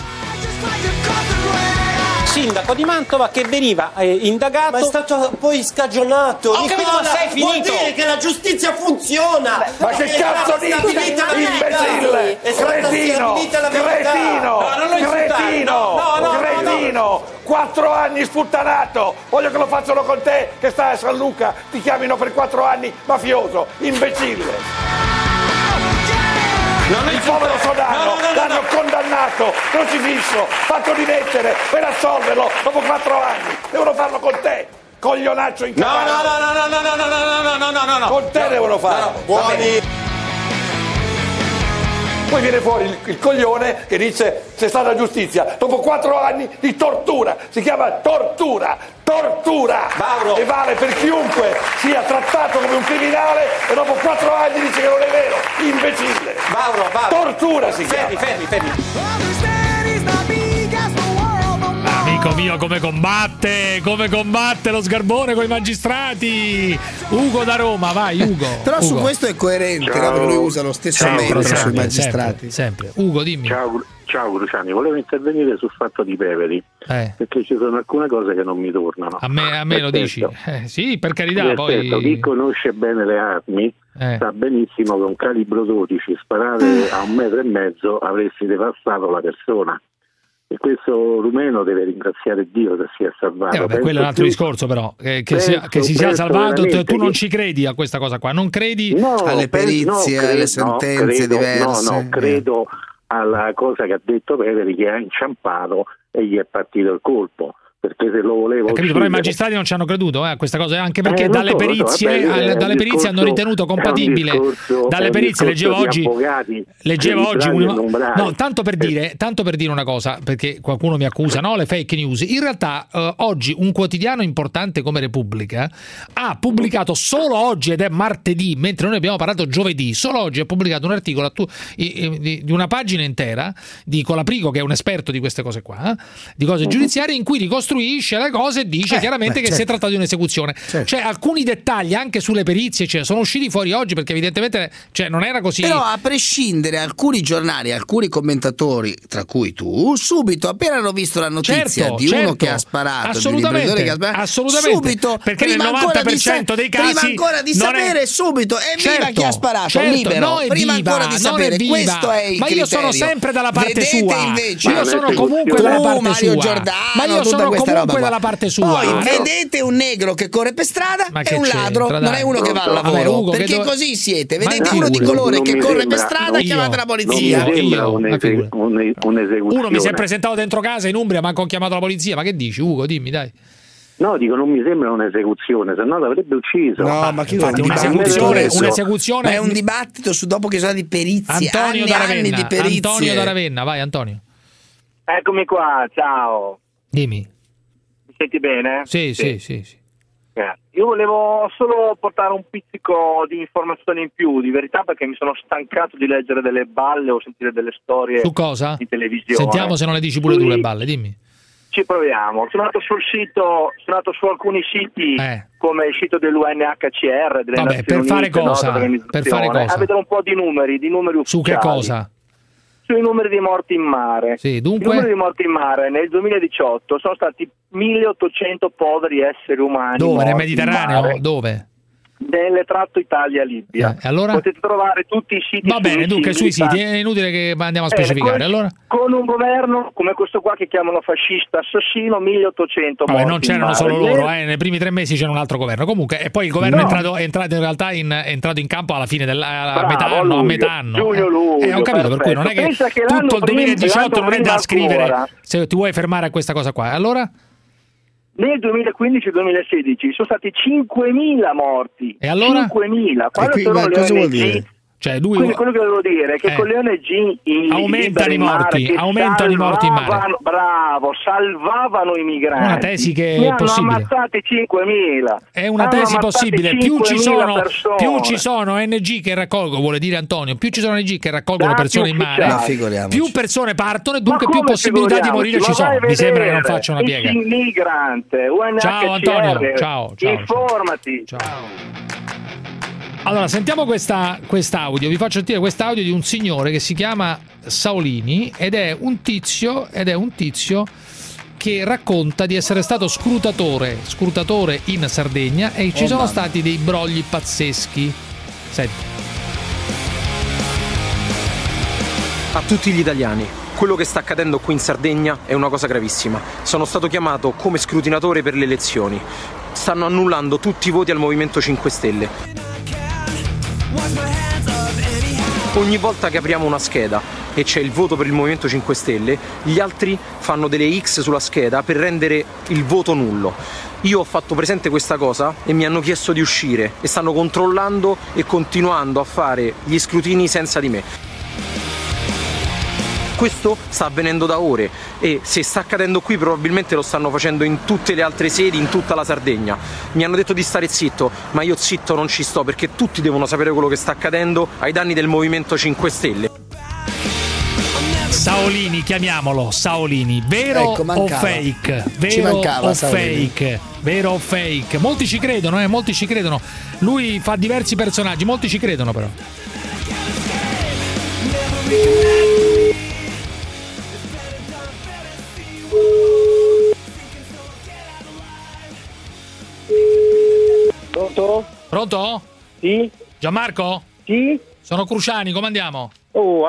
Sindaco di Mantova che veniva eh, indagato, ma è stato poi scagionato. Ho capito, ma sei finito. Vuol dire che la giustizia funziona. Beh, ma che cazzo dici, imbecille, cretino, cretino, cretino, cretino, quattro anni sputtanato, voglio che lo facciano con te che stai a San Luca, ti chiamino per quattro anni mafioso, imbecille. Il povero Sodano no, no, no, l'hanno no. condannato, crocifisso, fatto dimettere per assolverlo dopo quattro anni. Devono farlo con te, coglionaccio in casa. No, no, no, no, no, no, no, no, no, no, no, no. Con te no, devono farlo. No, no, buoni. Poi viene fuori il, il coglione che dice c'è stata giustizia dopo quattro anni di tortura. Si chiama tortura, tortura. Mauro. E vale per chiunque sia trattato come un criminale e dopo quattro anni dice che non è vero. Imbecille. Mauro, Mauro. Tortura si fermi, chiama. Fermi, fermi, fermi. Amico mio, come combatte, come combatte lo Sgarbone con i magistrati. Ugo da Roma, vai Ugo. Però Ugo. Su questo è coerente, no? Perché lui usa lo stesso metodo sui magistrati. Sempre, sempre. Ugo, dimmi. Ciao, ciao Cruciani, volevo intervenire sul fatto di Peveri, eh. perché ci sono alcune cose che non mi tornano. A me, a me lo dici? Eh, sì, per carità. Poi... Chi conosce bene le armi eh. sa benissimo che un calibro dodici sparare a un metro e mezzo avresti devastato la persona. E questo rumeno deve ringraziare Dio che si è salvato. Eh vabbè, quello è un altro più... discorso però, che, che, penso, sia, che si sia salvato, tu non che... ci credi a questa cosa qua, non credi no, alle perizie, no, credo, alle sentenze no, credo, diverse. No, no, credo alla cosa che ha detto Peveri, che ha inciampato e gli è partito il colpo. Perché se lo volevo capito, però i magistrati non ci hanno creduto eh, a questa cosa, anche perché eh, dalle so, perizie, so, vabbè, alle, dalle perizie hanno ritenuto compatibile. Discorso, dalle perizie leggevo oggi, avvocati, leggevo oggi un, no, tanto per dire, tanto per dire una cosa, perché qualcuno mi accusa, no, le fake news. In realtà eh, oggi un quotidiano importante come Repubblica ha pubblicato solo oggi, ed è martedì, mentre noi abbiamo parlato giovedì, solo oggi ha pubblicato un articolo tu, di, di una pagina intera di Colaprico, che è un esperto di queste cose qua, eh, di cose giudiziarie, in cui ricostruisce le cose e dice eh, chiaramente beh, che certo. si è trattato di un'esecuzione. Certo. Cioè alcuni dettagli anche sulle perizie cioè, sono usciti fuori oggi perché evidentemente cioè, non era così. Però a prescindere alcuni giornali, alcuni commentatori, tra cui tu, subito appena hanno visto la notizia certo, di certo. uno che ha sparato, assolutamente, di un che ha sparato, assolutamente. subito perché nel novanta per cento dei casi prima ancora di sapere è... subito è viva certo, chi ha sparato, certo, libero, no, prima viva, ancora di sapere è questo è il ma io criterio. sono sempre dalla parte Vedete sua invece, ma io sono comunque dalla parte Mario sua Giordano, ma io sono comunque dalla parte sua. Poi no. vedete un negro che corre per strada è un ladro, non è uno che va al lavoro. Vabbè, Ugo, perché do... così siete. Vedete ma uno di colore che corre sembra, per strada, chiamate la polizia. Non mi sembra un'ese- un'esecuzione. Uno mi si è presentato dentro casa in Umbria, ma ho chiamato la polizia. Ma che dici, Ugo? Dimmi, dai. No, dico, non mi sembra un'esecuzione, se no l'avrebbe ucciso. No, ma che infatti un'esecuzione, un'esecuzione è un dibattito su dopo che sono di perizie. Antonio anni, da Ravenna, anni di perizie. Antonio da Ravenna, vai Antonio. Eccomi qua, ciao. Dimmi. Mi senti bene? Sì, sì, sì, sì. sì. Eh, io volevo solo portare un pizzico di informazioni in più, di verità, perché mi sono stancato di leggere delle balle o sentire delle storie su cosa? in televisione. Sentiamo se non le dici pure tu le balle, dimmi. Ci proviamo. Sono andato sul sito, sono andato su alcuni siti eh. come il sito dell'U N H C R, delle Vabbè, Nazioni per fare Unite, cosa? No, per fare cosa? A vedere un po' di numeri, di numeri ufficiali. Su che cosa? Sui numeri di morti in mare. Sì, dunque? I numeri di morti in mare nel duemiladiciotto sono stati milleottocento poveri esseri umani. Dove? Nel morti Mediterraneo? in mare. Dove? Nelle tratto Italia-Libia. Eh, allora? Potete trovare tutti i siti. Va bene, dunque sui siti è è inutile che andiamo a specificare. Eh, con, allora? con un governo come questo qua che chiamano fascista assassino, milleottocento Vabbè, morti non c'erano in solo mare. loro, eh. Nei primi tre mesi c'era un altro governo. Comunque, e poi il governo no. è, entrato, è entrato in realtà in, è entrato in campo alla fine del a Bravo, metà anno, luglio, a metà anno. Giugno, luglio, eh, ho capito, per cui non è che, che tutto il duemiladiciotto non è da scrivere ancora. Se ti vuoi fermare a questa cosa qua. Allora? Nel duemilaquindici duemilasedici sono stati cinquemila morti. E allora? cinquemila. Quando qui, sono ma le cosa O N G, vuol dire? Cioè lui... Quindi quello che volevo dire è che eh. con le O N G i aumentano i morti, aumentano i morti in mare. Bravo, salvavano i migranti. Una tesi che ne è possibile. Hanno ammazzati cinquemila. È una hanno tesi possibile. Più ci sono, più ci sono O N G che raccolgono, vuole dire Antonio, più ci sono O N G che raccolgono Dati persone in mare, no, più persone partono e dunque più possibilità di morire ci sono. Mi sembra che non faccia una piega. Migrante, U N H C R, ciao Antonio, ciao, ciao. Informati. Ciao. Allora, sentiamo questa quest'audio. Vi faccio sentire quest'audio di un signore che si chiama Saolini ed è un tizio ed è un tizio che racconta di essere stato scrutatore, scrutatore in Sardegna e ci oh, sono mamma. stati dei brogli pazzeschi. Senti. A tutti gli italiani, quello che sta accadendo qui in Sardegna è una cosa gravissima. Sono stato chiamato come scrutinatore per le elezioni. Stanno annullando tutti i voti al Movimento cinque Stelle. Ogni volta che apriamo una scheda e c'è il voto per il Movimento cinque Stelle, gli altri fanno delle X sulla scheda per rendere il voto nullo. Io ho fatto presente questa cosa e mi hanno chiesto di uscire e stanno controllando e continuando a fare gli scrutini senza di me. Questo sta avvenendo da ore e se sta accadendo qui probabilmente lo stanno facendo in tutte le altre sedi, in tutta la Sardegna. Mi hanno detto di stare zitto, ma io zitto non ci sto perché tutti devono sapere quello che sta accadendo ai danni del Movimento cinque Stelle. Saolini, chiamiamolo Saolini, vero ecco, o fake? Vero ci mancava, o Saolini. fake? Vero o fake? Molti ci credono, eh, molti ci credono. Lui fa diversi personaggi, molti ci credono però. Pronto? Pronto? Sì? Gianmarco? Sì? Sono Cruciani, come andiamo? Oh,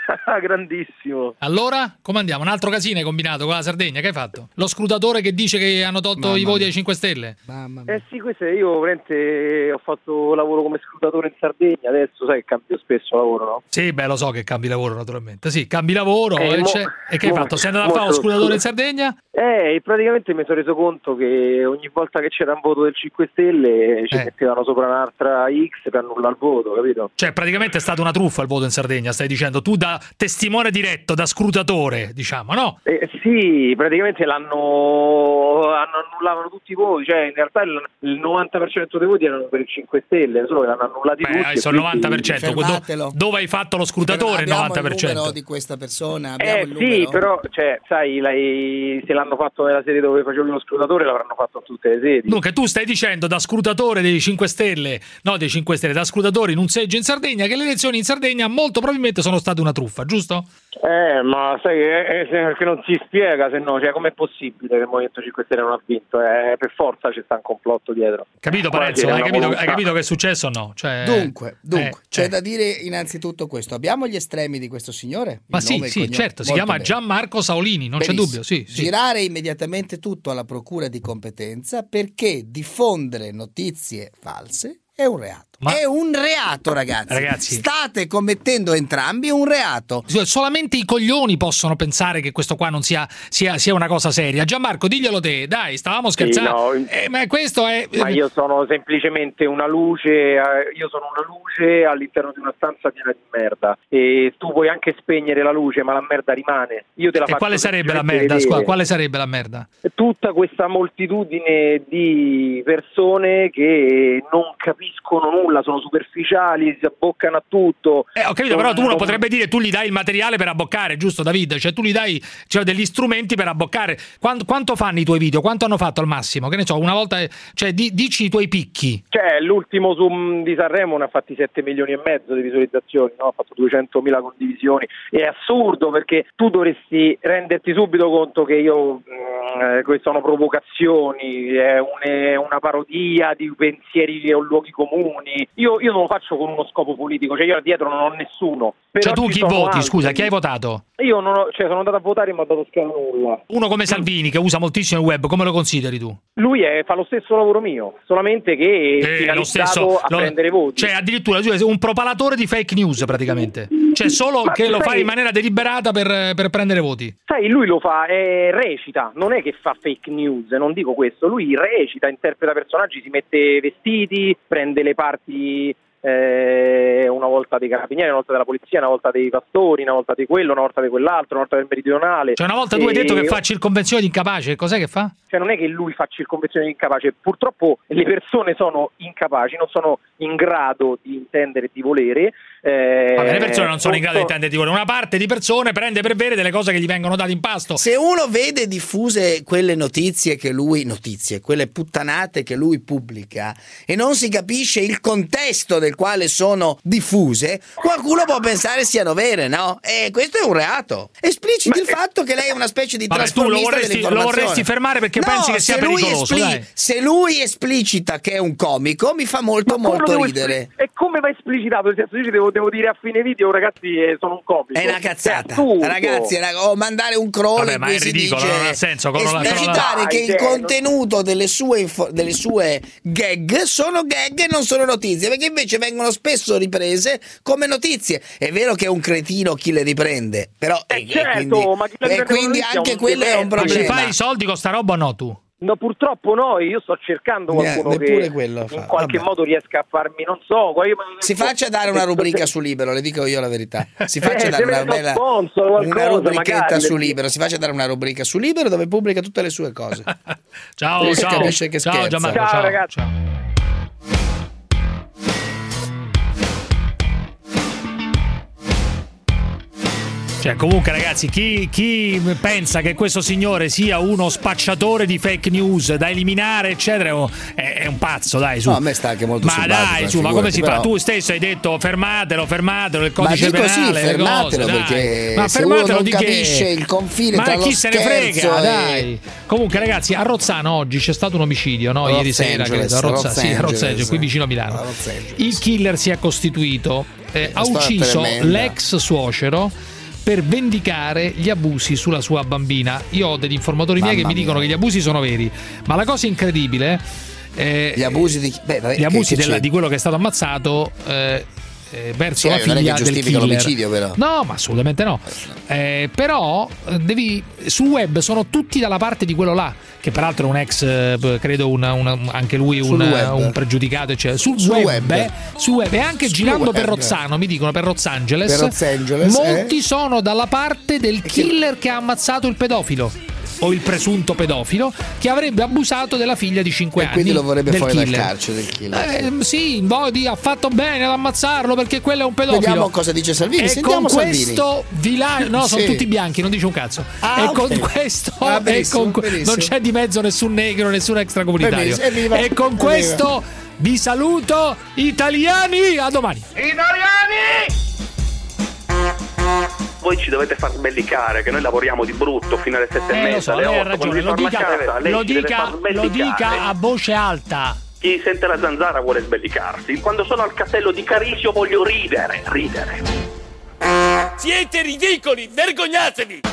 grandissimo. Allora, come andiamo? Un altro casino hai combinato con la Sardegna, che hai fatto? Lo scrutatore che dice che hanno tolto Mamma i voti mia. ai cinque Stelle? Mamma mia. Eh sì, questo è, io veramente ho fatto lavoro come scrutatore in Sardegna, adesso sai che cambio spesso lavoro, no? Sì, beh, lo so che cambi lavoro naturalmente. Sì, cambi lavoro Eh, e, mo- c'è- e che hai mo- fatto? Sei andato a fare lo molto scrutatore in scusa. Sardegna? Eh, praticamente mi sono reso conto che ogni volta che c'era un voto del cinque Stelle ci Eh. mettevano sopra un'altra X per annullare il voto, capito? Cioè, praticamente è stata una truffa il voto in Sardegna, stai dicendo tu da testimone diretto, da scrutatore, diciamo, no? Eh, sì, praticamente l'hanno hanno annullavano tutti i voti, cioè in realtà il, il novanta per cento dei voti erano per il cinque Stelle, solo che l'hanno annullati Beh, tutti. e sono il quindi- novanta per cento. Do- Fermatelo. dove hai fatto lo scrutatore il Abbiamo novanta per il cento? numero di questa persona, abbiamo Eh il sì, numero. però cioè, sai, lei- se l'hanno fatto nella sede dove facevo lo scrutatore l'avranno fatto in tutte le sedi. Dunque tu stai dicendo da scrutatore dei cinque Stelle, no dei cinque Stelle, da scrutatore in un seggio in Sardegna, che le elezioni in Sardegna molto probabilmente sono state una truffa, giusto? Eh, ma sai che eh, se- perché non si spiega, se no, cioè com'è possibile che il Movimento cinque Stelle non ha vinto? Eh, per forza c'è sta un complotto dietro. Capito Poi Parenzo? c'è Hai una capito, volontà. hai capito che è successo o no? Cioè, Dunque, dunque eh, c'è eh. da dire innanzitutto questo. Abbiamo gli estremi di questo signore? Ma Il sì, nome e il sì, cognome. certo, si Molto chiama bene. Gianmarco Saolini, non Benissimo. c'è dubbio, sì, sì. Girare immediatamente tutto alla procura di competenza perché diffondere notizie false è un reato. Ma- È un reato, ragazzi. Ragazzi. State commettendo entrambi un reato. Solamente i coglioni possono pensare che questo qua non sia, sia, sia una cosa seria. Gianmarco, diglielo te, dai, stavamo scherzando. no, Eh, ma questo è... Ma io sono semplicemente una luce, eh, io sono una luce all'interno di una stanza piena di merda e tu puoi anche spegnere la luce, ma la merda rimane. Io te la E faccio quale sarebbe la semplicemente merda? vedere. Scusa, quale sarebbe la merda? Tutta questa moltitudine di persone che non capiscono nulla, sono superficiali, si abboccano a tutto. Eh, ho capito, però tu uno potrebbe dire tu gli dai il materiale per abboccare, giusto David? Cioè tu gli dai cioè, degli strumenti per abboccare. Quanto, quanto fanno i tuoi video? Quanto hanno fatto al massimo? Che ne so, una volta... Cioè di, dici i tuoi picchi. Cioè, l'ultimo Zoom di Sanremo ne ha fatti sette milioni e mezzo di visualizzazioni, no? Ha fatto duecentomila condivisioni. È assurdo perché tu dovresti renderti subito conto che io mh, queste sono provocazioni, è un- è una parodia di pensieri o luoghi comuni. Io, io non lo faccio con uno scopo politico, cioè io dietro non ho nessuno. Però Cioè tu ci chi sono voti? altri. Scusa, chi hai votato? Io non ho, cioè sono andato a votare e mi ha dato scheda nulla. Uno come Salvini che usa moltissimo il web, come lo consideri tu? Lui è, fa lo stesso lavoro mio, solamente che è Eh, finalizzato a lo- prendere voti. Cioè addirittura tu sei un propalatore di fake news praticamente. Cioè solo Ma che lo sai- fai in maniera deliberata per, per prendere voti. Sai, lui lo fa, eh, recita, non è che fa fake news, non dico questo, lui recita, interpreta personaggi, si mette vestiti, prende le parti eh, una volta dei carabinieri, una volta della polizia, una volta dei pastori, una volta di quello, una volta di quell'altro, una volta del meridionale. Cioè una volta tu hai detto che fa circonvenzione di incapace, cos'è che fa? Cioè non è che lui fa circonvenzione di incapace, purtroppo le persone sono incapaci, non sono in grado di intendere e di volere. Eh, Vabbè, le persone non sono in grado di intendere e di volere, una parte di persone prende per vere delle cose che gli vengono date in pasto. Se uno vede diffuse quelle notizie che lui, notizie, quelle puttanate che lui pubblica e non si capisce il contesto del quale sono diffuse, qualcuno può pensare siano vere, no? E questo è un reato. Espliciti il fatto che lei è una specie di Vabbè, trasformista tu lo vorresti, dell'informazione. lo vorresti fermare perché No, pensi che sia se lui pericoloso, espli- dai. Se lui esplicita che è un comico, mi fa molto Ma molto devo ridere. espli- E come va esplicitato? Nel senso, io ci devo, devo dire a fine video, ragazzi, eh, sono un comico. È una cazzata, È assurdo. ragazzi, raga, o mandare un crawl Vabbè, in ma cui è si ridicolo, dice non ha senso, con la- esplicitare con la- che Dai, il cioè, contenuto delle sue, info- delle sue gag sono gag e non sono notizie, perché invece vengono spesso riprese come notizie. È vero che è un cretino chi le riprende, però Eh, e, certo, e quindi, ma chi le e riprende quindi notizie anche è un quello è un demente. Ma ci problema. fai i soldi con sta roba o no tu? No, purtroppo no, io sto cercando qualcuno Eh, neppure che quello fa. in qualche Vabbè. modo riesca a farmi, non so, qua io- Si faccia dare una rubrica su Libero, le dico io la verità. Si faccia Eh, dare se una vede uno bella sponsor, qualcosa, una rubrichetta magari, su perché- Libero, si faccia dare una rubrica su Libero dove pubblica tutte le sue cose. Ciao, Così si ciao. capisce che Ciao, scherza. Gianmarco, Ciao, ciao, ragazzi. ciao. Cioè, comunque, ragazzi, chi, chi pensa che questo signore sia uno spacciatore di fake news da eliminare, eccetera, è, è un pazzo, dai, su. No, a me sta anche molto Ma simpatico, dai, su, ma come si però- fa? Tu stesso hai detto fermatelo, fermatelo, il codice Ma dico sì, penale, le fermatelo, cose, dai. perché Ma se fermatelo uno non di che? capisce il confine Ma tra lo chi se ne scherzo frega, e- dai. Comunque, ragazzi, a Rozzano oggi c'è stato un omicidio, no? A Ieri Los sera, Angeles, credo. A Rozza- a Los sì, a Angeles. Rozzeggio, qui vicino a Milano. A Los Angeles. Il killer si è costituito, eh, ha storia ucciso tremenda. l'ex suocero per vendicare gli abusi sulla sua bambina. Io ho degli informatori miei che Mamma mi dicono mia. che gli abusi sono veri, ma la cosa incredibile eh, Gli abusi di beh, vabbè, gli che- abusi che della- c'è? di quello che è stato ammazzato eh, eh, verso Sì, la non è che figlia del giustifica killer. l'omicidio, però. No, ma assolutamente no. Eh, però eh, devi sul web sono tutti dalla parte di quello là, che peraltro è un ex, eh, credo una, una- anche lui un, Sul web. un pregiudicato, eccetera. Sul, Sul web, web. eh, sul web e anche Sul girando per web. Rozzano, mi dicono per Los Angeles, Per Los Angeles, molti eh. sono dalla parte del killer che ha ammazzato il pedofilo o il presunto pedofilo che avrebbe abusato della figlia di cinque E anni. quindi lo vorrebbe del fuori dal killer. carcere del killer. Eh, sì, Bodi ha fatto bene ad ammazzarlo perché quello è un pedofilo. Vediamo cosa dice Salvini. E Sentiamo con Salvini. questo vilaggio, no, sono Sì. tutti bianchi, non dice un cazzo. Ah, e con ok. questo, Va e benissimo, con que- benissimo. non c'è di mezzo nessun negro, nessun extracomunitario. Benissimo, evviva, E con evviva. questo vi saluto, italiani. A domani. Italiani! Voi ci dovete far sbellicare che noi lavoriamo di brutto fino alle sette e Eh, lo mezza, so, alle lei ha otto, quando ragione, lo ritorna a dica, casa, lei lo ci deve dica, far lo sbellicare. dica a voce alta. Chi sente la zanzara vuole sbellicarsi. Quando sono al castello di Carisio voglio ridere, ridere. Siete ridicoli, vergognatevi!